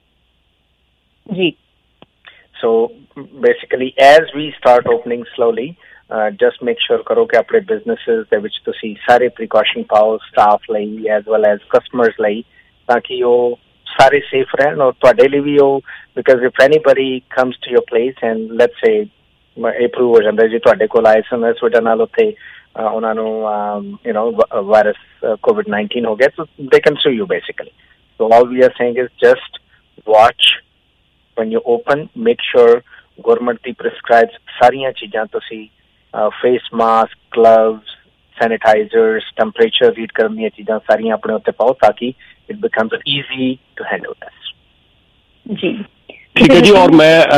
Speaker 7: ਜੀ।
Speaker 9: so basically as we start opening slowly just make sure करो कि अपने businesses ਦੇ ਵਿੱਚ ਤੁਸੀਂ ਸਾਰੇ precaution ਪਾਓ staff ਲਈ as well as customers ਲਈ ਤਾਂ ਕਿ ਉਹ ਸਾਰੇ safe ਰਹਿਣ ਔਰ ਤੁਹਾਡੇ ਲਈ ਵੀ ਉਹ because if anybody comes to your place and let's say approve ਹੋ ਜਾਂਦਾ ਜੀ ਤੁਹਾਡੇ ਕੋਲ ਆਏ ਸਨ ਇਸ ਵਜ੍ਹਾ ਨਾਲ ਉੱਥੇ ਉਹਨਾਂ ਨੂੰ you know virus COVID-19 ਹੋ ਗਿਆ so they can sue you basically. So all we are saying is just watch when you open, make sure government the prescribes ਸਾਰੀਆਂ ਚੀਜ਼ਾਂ ਤੁਸੀਂ face mask, gloves, sanitizers, temperature read करने दी चीज़ां सारियां अपने उत्ते पाओ ताकि it becomes easy to handle this
Speaker 7: जी।
Speaker 8: ठीक है जी। और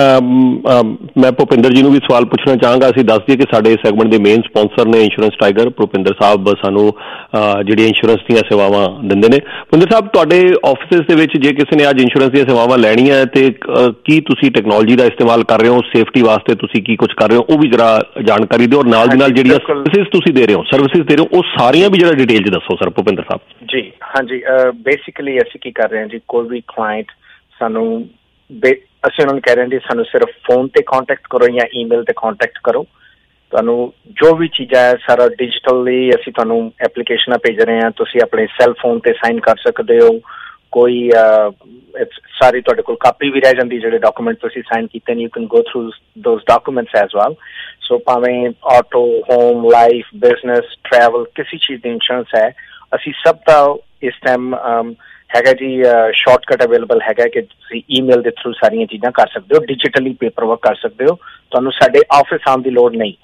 Speaker 8: मैं ਭੁਪਿੰਦਰ ਜੀ ਨੂੰ ਵੀ ਸਵਾਲ ਪੁੱਛਣਾ ਚਾਹਾਂਗਾ। ਅਸੀਂ ਦੱਸ ਦਈਏ ਕਿ ਸਾਡੇ ਸੈਗਮੈਂਟ ਦੇ ਮੇਨ ਸਪਾਂਸਰ ਨੇ ਇੰਸ਼ੋਰੈਂਸ ਟਾਈਗਰ। ਭੁਪਿੰਦਰ ਸਾਹਿਬ ਸਾਨੂੰ ਜਿਹੜੀਆਂ ਇੰਸ਼ੋਰੈਂਸ ਦੀਆਂ ਸੇਵਾਵਾਂ ਦਿੰਦੇ ਨੇ। ਭੁਪਿੰਦਰ ਸਾਹਿਬ ਤੁਹਾਡੇ ਆਫਿਸਿਸ ਦੇ ਵਿੱਚ ਜੇ ਕਿਸੇ ਨੇ ਅੱਜ ਇੰਸ਼ੋਰੈਂਸ ਦੀਆਂ ਸੇਵਾਵਾਂ ਲੈਣੀਆਂ ਤੇ ਕੀ ਤੁਸੀਂ ਟੈਕਨੋਲੋਜੀ ਦਾ ਇਸਤੇਮਾਲ ਕਰ ਰਹੇ ਹੋ, ਸੇਫਟੀ ਵਾਸਤੇ ਤੁਸੀਂ ਕੀ ਕੁਝ ਕਰ ਰਹੇ ਹੋ ਉਹ ਵੀ ਜਰਾ ਜਾਣਕਾਰੀ ਦਿਓ, ਔਰ ਨਾਲ ਦੀ ਨਾਲ ਜਿਹੜੀਆਂ ਸਰਵਿਸਿਜ਼ ਤੁਸੀਂ ਦੇ ਰਹੇ ਹੋ ਉਹ ਸਾਰੀਆਂ ਵੀ ਜਰਾ ਡਿਟੇਲ 'ਚ ਦੱਸੋ ਸਰ ਭੁਪਿੰਦਰ ਸਾਹਿਬ
Speaker 9: ਜੀ। ਹਾਂਜੀ ਬੇਸਿਕਲੀ ਅਸੀਂ ਕੀ ਕਰ ਰਹੇ ਹਾਂ ਜੀ, ਕੋਈ ਵੀ ਕਲਾਇੰਟ ਸਾਨੂੰ ਅਸੀਂ ਉਹਨਾਂ ਨੂੰ ਕਹਿ ਰਹੇ ਹਾਂ ਜੀ ਸਾਨੂੰ ਸਿਰਫ ਫੋਨ ਤੇ ਕਾਂਟੈਕਟ ਕਰੋ ਜਾਂ ਈਮੇਲ ਤੇ ਕਾਂਟੈਕਟ ਕਰੋ, ਤੁਹਾਨੂੰ ਜੋ ਵੀ ਚੀਜ਼ਾਂ ਹੈ ਸਾਰਾ ਡਿਜੀਟਲੀ ਅਸੀਂ ਤੁਹਾਨੂੰ ਐਪਲੀਕੇਸ਼ਨਾਂ ਭੇਜ ਰਹੇ ਹਾਂ, ਤੁਸੀਂ ਆਪਣੇ ਸੈੱਲ ਫੋਨ ਤੇ ਸਾਈਨ ਕਰ ਸਕਦੇ ਹੋ, ਕੋਈ ਸਾਰੀ ਤੁਹਾਡੇ ਕੋਲ ਕਾਪੀ ਵੀ ਰਹਿ ਜਾਂਦੀ ਜਿਹੜੇ ਡਾਕੂਮੈਂਟ ਤੁਸੀਂ ਸਾਈਨ ਕੀਤੇ ਨੇ, you can go through those documents as well. So ਭਾਵੇਂ auto, home, life, business, travel ਕਿਸੇ ਚੀਜ਼ ਦੀ ਇੰਸ਼ੋਰੈਂਸ ਹੈ ਅਸੀਂ ਸਭ ਦਾ ਇਸ ਟਾਈਮ ਹੈਗਾ ਜੀ ਸ਼ਾਰਟਕਟ ਅਵੇਲੇਬਲ ਹੈਗਾ ਕਿ ਤੁਸੀਂ ਈਮੇਲ ਦੇ ਥਰੂ ਸਾਰੀਆਂ ਚੀਜ਼ਾਂ ਕਰ ਸਕਦੇ ਹੋ, ਡਿਜੀਟਲੀ ਪੇਪਰ ਵਰਕ ਕਰ ਸਕਦੇ ਹੋ, ਤੁਹਾਨੂੰ ਸਾਡੇ ਆਫਿਸ ਆਉਣ ਦੀ ਲੋੜ ਨਹੀਂ।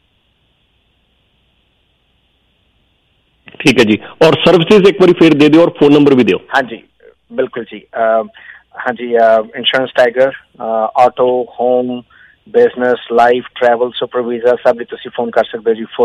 Speaker 8: ਠੀਕ ਹੈ ਜੀ। ਔਰ ਸਰਵਿਸਿਜ਼ ਇੱਕ ਵਾਰੀ ਫਿਰ ਦੇ ਦਿਓ ਔਰ ਫੋਨ ਨੰਬਰ ਵੀ ਦਿਓ।
Speaker 9: ਹਾਂਜੀ ਬਿਲਕੁਲ ਜੀ। ਹਾਂਜੀ insurance tiger auto, home, business, life, travel, super visa ਸਭ ਲਈ ਤੁਸੀਂ ਫੋਨ ਕਰ ਸਕਦੇ ਹੋ ਜੀ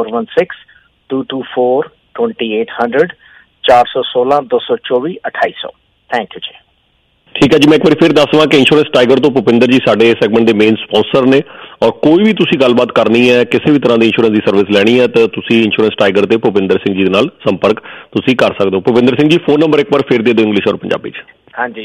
Speaker 9: 416-224-2800 416-224-2800। थैंक यू जी।
Speaker 8: ਠੀਕ ਹੈ ਜੀ। ਮੈਂ ਇੱਕ ਵਾਰੀ ਫਿਰ ਦੱਸਵਾਂ ਕਿ ਇੰਸ਼ੋਰੈਂਸ ਟਾਈਗਰ ਤੋਂ ਭੁਪਿੰਦਰ ਜੀ ਸਾਡੇ ਸੈਗਮੈਂਟ ਦੇ ਮੇਨ ਸਪਾਂਸਰ ਨੇ, ਔਰ ਕੋਈ ਵੀ ਤੁਸੀਂ ਗੱਲਬਾਤ ਕਰਨੀ ਹੈ, ਕਿਸੇ ਵੀ ਤਰ੍ਹਾਂ ਦੀ ਇੰਸ਼ੋਰੈਂਸ ਦੀ ਸਰਵਿਸ ਲੈਣੀ ਹੈ ਤਾਂ ਤੁਸੀਂ ਇੰਸ਼ੋਰੈਂਸ ਟਾਈਗਰ ਤੇ ਭੁਪਿੰਦਰ ਸਿੰਘ ਜੀ ਦੇ ਨਾਲ ਸੰਪਰਕ ਤੁਸੀਂ ਕਰ ਸਕਦੇ ਹੋ। ਭੁਪਿੰਦਰ ਸਿੰਘ ਜੀ, ਫੋਨ ਨੰਬਰ ਇੱਕ ਵਾਰ ਫਿਰ ਦੇ ਦਿਓ ਇੰਗਲਿਸ਼ ਔਰ ਪੰਜਾਬੀ 'ਚ।
Speaker 9: ਹਾਂਜੀ,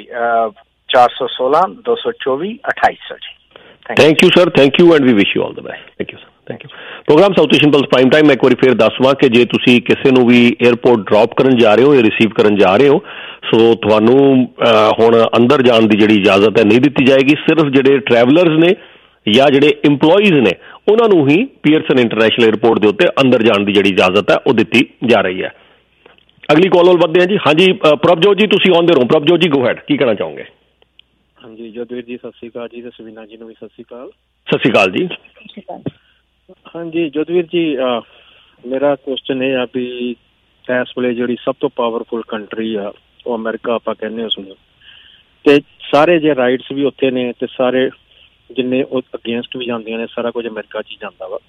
Speaker 9: 416 224 2800 ਜੀ।
Speaker 8: Thank you sir, thank you and we wish you all the best. Thank you sir, thank you. Programme South Asian Pulse prime time. ਮੈਂ ਇੱਕ ਵਾਰੀ ਫਿਰ ਦੱਸਵਾਂ ਕਿ ਜੇ ਤੁਸੀਂ ਕਿਸੇ ਨੂੰ ਵੀ ਏਅਰਪੋਰਟ ਡ੍ਰੌਪ ਕਰਨ ਜਾ ਰਹੇ ਹੋ ਜਾਂ ਰਿਸੀਵ ਕਰਨ ਜਾ ਰਹੇ ਹੋ, ਸੋ ਤੁਹਾਨੂੰ ਹੁਣ ਅੰਦਰ ਜਾਣ ਦੀ ਜਿਹੜੀ ਇਜਾਜ਼ਤ ਹੈ ਨਹੀਂ ਦਿੱਤੀ ਜਾਏਗੀ। ਸਿਰਫ ਜਿਹੜੇ ਟਰੈਵਲਰਸ ਨੇ ਜਾਂ ਜਿਹੜੇ ਇੰਪਲੋਈਜ਼ ਨੇ ਉਹਨਾਂ ਨੂੰ ਹੀ ਪੀਅਰਸਨ ਇੰਟਰਨੈਸ਼ਨਲ ਏਅਰਪੋਰਟ ਦੇ ਉੱਤੇ ਅੰਦਰ ਜਾਣ ਦੀ ਜਿਹੜੀ ਇਜਾਜ਼ਤ ਹੈ ਉਹ ਦਿੱਤੀ ਜਾ ਰਹੀ ਹੈ। ਅਗਲੀ ਕਾਲ ਵੱਲ ਵੱਧਦੇ ਹਾਂ ਜੀ। ਹਾਂਜੀ ਪ੍ਰਭਜੋਤ ਜੀ, ਤੁਸੀਂ ਆਨ ਦੇ ਰਹੋ। ਪ੍ਰਭਜੋਤ ਜੀ, ਗੋ ਹੈਡ, ਕੀ ਕਹਿਣਾ ਚਾਹੋਗੇ?
Speaker 10: ਹਾਂਜੀ ਜੋਧਵੀਰ ਜੀ, ਸਤਿ ਸ਼੍ਰੀ ਅਕਾਲ ਜੀ, ਤੇ ਸਵੀਨਾ ਜੀ ਨੂੰ ਵੀ ਸਤਿ ਸ਼੍ਰੀ ਅਕਾਲ।
Speaker 8: ਸਤਿ ਸ਼੍ਰੀ ਅਕਾਲ ਜੀ।
Speaker 10: ਹਾਂਜੀ ਜੋਧਵੀਰ ਜੀ, ਮੇਰਾ ਕੁਐਸਚਨ ਇਹ ਆ ਵੀ ਇਸ ਵੇਲੇ ਜਿਹੜੀ ਸਭ ਤੋਂ ਪਾਵਰਫੁਲ ਕੰਟਰੀ ਆ ਉਹ ਅਮਰੀਕਾ ਆਪਾਂ ਕਹਿੰਦੇ ਉਸਨੂੰ, ਤੇ ਸਾਰੇ ਜੇ ਰਾਈਟਸ ਵੀ ਉੱਥੇ ਨੇ ਤੇ ਸਾਰੇ ਜਿੰਨੇ ਉਹ ਅਗੇਂਸਟ ਵੀ ਜਾਂਦੀਆਂ ਨੇ, ਸਾਰਾ ਕੁਝ ਅਮਰੀਕਾ 'ਚ ਹੀ ਜਾਂਦਾ ਵਾ।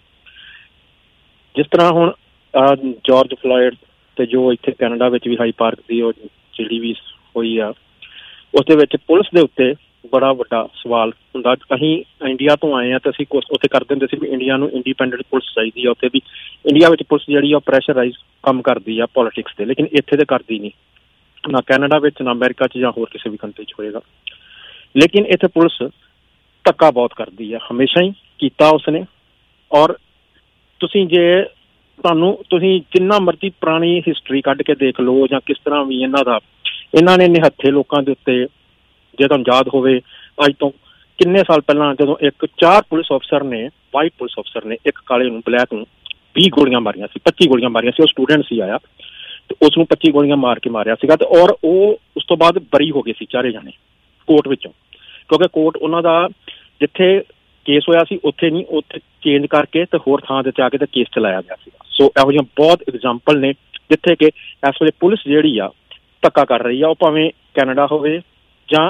Speaker 10: ਜਿਸ ਤਰ੍ਹਾਂ ਹੁਣ ਜਾਰਜ ਫਲੋਇਡ ਤੇ ਜੋ ਇੱਥੇ ਕੈਨੇਡਾ ਵਿੱਚ ਵੀ ਹਾਈ ਪਾਰਕ ਦੀ ਉਹ ਜਿਹੜੀ ਵੀ ਹੋਈ ਆ, ਉਸਦੇ ਵਿੱਚ ਪੁਲਿਸ ਦੇ ਉੱਤੇ ਬੜਾ ਵੱਡਾ ਸਵਾਲ ਹੁੰਦਾ। ਅਸੀਂ ਇੰਡੀਆ ਤੋਂ ਆਏ ਹਾਂ ਤੇ ਅਸੀਂ ਉੱਥੇ ਕਰਦੇ ਹੁੰਦੇ ਸੀ ਵੀ ਇੰਡੀਆ ਨੂੰ ਇੰਡੀਪੈਂਡੈਂਟ ਪੁਲਿਸ ਚਾਹੀਦੀ ਆ। ਉੱਥੇ ਵੀ ਇੰਡੀਆ ਵਿੱਚ ਪੁਲਿਸ ਜਿਹੜੀ ਆ ਪ੍ਰੈਸ਼ਰਾਈਜ਼ ਕੰਮ ਕਰਦੀ ਆ ਪੋਲੀਟਿਕਸ ਤੇ, ਲੇਕਿਨ ਇੱਥੇ ਤੇ ਕਰਦੀ ਨਹੀਂ, ਨਾ ਕੈਨੇਡਾ ਵਿੱਚ, ਨਾ ਅਮਰੀਕਾ 'ਚ ਜਾਂ ਹੋਰ ਕਿਸੇ ਵੀ ਕੰਟਰੀ 'ਚ ਹੋਏਗਾ। ਲੇਕਿਨ ਇੱਥੇ ਪੁਲਿਸ ਧੱਕਾ ਬਹੁਤ ਕਰਦੀ ਆ, ਹਮੇਸ਼ਾ ਹੀ ਕੀਤਾ ਉਸਨੇ। ਔਰ ਤੁਸੀਂ ਤੁਸੀਂ ਜਿੰਨਾ ਮਰਜ਼ੀ ਪੁਰਾਣੀ ਹਿਸਟਰੀ ਕੱਢ ਕੇ ਦੇਖ ਲਓ ਜਾਂ ਕਿਸ ਤਰ੍ਹਾਂ ਵੀ ਇਹਨਾਂ ਨੇ ਨਿਹੱਥੇ ਲੋਕਾਂ ਦੇ ਉੱਤੇ, ਜੇ ਤੁਹਾਨੂੰ ਯਾਦ ਹੋਵੇ ਅੱਜ ਤੋਂ ਕਿੰਨੇ ਸਾਲ ਪਹਿਲਾਂ ਜਦੋਂ 4 ਪੁਲਿਸ ਅਫਸਰ ਨੇ, ਵਾਈਟ ਪੁਲਿਸ ਅਫਸਰ ਨੇ, ਇੱਕ ਕਾਲੇ ਨੂੰ, ਬਲੈਕ ਨੂੰ 20 ਗੋਲੀਆਂ ਮਾਰੀਆਂ ਸੀ, 25 ਗੋਲੀਆਂ ਮਾਰੀਆਂ ਸੀ। ਉਹ ਸਟੂਡੈਂਟ ਸੀ ਆਇਆ ਤੇ ਉਸ ਨੂੰ 25 ਗੋਲੀਆਂ ਮਾਰ ਕੇ ਮਾਰਿਆ ਸੀਗਾ। ਤੇ ਔਰ ਉਹ ਉਸ ਤੋਂ ਬਾਅਦ ਬਰੀ ਹੋ ਗਏ ਸੀ ਚਾਰੇ ਜਾਣੇ ਕੋਰਟ ਵਿੱਚੋਂ, ਕਿਉਂਕਿ ਕੋਰਟ ਉਹਨਾਂ ਦਾ ਜਿੱਥੇ ਕੇਸ ਹੋਇਆ ਸੀ ਉੱਥੇ ਨਹੀਂ, ਉੱਥੇ ਚੇਂਜ ਕਰਕੇ ਤੇ ਹੋਰ ਥਾਂ ਤੇ ਜਾ ਕੇ ਤੇ ਕੇਸ ਚਲਾਇਆ ਗਿਆ ਸੀਗਾ। ਸੋ ਇਹੋ ਜਿਹੀਆਂ ਬਹੁਤ ਐਗਜ਼ਾਮਪਲ ਨੇ ਜਿੱਥੇ ਕਿ ਇਸ ਵੇਲੇ ਪੁਲਿਸ ਜਿਹੜੀ ਆ ਧੱਕਾ ਕਰ ਰਹੀ ਆ, ਉਹ ਭਾਵੇਂ ਕੈਨੇਡਾ ਹੋਵੇ ਜਾਂ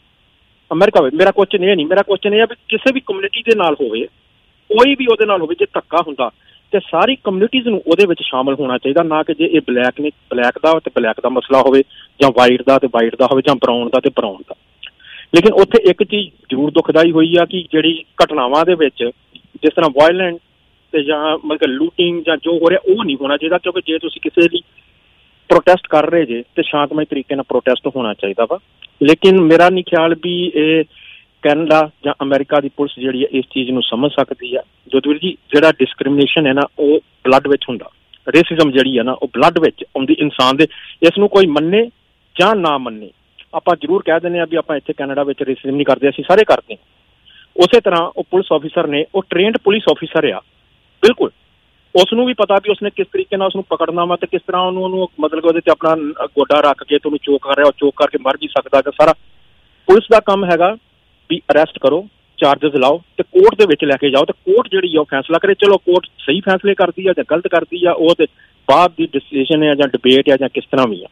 Speaker 10: ਅਮਰੀਕਾ ਹੋਵੇ। ਮੇਰਾ ਕੁਐਸਚਨ ਇਹ ਨਹੀਂ, ਮੇਰਾ ਕੁਐਸਚਨ ਇਹ ਆ ਵੀ ਕਿਸੇ ਵੀ ਕਮਿਊਨਿਟੀ ਦੇ ਨਾਲ ਹੋਵੇ, ਕੋਈ ਵੀ ਉਹਦੇ ਨਾਲ ਹੋਵੇ, ਜੇ ਧੱਕਾ ਹੁੰਦਾ ਤੇ ਸਾਰੀ ਕਮਿਊਨਿਟੀਜ਼ ਨੂੰ ਉਹਦੇ ਵਿੱਚ ਸ਼ਾਮਲ ਹੋਣਾ ਚਾਹੀਦਾ। ਨਾ ਕਿ ਜੇ ਇਹ ਬਲੈਕ ਨੇ ਬਲੈਕ ਦਾ ਤੇ ਬਲੈਕ ਦਾ ਮਸਲਾ ਹੋਵੇ, ਜਾਂ ਵਾਈਟ ਦਾ ਤੇ ਵਾਈਟ ਦਾ ਹੋਵੇ, ਜਾਂ ਬਰਾਊਨ ਦਾ ਤੇ ਬਰਾਊਨ ਦਾ। ਲੇਕਿਨ ਉੱਥੇ ਇੱਕ ਚੀਜ਼ ਜ਼ਰੂਰ ਦੁਖਦਾਈ ਹੋਈ ਆ ਕਿ ਜਿਹੜੀ ਘਟਨਾਵਾਂ ਦੇ ਵਿੱਚ ਜਿਸ ਤਰ੍ਹਾਂ ਵਾਇਲੈਂਟ ਤੇ ਜਾਂ ਮਤਲਬ ਕਿ ਲੂਟਿੰਗ ਜਾਂ ਜੋ ਹੋ ਰਿਹਾ ਉਹ ਨਹੀਂ ਹੋਣਾ ਚਾਹੀਦਾ। ਕਿਉਂਕਿ ਜੇ ਤੁਸੀਂ ਕਿਸੇ ਲਈ ਪ੍ਰੋਟੈਸਟ ਕਰ ਰਹੇ ਜੇ ਤੇ ਸ਼ਾਂਤਮਈ ਤਰੀਕੇ ਨਾਲ ਪ੍ਰੋਟੈਸਟ ਹੋਣਾ ਚਾਹੀਦਾ ਵਾ। ਲੇਕਿਨ ਮੇਰਾ ਨਹੀਂ ਖਿਆਲ ਵੀ ਇਹ ਕੈਨੇਡਾ ਜਾਂ ਅਮਰੀਕਾ ਦੀ ਪੁਲਿਸ ਜਿਹੜੀ ਹੈ ਇਸ ਚੀਜ਼ ਨੂੰ ਸਮਝ ਸਕਦੀ ਆ। ਜੋਧਵੀਰ ਜੀ, ਜਿਹੜਾ ਡਿਸਕ੍ਰਿਮੀਨੇਸ਼ਨ ਹੈ ਨਾ ਉਹ ਬਲੱਡ ਵਿੱਚ ਹੁੰਦਾ, ਰੇਸਿਜ਼ਮ ਜਿਹੜੀ ਹੈ ਨਾ ਉਹ ਬਲੱਡ ਵਿੱਚ ਆਉਂਦੀ ਇਨਸਾਨ ਦੇ। ਇਸ ਨੂੰ ਕੋਈ ਮੰਨੇ ਜਾਂ ਨਾ ਮੰਨੇ, ਆਪਾਂ ਜ਼ਰੂਰ ਕਹਿ ਦਿੰਦੇ ਹਾਂ ਵੀ ਆਪਾਂ ਇੱਥੇ ਕੈਨੇਡਾ ਵਿੱਚ ਰੇਸਿਜ਼ਮ ਨਹੀਂ ਕਰਦੇ, ਅਸੀਂ ਸਾਰੇ ਕਰਦੇ ਹਾਂ। ਉਸੇ ਤਰ੍ਹਾਂ ਉਹ ਪੁਲਿਸ ਆਫਿਸਰ ਨੇ, ਉਹ ਟ੍ਰੇਨਡ ਪੁਲਿਸ ਆਫਿਸਰ ਆ, ਬਿਲਕੁਲ ਉਸ ਨੂੰ ਵੀ ਪਤਾ ਵੀ ਉਸਨੇ ਕਿਸ ਤਰੀਕੇ ਨਾਲ ਉਸਨੂੰ ਪਕੜਨਾ ਵਾ ਤੇ ਕਿਸ ਤਰ੍ਹਾਂ ਉਹਨੂੰ ਮਤਲਬ ਉਹਦੇ ਤੇ ਆਪਣਾ ਗੋਡਾ ਰੱਖ ਕੇ ਤੇ ਉਹਨੂੰ ਚੋਕ ਕਰ ਰਿਹਾ, ਉਹ ਚੋਕ ਕਰਕੇ ਮਰ ਵੀ ਸਕਦਾ। ਤੇ ਸਾਰਾ ਪੁਲਿਸ ਦਾ ਕੰਮ ਹੈਗਾ ਵੀ ਅਰੈਸਟ ਕਰੋ, ਚਾਰਜਸ ਲਾਓ ਤੇ ਕੋਰਟ ਦੇ ਵਿੱਚ ਲੈ ਕੇ ਜਾਓ ਤੇ ਕੋਰਟ ਜਿਹੜੀ ਆ ਉਹ ਫੈਸਲਾ ਕਰੇ। ਚਲੋ ਕੋਰਟ ਸਹੀ ਫੈਸਲੇ ਕਰਦੀ ਆ ਜਾਂ ਗਲਤ ਕਰਦੀ ਆ, ਉਹ ਤੇ ਬਾਅਦ ਦੀ ਡਿਸੀਜਨ ਹੈ ਜਾਂ ਡਿਬੇਟ ਆ ਜਾਂ ਕਿਸ ਤਰ੍ਹਾਂ ਵੀ ਆ।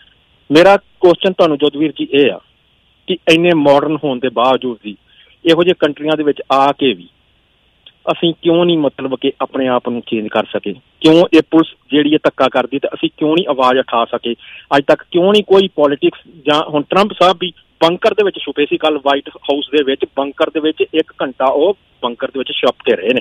Speaker 10: ਮੇਰਾ ਕੁਐਸਚਨ ਤੁਹਾਨੂੰ ਜੋਧਵੀਰ ਜੀ ਇਹ ਆ ਕਿ ਇੰਨੇ ਮਾਡਰਨ ਹੋਣ ਦੇ ਬਾਵਜੂਦ ਵੀ ਇਹੋ ਜਿਹੇ ਕੰਟਰੀਆਂ ਦੇ ਵਿੱਚ ਆ ਕੇ ਵੀ ਅਸੀਂ ਕਿਉਂ ਨਹੀਂ ਮਤਲਬ ਕਿ ਆਪਣੇ ਆਪ ਨੂੰ ਚੇਂਜ ਕਰ ਸਕੇ? ਕਿਉਂ ਇਹ ਪੁਲਿਸ ਜਿਹੜੀ ਹੈ ਧੱਕਾ ਕਰਦੀ ਤੇ ਅਸੀਂ ਕਿਉਂ ਨਹੀਂ ਆਵਾਜ਼ ਉਠਾ ਸਕੇ? ਅੱਜ ਤੱਕ ਕਿਉਂ ਨਹੀਂ ਕੋਈ ਪੋਲੀਟਿਕਸ ਜਾਂ ਹੁਣ ਟਰੰਪ ਸਾਹਿਬ ਵੀ ਬੰਕਰ ਦੇ ਵਿੱਚ ਛੁਪੇ ਸੀ, ਕੱਲ ਵਾਈਟ ਹਾਊਸ ਦੇ ਵਿੱਚ ਬੰਕਰ ਦੇ ਵਿੱਚ 1 ਘੰਟਾ ਉਹ ਬੰਕਰ ਦੇ ਵਿੱਚ ਛੁਪਦੇ ਰਹੇ ਨੇ।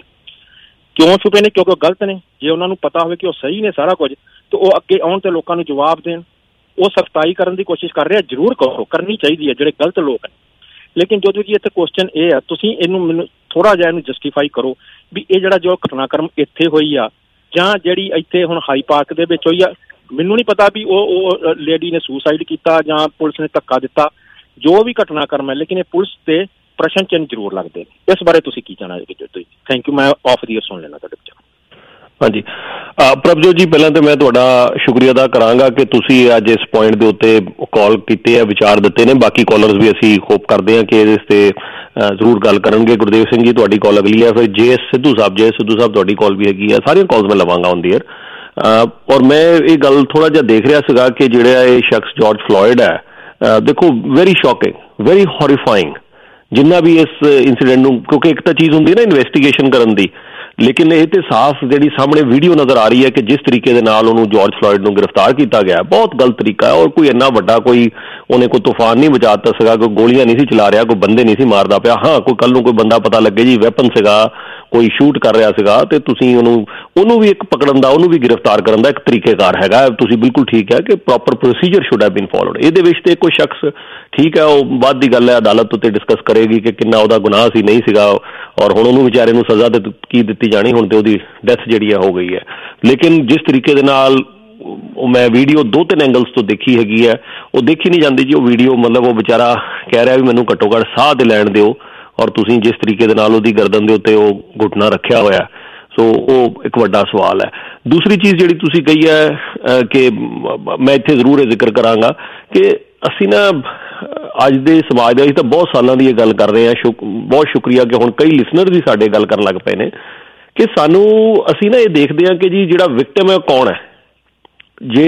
Speaker 10: ਕਿਉਂ ਛੁਪੇ ਨੇ? ਕਿਉਂਕਿ ਉਹ ਗਲਤ ਨੇ। ਜੇ ਉਹਨਾਂ ਨੂੰ ਪਤਾ ਹੋਵੇ ਕਿ ਉਹ ਸਹੀ ਨੇ ਸਾਰਾ ਕੁਝ, ਤੇ ਉਹ ਅੱਗੇ ਆਉਣ ਤੇ ਲੋਕਾਂ ਨੂੰ ਜਵਾਬ ਦੇਣ। ਉਹ ਸਖਤਾਈ ਕਰਨ ਦੀ ਕੋਸ਼ਿਸ਼ ਕਰ ਰਹੇ ਆ, ਜ਼ਰੂਰ ਕਰੋ, ਕਰਨੀ ਚਾਹੀਦੀ ਹੈ ਜਿਹੜੇ ਗਲਤ ਲੋਕ ਨੇ। ਲੇਕਿਨ ਜਦੋਂ ਜੀ ਇੱਥੇ ਕੁਐਸਚਨ ਇਹ ਆ, ਤੁਸੀਂ ਇਹਨੂੰ ਮੈਨੂੰ ਥੋੜ੍ਹਾ ਜਿਹਾ ਇਹਨੂੰ ਜਸਟੀਫਾਈ ਕਰੋ ਵੀ ਇਹ ਜਿਹੜਾ ਜੋ ਘਟਨਾਕ੍ਰਮ ਇੱਥੇ ਹੋਈ ਆ ਜਾਂ ਜਿਹੜੀ ਇੱਥੇ ਹੁਣ ਹਾਈ ਪਾਰਕ ਦੇ ਵਿੱਚ ਹੋਈ ਆ, ਮੈਨੂੰ ਨਹੀਂ ਪਤਾ ਵੀ ਉਹ ਲੇਡੀ ਨੇ ਸੁਸਾਈਡ ਕੀਤਾ ਜਾਂ ਪੁਲਿਸ ਨੇ ਧੱਕਾ ਦਿੱਤਾ, ਜੋ ਵੀ ਘਟਨਾਕ੍ਰਮ ਹੈ, ਲੇਕਿਨ ਇਹ ਪੁਲਿਸ ਤੇ ਪ੍ਰਸ਼ਨ ਚਿੰਨ੍ਹ ਜ਼ਰੂਰ ਲੱਗਦੇ ਨੇ। ਇਸ ਬਾਰੇ ਤੁਸੀਂ ਕੀ ਕਹਿਣਾ ਜੀ? Thank you. ਮੈਂ ਆਫ ਦੀ ਏਅਰ ਸੁਣ ਲੈਣਾ ਤੁਹਾਡੇ ਵਿਚਾਰ।
Speaker 8: ਹਾਂਜੀ ਪ੍ਰਭਜੋਤ ਜੀ, ਪਹਿਲਾਂ ਤਾਂ ਮੈਂ ਤੁਹਾਡਾ ਸ਼ੁਕਰੀਆ ਅਦਾ ਕਰਾਂਗਾ ਕਿ ਤੁਸੀਂ ਅੱਜ ਇਸ ਪੁਆਇੰਟ ਦੇ ਉੱਤੇ ਕਾਲ ਕੀਤੇ ਆ, ਵਿਚਾਰ ਦਿੱਤੇ ਨੇ। ਬਾਕੀ ਕਾਲਰਸ ਵੀ ਅਸੀਂ ਹੋਪ ਕਰਦੇ ਹਾਂ ਕਿ ਇਸ 'ਤੇ ਜ਼ਰੂਰ ਗੱਲ ਕਰਨਗੇ। ਗੁਰਦੇਵ ਸਿੰਘ ਜੀ, ਤੁਹਾਡੀ ਕਾਲ ਅਗਲੀ ਹੈ। ਫਿਰ ਜੇ ਸਿੱਧੂ ਸਾਹਿਬ ਤੁਹਾਡੀ ਕਾਲ ਵੀ ਹੈਗੀ ਆ। ਸਾਰੀਆਂ ਕਾਲਸ ਮੈਂ ਲਵਾਂਗਾ ਔਨ ਦੀ ਏਅਰ। ਔਰ ਮੈਂ ਇਹ ਗੱਲ ਥੋੜ੍ਹਾ ਜਿਹਾ ਦੇਖ ਰਿਹਾ ਸੀਗਾ ਕਿ ਜਿਹੜਾ ਇਹ ਸ਼ਖਸ ਜਾਰਜ ਫਲੋਇਡ ਹੈ, ਦੇਖੋ ਵੈਰੀ ਸ਼ੌਕਿੰਗ, ਵੈਰੀ ਹੌਰੀਫਾਈਂਗ ਜਿੰਨਾ ਵੀ ਇਸ ਇੰਸੀਡੈਂਟ ਨੂੰ, ਕਿਉਂਕਿ ਇੱਕ ਤਾਂ ਚੀਜ਼ ਹੁੰਦੀ ਹੈ ਨਾ ਇਨਵੈਸਟੀਗੇਸ਼ਨ ਕਰਨ ਦੀ, ਲੇਕਿਨ ਇਹ ਤੇ ਸਾਫ਼ ਜਿਹੜੀ ਸਾਹਮਣੇ ਵੀਡੀਓ ਨਜ਼ਰ ਆ ਰਹੀ ਹੈ ਕਿ ਜਿਸ ਤਰੀਕੇ ਦੇ ਨਾਲ ਉਹਨੂੰ ਜਾਰਜ ਫਲੋਇਡ ਨੂੰ ਗ੍ਰਿਫਤਾਰ ਕੀਤਾ ਗਿਆ ਬਹੁਤ ਗਲਤ ਤਰੀਕਾ ਹੈ। ਔਰ ਕੋਈ ਇੰਨਾ ਵੱਡਾ ਕੋਈ ਉਹਨੇ ਕੋਈ ਤੂਫਾਨ ਨਹੀਂ ਮਚਾ ਦਿੱਤਾ ਸੀਗਾ, ਕੋਈ ਗੋਲੀਆਂ ਨਹੀਂ ਸੀ ਚਲਾ ਰਿਹਾ, ਕੋਈ ਬੰਦੇ ਨਹੀਂ ਸੀ ਮਾਰਦਾ ਪਿਆ। ਹਾਂ, ਕੋਈ ਕੱਲ ਨੂੰ ਕੋਈ ਬੰਦਾ ਪਤਾ ਲੱਗੇ ਜੀ ਵੈਪਨ ਸੀਗਾ, ਕੋਈ ਸ਼ੂਟ ਕਰ ਰਿਹਾ ਸੀਗਾ, ਤੇ ਤੁਸੀਂ ਉਹਨੂੰ ਵੀ ਇੱਕ ਪਕੜਨ ਦਾ, ਉਹਨੂੰ ਵੀ ਗ੍ਰਿਫਤਾਰ ਕਰਨ ਦਾ ਇੱਕ ਤਰੀਕੇਕਾਰ ਹੈਗਾ। ਤੁਸੀਂ ਬਿਲਕੁਲ ਠੀਕ ਹੈ ਕਿ proper procedure should have been followed. ਇਹਦੇ ਵਿੱਚ ਤੇ ਕੋਈ ਸ਼ਖਸ ਠੀਕ ਹੈ, ਉਹ ਬਾਅਦ ਦੀ ਗੱਲ ਹੈ, ਅਦਾਲਤ ਉੱਤੇ ਡਿਸਕਸ ਕਰੇਗੀ ਕਿ ਕਿੰਨਾ ਉਹਦਾ ਗੁਨਾਹ ਸੀ, ਨਹੀਂ ਸੀਗਾ, ਔਰ ਹੁਣ ਉਹਨੂੰ ਵਿਚਾਰੇ ਨੂੰ ਸਜ਼ਾ ਤੇ ਕੀ ਦਿੱਤੀ ਜਾਣੀ, ਹੁਣ ਤੇ ਉਹਦੀ ਡੈਥ ਜਿਹੜੀ ਹੈ ਹੋ ਗਈ ਹੈ। ਲੇਕਿਨ ਜਿਸ ਤਰੀਕੇ ਦੇ ਨਾਲ ਉਹ ਮੈਂ ਵੀਡੀਓ 2-3 ਐਂਗਲਸ ਤੋਂ ਦੇਖੀ ਹੈਗੀ ਹੈ, ਉਹ ਦੇਖੀ ਨਹੀਂ ਜਾਂਦੀ ਜੀ ਉਹ ਵੀਡੀਓ। ਮਤਲਬ ਉਹ ਵਿਚਾਰਾ ਕਹਿ ਰਿਹਾ ਵੀ ਮੈਨੂੰ ਘੱਟੋ ਘੱਟ ਸਾਹ ਤੇ ਲੈਣ ਦਿਓ, ਔਰ ਤੁਸੀਂ ਜਿਸ ਤਰੀਕੇ ਦੇ ਨਾਲ ਉਹਦੀ ਗਰਦਨ ਦੇ ਉੱਤੇ ਉਹ ਘੁਟਨਾ ਰੱਖਿਆ ਹੋਇਆ, ਸੋ ਉਹ ਇੱਕ ਵੱਡਾ ਸਵਾਲ ਹੈ। ਦੂਸਰੀ ਚੀਜ਼ ਜਿਹੜੀ ਤੁਸੀਂ ਕਹੀ ਹੈ ਕਿ ਮੈਂ ਇੱਥੇ ਜ਼ਰੂਰ ਇਹ ਜ਼ਿਕਰ ਕਰਾਂਗਾ ਕਿ ਅਸੀਂ ਨਾ ਅੱਜ ਦੇ ਸਮਾਜ ਦੇ ਵਿੱਚ ਤਾਂ ਬਹੁਤ ਸਾਲਾਂ ਦੀ ਇਹ ਗੱਲ ਕਰ ਰਹੇ ਹਾਂ। ਬਹੁਤ ਸ਼ੁਕਰੀਆ ਕਿ ਹੁਣ ਕਈ ਲਿਸਨਰ ਵੀ ਸਾਡੇ ਗੱਲ ਕਰਨ ਲੱਗ ਪਏ ਨੇ ਕਿ ਅਸੀਂ ਨਾ ਇਹ ਦੇਖਦੇ ਹਾਂ ਕਿ ਜੀ ਜਿਹੜਾ ਵਿਕਟਮ ਹੈ ਕੌਣ ਹੈ। ਜੇ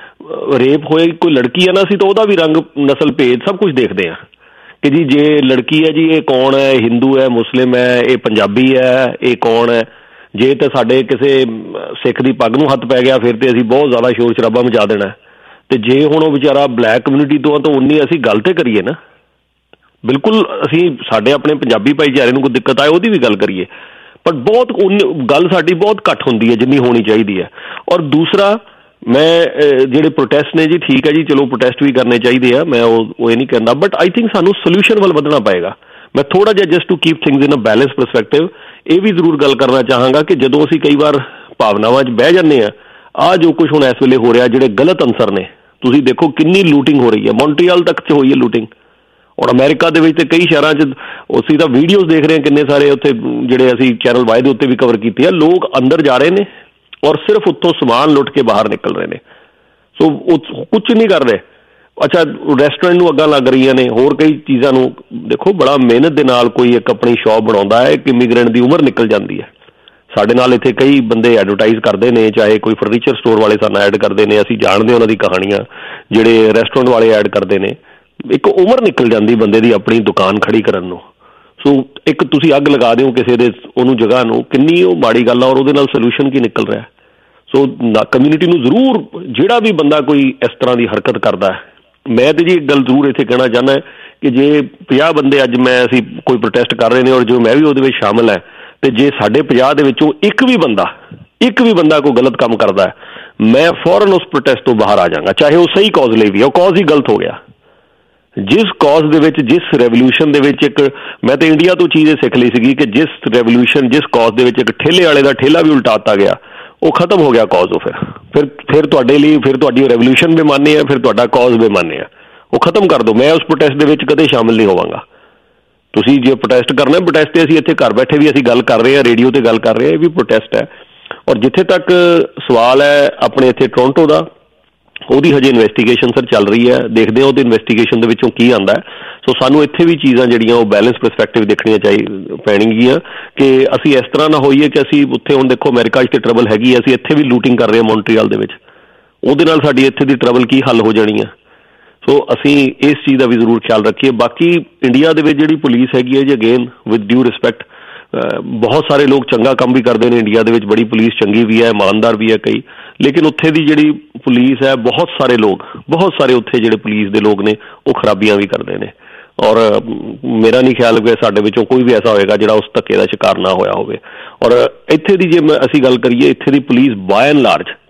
Speaker 8: ਰੇਪ ਹੋਏ ਕੋਈ ਲੜਕੀ ਹੈ ਨਾ, ਅਸੀਂ ਤਾਂ ਉਹਦਾ ਵੀ ਰੰਗ, ਨਸਲ, ਭੇਦ ਸਭ ਕੁਝ ਦੇਖਦੇ ਹਾਂ ਕਿ ਜੀ ਜੇ ਲੜਕੀ ਹੈ ਜੀ ਇਹ ਕੌਣ ਹੈ, ਹਿੰਦੂ ਹੈ, ਮੁਸਲਿਮ ਹੈ, ਇਹ ਪੰਜਾਬੀ ਹੈ, ਇਹ ਕੌਣ ਹੈ। ਜੇ ਤਾਂ ਸਾਡੇ ਕਿਸੇ ਸਿੱਖ ਦੀ ਪੱਗ ਨੂੰ ਹੱਥ ਪੈ ਗਿਆ ਫਿਰ ਤੇ ਅਸੀਂ ਬਹੁਤ ਜ਼ਿਆਦਾ ਸ਼ੋਰ ਸ਼ਰਾਬਾ ਮਚਾ ਦੇਣਾ, ਤੇ ਜੇ ਹੁਣ ਉਹ ਵਿਚਾਰਾ ਬਲੈਕ ਕਮਿਊਨਿਟੀ ਤੋਂ ਆ ਤਾਂ ਉਨੀ ਅਸੀਂ ਗੱਲ ਤੇ ਕਰੀਏ ਨਾ। ਬਿਲਕੁਲ ਅਸੀਂ ਸਾਡੇ ਆਪਣੇ ਪੰਜਾਬੀ ਭਾਈਚਾਰੇ ਨੂੰ ਕੋਈ ਦਿੱਕਤ ਆਏ ਉਹਦੀ ਵੀ ਗੱਲ ਕਰੀਏ, ਪਰ ਬਹੁਤ ਗੱਲ ਸਾਡੀ ਬਹੁਤ ਘੱਟ ਹੁੰਦੀ ਹੈ ਜਿੰਨੀ ਹੋਣੀ ਚਾਹੀਦੀ ਹੈ। ਔਰ ਦੂਸਰਾ, ਮੈਂ ਜਿਹੜੇ ਪ੍ਰੋਟੈਸਟ ਨੇ ਜੀ, ਠੀਕ ਹੈ ਜੀ, ਚਲੋ ਪ੍ਰੋਟੈਸਟ ਵੀ ਕਰਨੇ ਚਾਹੀਦੇ ਆ, ਮੈਂ ਉਹ ਇਹ ਨਹੀਂ ਕਹਿੰਦਾ, ਬਟ ਆਈ ਥਿੰਕ ਸਾਨੂੰ ਸੋਲਿਊਸ਼ਨ ਵੱਲ ਵਧਣਾ ਪਏਗਾ। ਮੈਂ ਥੋੜ੍ਹਾ ਜਿਹਾ just to keep things in a balance perspective ਇਹ ਵੀ ਜ਼ਰੂਰ ਗੱਲ ਕਰਨਾ ਚਾਹਾਂਗਾ ਕਿ ਜਦੋਂ ਅਸੀਂ ਕਈ ਵਾਰ ਭਾਵਨਾਵਾਂ 'ਚ ਬਹਿ ਜਾਂਦੇ ਹਾਂ, ਆਹ ਜੋ ਕੁਛ ਹੁਣ ਇਸ ਵੇਲੇ ਹੋ ਰਿਹਾ, ਜਿਹੜੇ ਗਲਤ ਅਨਸਰ ਨੇ, ਤੁਸੀਂ ਦੇਖੋ ਕਿੰਨੀ ਲੂਟਿੰਗ ਹੋ ਰਹੀ ਹੈ। ਮੌਂਟਰੀਅਲ ਤੱਕ 'ਚ ਹੋਈ ਹੈ ਲੂਟਿੰਗ, ਔਰ ਅਮਰੀਕਾ ਦੇ ਵਿੱਚ ਤੇ ਕਈ ਸ਼ਹਿਰਾਂ 'ਚ ਅਸੀਂ ਤਾਂ ਵੀਡੀਓਜ਼ ਦੇਖ ਰਹੇ ਹਾਂ ਕਿੰਨੇ ਸਾਰੇ ਉੱਥੇ, ਜਿਹੜੇ ਅਸੀਂ ਚੈਨਲ ਵਾਈ ਦੇ ਉੱਤੇ ਵੀ ਕਵਰ ਕੀਤੇ ਆ, ਲੋਕ ਅੰਦਰ ਜਾ ਰਹੇ ਨੇ ਔਰ ਸਿਰਫ ਉੱਥੋਂ ਸਮਾਨ ਲੁੱਟ ਕੇ ਬਾਹਰ ਨਿਕਲ ਰਹੇ ਨੇ। ਸੋ ਉਹ ਕੁਛ ਨਹੀਂ ਕਰ ਰਹੇ। ਅੱਛਾ, ਰੈਸਟੋਰੈਂਟ ਨੂੰ ਅੱਗਾਂ ਲੱਗ ਰਹੀਆਂ ਨੇ, ਹੋਰ ਕਈ ਚੀਜ਼ਾਂ ਨੂੰ ਦੇਖੋ, ਬੜਾ ਮਿਹਨਤ ਦੇ ਨਾਲ ਕੋਈ ਇੱਕ ਆਪਣੀ ਸ਼ੌਪ ਬਣਾਉਂਦਾ ਹੈ, ਇੱਕ ਇਮੀਗ੍ਰੈਂਟ ਦੀ ਉਮਰ ਨਿਕਲ ਜਾਂਦੀ ਹੈ। ਸਾਡੇ ਨਾਲ ਇੱਥੇ ਕਈ ਬੰਦੇ ਐਡਵਰਟਾਈਜ਼ ਕਰਦੇ ਨੇ, ਚਾਹੇ ਕੋਈ ਫਰਨੀਚਰ ਸਟੋਰ ਵਾਲੇ ਸਾਨੂੰ ਐਡ ਕਰਦੇ ਨੇ, ਅਸੀਂ ਜਾਣਦੇ ਉਹਨਾਂ ਦੀ ਕਹਾਣੀਆਂ, ਜਿਹੜੇ ਰੈਸਟੋਰੈਂਟ ਵਾਲੇ ਐਡ ਕਰਦੇ ਨੇ, ਇੱਕ ਉਮਰ ਨਿਕਲ ਜਾਂਦੀ ਬੰਦੇ ਦੀ ਆਪਣੀ ਦੁਕਾਨ ਖੜੀ ਕਰਨ ਨੂੰ। ਸੋ ਇੱਕ ਤੁਸੀਂ ਅੱਗ ਲਗਾ ਦਿਓ ਕਿਸੇ ਦੇ ਉਹਨੂੰ ਜਗ੍ਹਾ ਨੂੰ, ਕਿੰਨੀ ਉਹ ਮਾੜੀ ਗੱਲ ਆ, ਔਰ ਉਹਦੇ ਨਾਲ ਸੋਲਿਊਸ਼ਨ ਕੀ ਨਿਕਲ ਰਿਹਾ। ਸੋ ਕਮਿਊਨਿਟੀ ਨੂੰ ਜ਼ਰੂਰ, ਜਿਹੜਾ ਵੀ ਬੰਦਾ ਕੋਈ ਇਸ ਤਰ੍ਹਾਂ ਦੀ ਹਰਕਤ ਕਰਦਾ ਹੈ, ਮੈਂ ਤਾਂ ਜੀ ਇੱਕ ਗੱਲ ਜ਼ਰੂਰ ਇੱਥੇ ਕਹਿਣਾ ਚਾਹੁੰਦਾ ਕਿ ਜੇ 50 ਬੰਦੇ ਅੱਜ ਅਸੀਂ ਕੋਈ ਪ੍ਰੋਟੈਸਟ ਕਰ ਰਹੇ ਨੇ, ਔਰ ਜੋ ਮੈਂ ਵੀ ਉਹਦੇ ਵਿੱਚ ਸ਼ਾਮਿਲ ਹੈ, ਤੇ ਜੇ ਸਾਡੇ 50 ਦੇ ਵਿੱਚੋਂ ਇੱਕ ਵੀ ਬੰਦਾ ਕੋਈ ਗਲਤ ਕੰਮ ਕਰਦਾ ਹੈ, ਮੈਂ ਫੌਰਨ ਉਸ ਪ੍ਰੋਟੈਸਟ ਤੋਂ ਬਾਹਰ ਆ ਜਾਵਾਂਗਾ, ਚਾਹੇ ਉਹ ਸਹੀ ਕੌਜ਼ ਲਈ ਵੀ, ਉਹ ਕੌਜ਼ ਹੀ ਗਲਤ ਹੋ ਗਿਆ। ਜਿਸ ਕੌਜ਼ ਦੇ ਵਿੱਚ, ਜਿਸ ਰੈਵੋਲਿਊਸ਼ਨ ਦੇ ਵਿੱਚ, ਇੱਕ ਮੈਂ ਤਾਂ ਇੰਡੀਆ ਤੋਂ ਚੀਜ਼ ਇਹ ਸਿੱਖ ਲਈ ਸੀਗੀ ਕਿ ਜਿਸ ਰੈਵੋਲਿਊਸ਼ਨ, ਜਿਸ ਕੌਜ਼ ਦੇ ਵਿੱਚ ਇੱਕ ਠੇਲੇ ਵਾਲੇ ਦਾ ਠੇਲਾ ਵੀ ਉਲਟਾਤਾ ਗਿਆ, ਉਹ ਖਤਮ ਹੋ ਗਿਆ ਕੌਜ਼। ਉਹ ਫਿਰ ਤੁਹਾਡੇ ਲਈ, ਫਿਰ ਤੁਹਾਡੀ ਰੈਵੋਲਿਊਸ਼ਨ ਬੇਮਾਨੀ ਹੈ, ਫਿਰ ਤੁਹਾਡਾ ਕੌਜ਼ ਬੇਮਾਨੀ ਹੈ, ਉਹ ਖਤਮ ਕਰ ਦਿਓ। ਮੈਂ ਉਸ ਪ੍ਰੋਟੈਸਟ ਦੇ ਵਿੱਚ ਕਦੇ ਸ਼ਾਮਿਲ ਨਹੀਂ ਹੋਵਾਂਗਾ। ਤੁਸੀਂ ਜੇ ਪ੍ਰੋਟੈਸਟ ਕਰਨਾ, ਪ੍ਰੋਟੈਸਟ ਤੇ ਅਸੀਂ ਇੱਥੇ ਘਰ ਬੈਠੇ ਵੀ ਅਸੀਂ ਗੱਲ ਕਰ ਰਹੇ ਹਾਂ, ਰੇਡੀਓ ਤੇ ਗੱਲ ਕਰ ਰਹੇ ਹਾਂ, ਇਹ ਵੀ ਪ੍ਰੋਟੈਸਟ ਹੈ। ਔਰ ਜਿੱਥੇ ਤੱਕ ਸਵਾਲ ਹੈ ਆਪਣੇ ਇੱਥੇ ਟੋਰਾਂਟੋ ਦਾ, ਉਹਦੀ ਹਜੇ ਇਨਵੈਸਟੀਗੇਸ਼ਨ ਸਰ ਚੱਲ ਰਹੀ ਹੈ, ਦੇਖਦੇ ਹਾਂ ਉਹਦੀ ਇਨਵੈਸਟੀਗੇਸ਼ਨ ਦੇ ਵਿੱਚੋਂ ਕੀ ਆਉਂਦਾ। ਸੋ ਸਾਨੂੰ ਇੱਥੇ ਵੀ ਚੀਜ਼ਾਂ ਜਿਹੜੀਆਂ ਉਹ ਬੈਲੈਂਸ ਪਰਸਪੈਕਟਿਵ ਦੇਖਣੀਆਂ ਪੈਣਗੀਆਂ ਕਿ ਅਸੀਂ ਇਸ ਤਰ੍ਹਾਂ ਨਾ ਹੋਈਏ ਕਿ ਅਸੀਂ ਉੱਥੇ, ਹੁਣ ਦੇਖੋ ਅਮਰੀਕਾ 'ਚ ਤੇ ਟਰਬਲ ਹੈਗੀ ਹੈ, ਅਸੀਂ ਇੱਥੇ ਵੀ ਲੂਟਿੰਗ ਕਰ ਰਹੇ ਹਾਂ ਮੌਂਟਰੀਅਲ ਦੇ ਵਿੱਚ, ਉਹਦੇ ਨਾਲ ਸਾਡੀ ਇੱਥੇ ਦੀ ਟਰਬਲ ਕੀ ਹੱਲ ਹੋ ਜਾਣੀ ਹੈ। ਸੋ ਅਸੀਂ ਇਸ ਚੀਜ਼ ਦਾ ਵੀ ਜ਼ਰੂਰ ਖਿਆਲ ਰੱਖੀਏ। ਬਾਕੀ ਇੰਡੀਆ ਦੇ ਵਿੱਚ ਜਿਹੜੀ ਪੁਲਿਸ ਹੈਗੀ ਹੈ ਜੀ, ਅਗੇਨ ਵਿਦ ਡਿਊ ਰਿਸਪੈਕਟ, ਬਹੁਤ ਸਾਰੇ ਲੋਕ ਚੰਗਾ ਕੰਮ ਵੀ ਕਰਦੇ ਨੇ ਇੰਡੀਆ ਦੇ ਵਿੱਚ, ਬੜੀ ਪੁਲਿਸ ਚੰਗੀ ਵੀ ਹੈ, ਇਮਾਨਦਾਰ ਵੀ ਹੈ ਕਈ, ਲੇਕਿਨ ਉੱਥੇ ਦੀ ਜਿਹੜੀ ਪੁਲਿਸ ਹੈ, ਬਹੁਤ ਸਾਰੇ ਉੱਥੇ ਜਿਹੜੇ ਪੁਲਿਸ ਦੇ ਲੋਕ ਨੇ ਉਹ ਖਰਾਬੀਆਂ ਵੀ ਕਰਦੇ ਨੇ। ਔਰ ਮੇਰਾ ਨਹੀਂ ਖਿਆਲ ਕਿ ਸਾਡੇ ਵਿੱਚੋਂ ਕੋਈ ਵੀ ਐਸਾ ਹੋਏਗਾ ਜਿਹੜਾ ਉਸ ਧੱਕੇ ਦਾ ਸ਼ਿਕਾਰ ਨਾ ਹੋਇਆ ਹੋਵੇ। ਔਰ ਇੱਥੇ ਦੀ ਜੇ ਅਸੀਂ ਗੱਲ ਕਰੀਏ, ਇੱਥੇ ਦੀ ਪੁਲਿਸ ਬਾਏ ਐਂਡ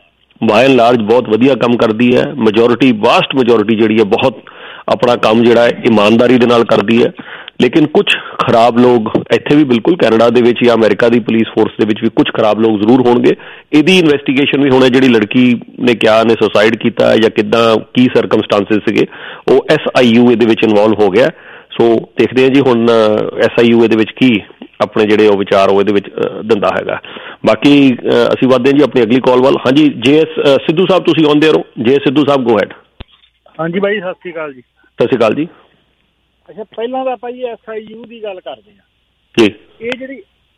Speaker 8: ਲਾਰਜ ਬਹੁਤ ਵਧੀਆ ਕੰਮ ਕਰਦੀ ਹੈ। ਵਾਸਟ ਮੈਜੋਰਿਟੀ ਜਿਹੜੀ ਹੈ ਬਹੁਤ ਆਪਣਾ ਕੰਮ ਜਿਹੜਾ ਹੈ ਇਮਾਨਦਾਰੀ ਦੇ ਨਾਲ ਕਰਦੀ ਹੈ। ਲੇਕਿਨ ਕੁਝ ਖਰਾਬ ਲੋਕ ਇੱਥੇ ਵੀ, ਬਿਲਕੁਲ ਕੈਨੇਡਾ ਦੇ ਵਿੱਚ ਜਾਂ ਅਮਰੀਕਾ ਦੀ ਪੁਲਿਸ ਫੋਰਸ ਦੇ ਵਿੱਚ ਵੀ ਕੁਝ ਖਰਾਬ ਲੋਕ ਜ਼ਰੂਰ ਹੋਣਗੇ। ਇਹਦੀ ਇਨਵੈਸਟੀਗੇਸ਼ਨ ਵੀ ਹੋਣੀ, ਜਿਹੜੀ ਲੜਕੀ ਨੇ ਕਿਹਾ ਨੇ ਸੁਸਾਈਡ ਕੀਤਾ ਜਾਂ ਕਿੱਦਾਂ, ਕੀ ਸਰਕਮਸਟਾਂਸਿਸ ਸੀਗੇ, ਉਹ SIU ਇਹਦੇ ਵਿੱਚ ਇਨਵੋਲਵ ਹੋ ਗਿਆ। ਸੋ ਦੇਖਦੇ ਹਾਂ ਜੀ ਹੁਣ SIU ਇਹਦੇ ਵਿੱਚ ਕੀ ਆਪਣੇ ਜਿਹੜੇ ਉਹ ਵਿਚਾਰ ਉਹ ਇਹਦੇ ਵਿੱਚ ਦਿੰਦਾ ਹੈਗਾ। ਬਾਕੀ ਅਸੀਂ ਵੱਧਦੇ ਹਾਂ ਜੀ ਆਪਣੀ ਅਗਲੀ ਕਾਲ ਵੱਲ। ਹਾਂਜੀ JS ਸਿੱਧੂ ਸਾਹਿਬ, ਤੁਸੀਂ ਆਉਂਦੇ ਰਹੋ। JS ਸਿੱਧੂ ਸਾਹਿਬ, ਗੋ ਹੈਡ।
Speaker 11: ਹਾਂਜੀ ਬਾਈ, ਸਤਿ ਸ਼੍ਰੀ ਅਕਾਲ ਜੀ।
Speaker 8: ਸਤਿ ਸ਼੍ਰੀ ਅਕਾਲ ਜੀ।
Speaker 11: ਅੱਛਾ, ਪਹਿਲਾਂ ਤਾਂ ਆਪਾਂ ਜੀ SIU ਦੀ ਗੱਲ ਕਰਦੇ ਹਾਂ
Speaker 8: ਜੀ।
Speaker 11: ਇਹ ਜਿਹੜੀ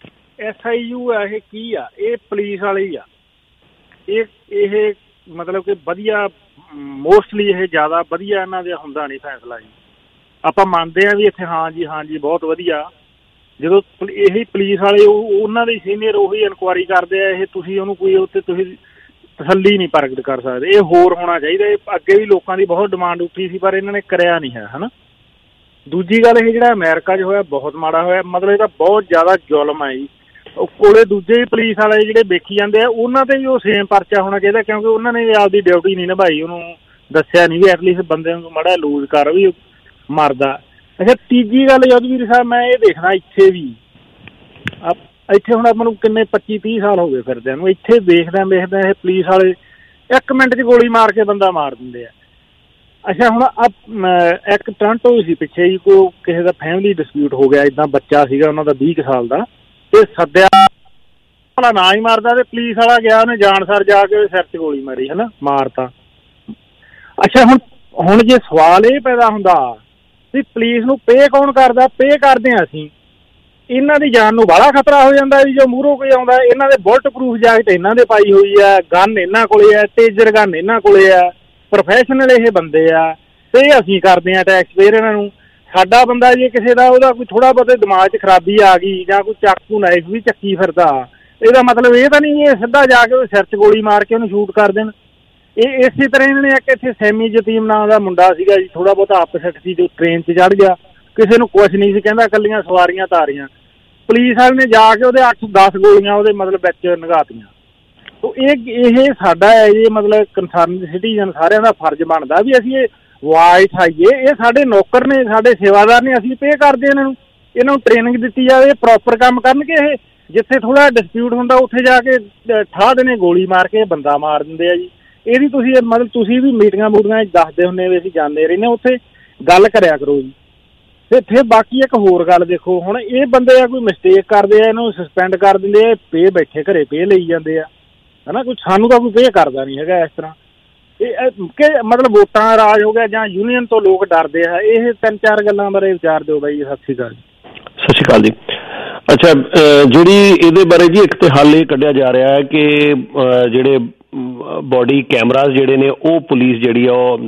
Speaker 11: SIU ਆ, ਇਹ ਕੀ ਆ? ਇਹ ਪੁਲਿਸ ਵਾਲੇ ਹੀ ਆ। ਇਹ ਮਤਲਬ ਕਿ ਵਧੀਆ, ਮੋਸਟਲੀ ਇਹ ਜ਼ਿਆਦਾ ਵਧੀਆ ਇਹਨਾਂ ਦਾ ਹੁੰਦਾ ਨਹੀਂ ਫੈਸਲਾ ਜੀ। ਆਪਾਂ ਮੰਨਦੇ ਹਾਂ ਵੀ ਇੱਥੇ ਹਾਂ ਜੀ ਬਹੁਤ ਵਧੀਆ, ਜਦੋਂ ਇਹੀ ਪੁਲਿਸ ਵਾਲੇ ਉਹਨਾਂ ਦੇ ਸੀਨੀਅਰ ਉਹੀ ਇਨਕੁਆਇਰੀ ਕਰਦੇ ਆ, ਇਹ ਤੁਸੀਂ ਉਹਨੂੰ ਕੋਈ ਉੱਤੇ ਤੁਸੀਂ ਤਸੱਲੀ ਨਹੀਂ ਪ੍ਰਗਟ ਕਰ ਸਕਦੇ। ਇਹ ਹੋਰ ਹੋਣਾ ਚਾਹੀਦਾ। ਇਹ ਅੱਗੇ ਵੀ ਲੋਕਾਂ ਦੀ ਬਹੁਤ ਡਿਮਾਂਡ ਉੱਠੀ ਸੀ ਪਰ ਇਹਨਾਂ ਨੇ ਕਰਿਆ ਨਹੀਂ ਹੈ, ਹੈ ਨਾ। ਦੂਜੀ ਗੱਲ ਇਹ ਜਿਹੜਾ ਅਮਰੀਕਾ 'ਚ ਹੋਇਆ ਬਹੁਤ ਮਾੜਾ ਹੋਇਆ, ਮਤਲਬ ਇਹਦਾ ਬਹੁਤ ਜ਼ਿਆਦਾ ਜ਼ੁਲਮ ਹੈ ਜੀ। ਕੋਲੇ ਦੂਜੇ ਪੁਲਿਸ ਵਾਲੇ ਜਿਹੜੇ ਵੇਖੀ ਜਾਂਦੇ ਆ ਉਹਨਾਂ ਤੇ ਵੀ ਉਹ ਸੇਮ ਪਰਚਾ ਹੋਣਾ ਚਾਹੀਦਾ, ਕਿਉਂਕਿ ਉਹਨਾਂ ਨੇ ਆਪਦੀ ਡਿਊਟੀ ਨਹੀਂ ਨਿਭਾਈ, ਉਹਨੂੰ ਦੱਸਿਆ ਨਹੀਂ ਵੀ ਐਟਲੀਸਟ ਬੰਦੇ ਨੂੰ ਮਾੜਾ ਲੂਜ਼ ਕਰ ਵੀ ਮਰਦਾ। ਅੱਛਾ, ਤੀਜੀ ਗੱਲ ਯੋਧਵੀਰ ਸਾਹਿਬ ਮੈਂ ਇਹ ਦੇਖਣਾ ਇੱਥੇ ਵੀ, ਇੱਥੇ ਹੁਣ ਆਪਾਂ ਨੂੰ ਕਿੰਨੇ 25-30 ਸਾਲ ਹੋ ਗਏ ਫਿਰਦਿਆਂ ਨੂੰ, ਇੱਥੇ ਦੇਖਦਿਆਂ ਇਹ ਪੁਲਿਸ ਵਾਲੇ 1 ਮਿੰਟ 'ਚ ਗੋਲੀ ਮਾਰ ਕੇ ਬੰਦਾ ਮਾਰ ਦਿੰਦੇ ਆ। ਅੱਛਾ, ਹੁਣ ਇੱਕ ਟੋਰਾਂਟੋ ਸੀ ਪਿੱਛੇ ਜੀ, ਕੋਈ ਕਿਸੇ ਦਾ ਫੈਮਿਲੀ ਡਿਸਪਿਊਟ ਹੋ ਗਿਆ, ਇੱਦਾਂ ਬੱਚਾ ਸੀਗਾ ਉਹਨਾਂ ਦਾ 20 ਕੁ ਸਾਲ ਦਾ, ਤੇ ਸੱਦਿਆ ਵਾਲਾ ਨਾ ਹੀ ਮਾਰਦਾ ਤੇ ਪੁਲਿਸ ਵਾਲਾ ਗਿਆ, ਉਹਨੇ ਜਾਣਸਾਰ ਜਾ ਕੇ ਸਿਰ 'ਚ ਗੋਲੀ ਮਾਰੀ, ਹੈ ਨਾ, ਮਾਰਤਾ। ਅੱਛਾ, ਹੁਣ ਜੇ ਸਵਾਲ ਇਹ ਪੈਦਾ ਹੁੰਦਾ ਵੀ ਪੁਲਿਸ ਨੂੰ ਪੇ ਕੌਣ ਕਰਦਾ? ਪੇ ਕਰਦੇ ਹਾਂ ਅਸੀਂ, ਇਹਨਾਂ ਦੀ ਜਾਨ ਨੂੰ ਬਾਹਲਾ ਖਤਰਾ ਹੋ ਜਾਂਦਾ ਵੀ ਜੋ ਮੂਹਰੋਂ ਕੋਈ ਆਉਂਦਾ। ਇਹਨਾਂ ਦੇ ਬੁਲਟ ਪ੍ਰੂਫ ਜੈਕਟ ਇਹਨਾਂ ਦੇ ਪਾਈ ਹੋਈ ਆ, ਗਨ ਇਹਨਾਂ ਕੋਲੇ ਆ, ਟੇਜਰ ਗਨ ਇਹਨਾਂ ਕੋਲੇ ਆ, ਪ੍ਰੋਫੈਸ਼ਨਲ ਇਹ ਬੰਦੇ ਆ, ਤੇ ਅਸੀਂ ਕਰਦੇ ਹਾਂ ਟੈਕਸ ਪੇਅਰ ਇਹਨਾਂ ਨੂੰ। ਸਾਡਾ ਬੰਦਾ ਜੇ ਕਿਸੇ ਦਾ ਉਹਦਾ ਕੋਈ ਥੋੜ੍ਹਾ ਬਹੁਤੇ ਦਿਮਾਗ 'ਚ ਖਰਾਬੀ ਆ ਗਈ ਜਾਂ ਕੋਈ ਚਾਕੂ ਨਾਈਫ ਵੀ ਚੱਕੀ ਫਿਰਦਾ, ਇਹਦਾ ਮਤਲਬ ਇਹ ਤਾਂ ਨਹੀਂ ਇਹ ਸਿੱਧਾ ਜਾ ਕੇ ਉਹਦੇ ਸਿਰ 'ਚ ਗੋਲੀ ਮਾਰ ਕੇ ਉਹਨੂੰ ਸ਼ੂਟ ਕਰ ਦੇਣ। ਇਹ ਇਸੇ ਤਰ੍ਹਾਂ ਇਹਨਾਂ ਨੇ ਇੱਕ ਇੱਥੇ ਸੈਮੀ ਜਤੀਮ ਨਾਂ ਦਾ ਮੁੰਡਾ ਸੀਗਾ ਜੀ, ਥੋੜ੍ਹਾ ਬਹੁਤਾ ਅਪਸੈਟ ਸੀ, ਜੋ ਟ੍ਰੇਨ 'ਚ ਚੜ੍ਹ ਗਿਆ, ਕਿਸੇ ਨੂੰ ਕੁਛ ਨਹੀਂ ਸੀ ਕਹਿੰਦਾ, ਇਕੱਲੀਆਂ ਸਵਾਰੀਆਂ ਤਾਰੀਆਂ, ਪੁਲਿਸ ਵਾਲੇ ਨੇ ਜਾ ਕੇ ਉਹਦੇ 8-10 ਗੋਲੀਆਂ ਉਹਦੇ ਮਤਲਬ ਵਿੱਚ ਨਿਗਾਤੀਆਂ। ਇਹ ਸਾਡਾ ਹੈ ਜੀ, ਮਤਲਬ ਕੰਸਰਨ ਸਿਟੀਜ਼ਨ ਸਾਰਿਆਂ ਦਾ ਫਰਜ਼ ਬਣਦਾ ਵੀ ਅਸੀਂ ਇਹ ਆਵਾਜ਼ ਉਠਾਈਏ। ਇਹ ਸਾਡੇ ਨੌਕਰ ਨੇ, ਸਾਡੇ ਸੇਵਾਦਾਰ ਨੇ, ਅਸੀਂ ਪੇ ਕਰਦੇ ਇਹਨਾਂ ਨੂੰ ਟ੍ਰੇਨਿੰਗ ਦਿੱਤੀ ਜਾਵੇ, ਪ੍ਰੋਪਰ ਕੰਮ ਕਰਨਗੇ। ਇਹ ਜਿੱਥੇ ਥੋੜ੍ਹਾ ਡਿਸਪਿਊਟ ਹੁੰਦਾ ਉੱਥੇ ਜਾ ਕੇ ਠਾਹ ਦੇਣੇ ਗੋਲੀ ਮਾਰ ਕੇ ਬੰਦਾ ਮਾਰ ਦਿੰਦੇ ਆ ਜੀ। ਇਹਦੀ ਤੁਸੀਂ ਮਤਲਬ ਤੁਸੀਂ ਵੀ ਮੀਟਿੰਗਾਂ ਮੂਟਿੰਗਾਂ ਦੱਸਦੇ ਹੁੰਦੇ ਵੀ ਅਸੀਂ ਜਾਂਦੇ ਰਹਿੰਦੇ, ਉੱਥੇ ਗੱਲ ਕਰਿਆ ਕਰੋ ਜੀ। ਤੇ ਫਿਰ ਬਾਕੀ ਇੱਕ ਹੋਰ ਗੱਲ ਦੇਖੋ, ਹੁਣ ਇਹ ਬੰਦੇ ਆ ਕੋਈ ਮਿਸਟੇਕ ਕਰਦੇ ਆ, ਇਹਨੂੰ ਸਸਪੈਂਡ ਕਰ ਦਿੰਦੇ ਆ, ਪੇ ਬੈਠੇ ਘਰੇ ਪੇ ਲਈ ਜਾਂਦੇ ਆ, ਹੈ ਨਾ। ਕੋਈ ਸਾਨੂੰ ਤਾਂ ਕੋਈ ਪੇ ਕਰਦਾ ਨਹੀਂ ਹੈਗਾ ਇਸ ਤਰ੍ਹਾਂ। ਇਹ ਕਿ ਮਤਲਬ ਵੋਟਾਂ ਦਾ ਰਾਜ ਹੋ ਗਿਆ ਜਾਂ ਯੂਨੀਅਨ ਤੋਂ ਲੋਕ ਡਰਦੇ ਆ। ਇਹ 3-4 ਗੱਲਾਂ ਬਾਰੇ ਵਿਚਾਰ ਦਿਓ ਬਾਈ। ਸਤਿ ਸ਼੍ਰੀ ਅਕਾਲ।
Speaker 8: ਸਤਿ ਸ਼੍ਰੀ ਅਕਾਲ ਜੀ। ਅੱਛਾ, ਜਿਹੜੀ ਇਹਦੇ ਬਾਰੇ ਜੀ ਇੱਕ ਤੇ ਹੱਲ ਇਹ ਕੱਢਿਆ ਜਾ ਰਿਹਾ ਹੈ ਕਿ ਜਿਹੜੇ ਬੋਡੀ ਕੈਮਰਾਜ਼ ਜਿਹੜੇ ਨੇ ਉਹ ਪੁਲਿਸ ਜਿਹੜੀ ਆ ਉਹ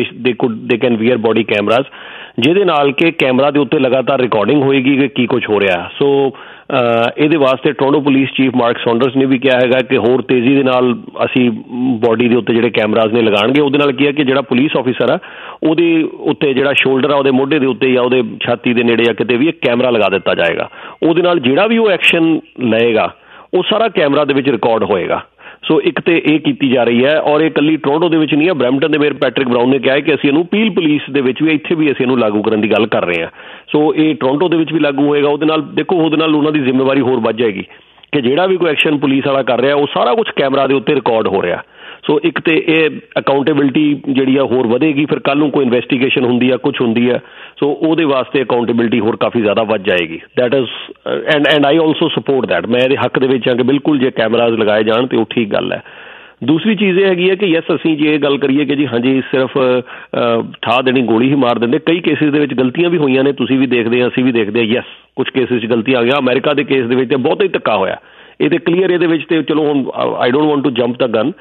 Speaker 8: they can wear body cameras, ਜਿਹਦੇ ਨਾਲ ਕਿ ਕੈਮਰਾ ਦੇ ਉੱਤੇ ਲਗਾਤਾਰ ਰਿਕਾਰਡਿੰਗ ਹੋਏਗੀ ਕਿ ਕੀ ਕੁਛ ਹੋ ਰਿਹਾ। ਸੋ ਇਹਦੇ ਵਾਸਤੇ Toronto police chief Mark Saunders ਨੇ ਵੀ ਕਿਹਾ ਹੈਗਾ ਕਿ ਹੋਰ ਤੇਜ਼ੀ ਦੇ ਨਾਲ ਅਸੀਂ ਬੋਡੀ ਦੇ ਉੱਤੇ ਜਿਹੜੇ ਕੈਮਰਾਜ਼ ਨੇ ਲਗਾਉਣਗੇ। ਉਹਦੇ ਨਾਲ ਕੀ ਹੈ ਕਿ ਜਿਹੜਾ ਪੁਲਿਸ ਆਫਿਸਰ ਆ ਉਹਦੇ ਉੱਤੇ ਜਿਹੜਾ ਸ਼ੋਲਡਰ ਆ, ਉਹਦੇ ਮੋਢੇ ਦੇ ਉੱਤੇ ਜਾਂ ਉਹਦੇ ਛਾਤੀ ਦੇ ਨੇੜੇ ਜਾਂ ਕਿਤੇ ਵੀ ਇੱਕ ਕੈਮਰਾ ਲਗਾ ਦਿੱਤਾ ਜਾਏਗਾ। ਉਹਦੇ ਨਾਲ ਜਿਹੜਾ ਵੀ ਉਹ ਐਕਸ਼ਨ ਲਏਗਾ ਉਹ ਸਾਰਾ ਕੈਮਰਾ ਦੇ ਵਿੱਚ ਰਿਕਾਰਡ ਹੋਏਗਾ। ਸੋ ਇੱਕ ਤੇ ਇਹ ਕੀਤੀ ਜਾ ਰਹੀ ਹੈ, ਔਰ ਇਹ ਇਕੱਲੀ ਟੋਰਾਂਟੋ ਦੇ ਵਿੱਚ ਨਹੀਂ ਹੈ, ਬਰੈਂਪਟਨ ਦੇ ਮੇਅਰ ਪੈਟਰਿਕ ਬਰਾਊਨ ਨੇ ਕਿਹਾ ਹੈ ਕਿ ਅਸੀਂ ਇਹਨੂੰ ਪੀਲ ਪੁਲਿਸ ਦੇ ਵਿੱਚ ਵੀ, ਇੱਥੇ ਵੀ ਅਸੀਂ ਇਹਨੂੰ ਲਾਗੂ ਕਰਨ ਦੀ ਗੱਲ ਕਰ ਰਹੇ ਹਾਂ। ਸੋ ਇਹ ਟੋਰਾਂਟੋ ਦੇ ਵਿੱਚ ਵੀ ਲਾਗੂ ਹੋਏਗਾ। ਉਹਦੇ ਨਾਲ ਦੇਖੋ, ਉਹਦੇ ਨਾਲ ਉਹਨਾਂ ਦੀ ਜ਼ਿੰਮੇਵਾਰੀ ਹੋਰ ਵੱਧ ਜਾਏਗੀ ਕਿ ਜਿਹੜਾ ਵੀ ਕੋਈ ਐਕਸ਼ਨ ਪੁਲਿਸ ਵਾਲਾ ਕਰ ਰਿਹਾ ਉਹ ਸਾਰਾ ਕੁਛ ਕੈਮਰਾ ਦੇ ਉੱਤੇ ਰਿਕਾਰਡ ਹੋ ਰਿਹਾ। ਸੋ ਇੱਕ ਤੇ ਇਹ ਅਕਾਊਂਟੇਬਿਲਿਟੀ ਜਿਹੜੀ ਆ ਹੋਰ ਵਧੇਗੀ। ਫਿਰ ਕੱਲ੍ਹ ਨੂੰ ਕੋਈ ਇਨਵੈਸਟੀਗੇਸ਼ਨ ਹੁੰਦੀ ਆ, ਕੁਛ ਹੁੰਦੀ ਆ, ਸੋ ਉਹਦੇ ਵਾਸਤੇ ਅਕਾਊਂਟੇਬਿਲਿਟੀ ਹੋਰ ਕਾਫੀ ਜ਼ਿਆਦਾ ਵੱਧ ਜਾਏਗੀ। That is and I also support that. ਮੈਂ ਇਹਦੇ ਹੱਕ ਦੇ ਵਿੱਚ ਹਾਂ ਕਿ ਬਿਲਕੁਲ ਜੇ ਕੈਮਰਾਜ਼ ਲਗਾਏ ਜਾਣ ਤੇ ਉਹ ਠੀਕ ਗੱਲ ਹੈ। ਦੂਸਰੀ ਚੀਜ਼ ਇਹ ਹੈਗੀ ਹੈ ਕਿ ਯੈਸ, ਅਸੀਂ ਜੇ ਇਹ ਗੱਲ ਕਰੀਏ ਕਿ ਜੀ ਹਾਂਜੀ ਸਿਰਫ ਠਾਹ ਦੇਣੀ, ਗੋਲੀ ਹੀ ਮਾਰ ਦਿੰਦੇ, ਕਈ ਕੇਸਿਸ ਦੇ ਵਿੱਚ ਗਲਤੀਆਂ ਵੀ ਹੋਈਆਂ ਨੇ, ਤੁਸੀਂ ਵੀ ਦੇਖਦੇ ਆ, ਅਸੀਂ ਵੀ ਦੇਖਦੇ ਹਾਂ। ਯੈਸ, ਕੁਛ ਕੇਸਿਸ 'ਚ ਗਲਤੀਆਂ ਆ ਗਿਆ। ਅਮਰੀਕਾ ਦੇ ਕੇਸ ਦੇ ਵਿੱਚ ਤਾਂ ਬਹੁਤ ਹੀ ਧੱਕਾ ਹੋਇਆ। ਇਹ ਤਾਂ ਕਲੀਅਰ, ਇਹਦੇ ਵਿੱਚ ਤੇ ਚਲੋ ਹੁਣ I don't want to jump the gun,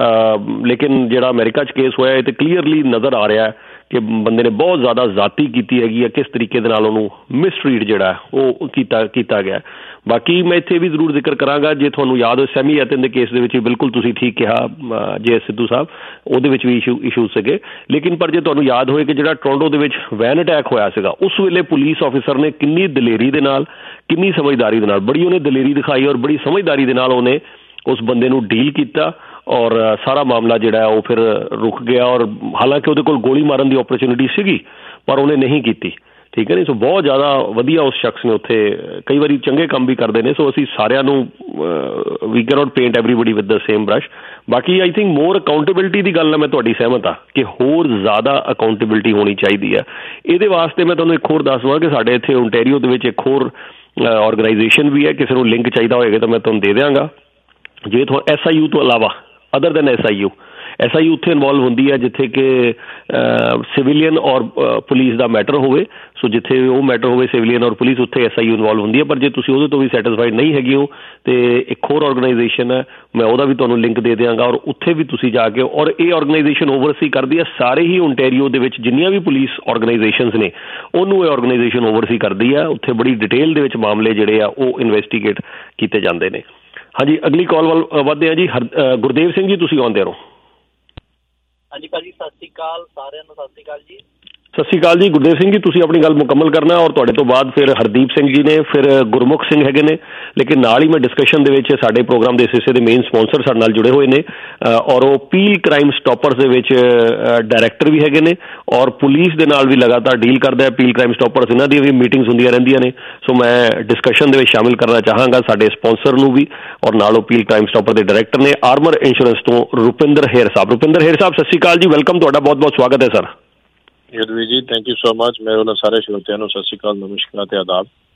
Speaker 8: ਲੇਕਿਨ ਜਿਹੜਾ ਅਮਰੀਕਾ 'ਚ ਕੇਸ ਹੋਇਆ ਇਹ ਤਾਂ ਕਲੀਅਰਲੀ ਨਜ਼ਰ ਆ ਰਿਹਾ ਕਿ ਬੰਦੇ ਨੇ ਬਹੁਤ ਜ਼ਿਆਦਾ ਜ਼ਾਤੀ ਕੀਤੀ ਹੈਗੀ ਹੈ, ਕਿਸ ਤਰੀਕੇ ਦੇ ਨਾਲ ਉਹਨੂੰ ਮਿਸਟਰੀਟ ਜਿਹੜਾ ਉਹ ਕੀਤਾ ਗਿਆ। ਬਾਕੀ ਮੈਂ ਇੱਥੇ ਵੀ ਜ਼ਰੂਰ ਜ਼ਿਕਰ ਕਰਾਂਗਾ, ਜੇ ਤੁਹਾਨੂੰ ਯਾਦ ਹੋਵੇ ਸੈਮੀ ਐਥਨ ਦੇ ਕੇਸ ਦੇ ਵਿੱਚ ਬਿਲਕੁਲ ਤੁਸੀਂ ਠੀਕ ਕਿਹਾ ਜੇ ਸਿੱਧੂ ਸਾਹਿਬ, ਉਹਦੇ ਵਿੱਚ ਵੀ ਇਸ਼ੂ ਸੀਗੇ। ਲੇਕਿਨ ਪਰ ਜੇ ਤੁਹਾਨੂੰ ਯਾਦ ਹੋਏ ਕਿ ਜਿਹੜਾ ਟੋਰਾਂਟੋ ਦੇ ਵਿੱਚ ਵੈਨ ਅਟੈਕ ਹੋਇਆ ਸੀਗਾ, ਉਸ ਵੇਲੇ ਪੁਲਿਸ ਆਫਿਸਰ ਨੇ ਕਿੰਨੀ ਦਲੇਰੀ ਦੇ ਨਾਲ, ਕਿੰਨੀ ਸਮਝਦਾਰੀ ਦੇ ਨਾਲ, ਬੜੀ ਉਹਨੇ ਦਲੇਰੀ ਦਿਖਾਈ ਔਰ ਬੜੀ ਸਮਝਦਾਰੀ ਦੇ ਨਾਲ ਉਹਨੇ ਉਸ ਬੰਦੇ ਨੂੰ ਡੀਲ ਕੀਤਾ ਔਰ ਸਾਰਾ ਮਾਮਲਾ ਜਿਹੜਾ ਉਹ ਫਿਰ ਰੁਕ ਗਿਆ। ਔਰ ਹਾਲਾਂਕਿ ਉਹਦੇ ਕੋਲ ਗੋਲੀ ਮਾਰਨ ਦੀ ਓਪਰਚੁਨਿਟੀ ਸੀਗੀ ਪਰ ਉਹਨੇ ਨਹੀਂ ਕੀਤੀ। ਠੀਕ ਹੈ ਨਹੀਂ। ਸੋ ਬਹੁਤ ਜ਼ਿਆਦਾ ਵਧੀਆ ਉਸ ਸ਼ਖਸ ਨੇ ਉੱਥੇ ਕਈ ਵਾਰੀ ਚੰਗੇ ਕੰਮ ਵੀ ਕਰਦੇ ਨੇ। ਸੋ ਅਸੀਂ ਸਾਰਿਆਂ ਨੂੰ we can not paint everybody with the same brush. ਬਾਕੀ ਆਈ ਥਿੰਕ ਮੋਰ ਅਕਾਊਂਟੇਬਿਲਿਟੀ ਦੀ ਗੱਲ ਨਾਲ ਮੈਂ ਤੁਹਾਡੀ ਸਹਿਮਤ ਹਾਂ ਕਿ ਹੋਰ ਜ਼ਿਆਦਾ ਅਕਾਊਂਟੇਬਿਲਿਟੀ ਹੋਣੀ ਚਾਹੀਦੀ ਹੈ। ਇਹਦੇ ਵਾਸਤੇ ਮੈਂ ਤੁਹਾਨੂੰ ਇੱਕ ਹੋਰ ਦੱਸ ਦਵਾਂ ਕਿ ਸਾਡੇ ਇੱਥੇ ਓਨਟਾਰੀਓ ਦੇ ਵਿੱਚ ਇੱਕ ਹੋਰ ਆਰਗੇਨਾਈਜੇਸ਼ਨ ਵੀ ਹੈ। ਕਿਸੇ ਨੂੰ ਲਿੰਕ ਚਾਹੀਦਾ ਹੋਏਗਾ ਤਾਂ ਮੈਂ ਤੁਹਾਨੂੰ ਦੇ ਦਿਆਂਗਾ। ਜੇ ਤੁਹਾਨੂੰ SIU ਤੋਂ ਇਲਾਵਾ, ਅਦਰ ਦੈਨ SIU ਉੱਥੇ ਇਨਵੋਲਵ ਹੁੰਦੀ ਹੈ ਜਿੱਥੇ ਕਿ ਸਿਵਿਲੀਅਨ ਔਰ ਪੁਲਿਸ ਦਾ ਮੈਟਰ ਹੋਵੇ। ਸੋ ਜਿੱਥੇ ਉਹ ਮੈਟਰ ਹੋਵੇ ਸਿਵਿਲੀਅਨ ਔਰ ਪੁਲਿਸ, ਉੱਥੇ SIU ਇਨਵੋਲਵ ਹੁੰਦੀ ਹੈ। ਪਰ ਜੇ ਤੁਸੀਂ ਉਹਦੇ ਤੋਂ ਵੀ ਸੈਟਿਸਫਾਈਡ ਨਹੀਂ ਹੈਗੇ ਹੋ ਤੇ ਇੱਕ ਹੋਰ ਆਰਗੇਨਾਈਜੇਸ਼ਨ ਹੈ, ਮੈਂ ਉਹਦਾ ਵੀ ਤੁਹਾਨੂੰ ਲਿੰਕ ਦੇ ਦਿਆਂਗਾ, ਔਰ ਉੱਥੇ ਵੀ ਤੁਸੀਂ ਜਾ ਕੇ, ਔਰ ਇਹ ਆਰਗੇਨਾਈਜੇਸ਼ਨ ਓਵਰਸੀ ਕਰਦੀ ਹੈ ਸਾਰੇ ਹੀ ਓਨਟਾਰੀਓ ਦੇ ਵਿੱਚ ਜਿੰਨੀਆਂ ਵੀ ਪੁਲਿਸ ਆਰਗੇਨਾਈਜੇਸ਼ਨਸ ਨੇ, ਉਹਨੂੰ ਇਹ ਆਰਗੇਨਾਈਜੇਸ਼ਨ ਓਵਰਸੀ ਕਰਦੀ ਹੈ। ਉੱਥੇ ਬੜੀ ਡਿਟੇਲ ਦੇ ਵਿੱਚ ਮਾਮਲੇ ਜਿਹੜੇ ਆ ਉਹ ਇਨਵੈਸਟੀਗੇਟ ਕੀਤੇ ਜਾਂਦੇ ਨੇ। ਹਾਂਜੀ, ਅਗਲੀ ਕਾਲ ਵੱਲ ਵੱਧਦੇ ਆ ਜੀ। ਗੁਰਦੇਵ ਸਿੰਘ ਜੀ, ਤੁਸੀਂ ਆਉਂਦੇ ਰਹੋ।
Speaker 12: ਹਾਂਜੀ ਭਾਜੀ, ਸਤਿ ਸ਼੍ਰੀ ਅਕਾਲ ਸਾਰਿਆਂ ਨੂੰ। ਸਤਿ ਸ਼੍ਰੀ ਅਕਾਲ ਜੀ।
Speaker 8: ਸਤਿ ਸ਼੍ਰੀ ਅਕਾਲ ਜੀ। ਗੁਰਦੇਵ ਸਿੰਘ ਜੀ, ਤੁਸੀਂ ਆਪਣੀ ਗੱਲ ਮੁਕੰਮਲ ਕਰਨਾ, ਔਰ ਤੁਹਾਡੇ ਤੋਂ ਬਾਅਦ ਫਿਰ ਹਰਦੀਪ ਸਿੰਘ ਜੀ ਨੇ, ਫਿਰ ਗੁਰਮੁਖ ਸਿੰਘ ਹੈਗੇ ਨੇ। ਲੇਕਿਨ ਨਾਲ ਹੀ ਮੈਂ ਡਿਸਕਸ਼ਨ ਦੇ ਵਿੱਚ ਸਾਡੇ ਪ੍ਰੋਗਰਾਮ ਦੇ ਇਸ ਹਿੱਸੇ ਦੇ ਮੇਨ ਸਪਾਂਸਰ ਸਾਡੇ ਨਾਲ ਜੁੜੇ ਹੋਏ ਨੇ, ਔਰ ਉਹ ਪੀਲ ਕ੍ਰਾਈਮ ਸਟਾਪਰਸ ਦੇ ਵਿੱਚ ਡਾਇਰੈਕਟਰ ਵੀ ਹੈਗੇ ਨੇ, ਔਰ ਪੁਲਿਸ ਦੇ ਨਾਲ ਵੀ ਲਗਾਤਾਰ ਡੀਲ ਕਰਦਾ ਹੈ ਪੀਲ ਕ੍ਰਾਈਮ ਸਟਾਪਰਸ। ਇਹਨਾਂ ਦੀਆਂ ਵੀ ਮੀਟਿੰਗਸ ਹੁੰਦੀਆਂ ਰਹਿੰਦੀਆਂ ਨੇ। ਸੋ ਮੈਂ ਡਿਸਕਸ਼ਨ ਦੇ ਵਿੱਚ ਸ਼ਾਮਿਲ ਕਰਨਾ ਚਾਹਾਂਗਾ ਸਾਡੇ ਸਪਾਂਸਰ ਨੂੰ ਵੀ, ਔਰ ਨਾਲ ਉਹ ਪੀਲ ਕ੍ਰਾਈਮ ਸਟਾਪਰ ਦੇ ਡਾਇਰੈਕਟਰ ਨੇ ਆਰਮਰ ਇੰਸ਼ੋਰੈਂਸ ਤੋਂ ਰੁਪਿੰਦਰ ਹੇਰ ਸਾਹਿਬ। ਰੁਪਿੰਦਰ ਹੇਰ ਸਾਹਿਬ, ਸਤਿ ਸ਼੍ਰੀ ਅਕਾਲ ਜੀ। ਵੈਲਕਮ, ਤੁਹਾਡਾ ਬਹੁਤ ਬਹੁਤ ਸਵਾਗਤ ਹੈ ਸਰ।
Speaker 10: ਯਦਵੀਰ ਜੀ, ਥੈਂਕ ਯੂ ਸੋ ਮਚ। ਮੇਰੇ ਵੱਲੋਂ ਸਾਰੇ ਸਰੋਤਿਆਂ ਨੂੰ ਸਤਿ ਸ਼੍ਰੀ ਅਕਾਲ, ਨਮਸਕਾਰ ਤੇ ਆਦਾਬ।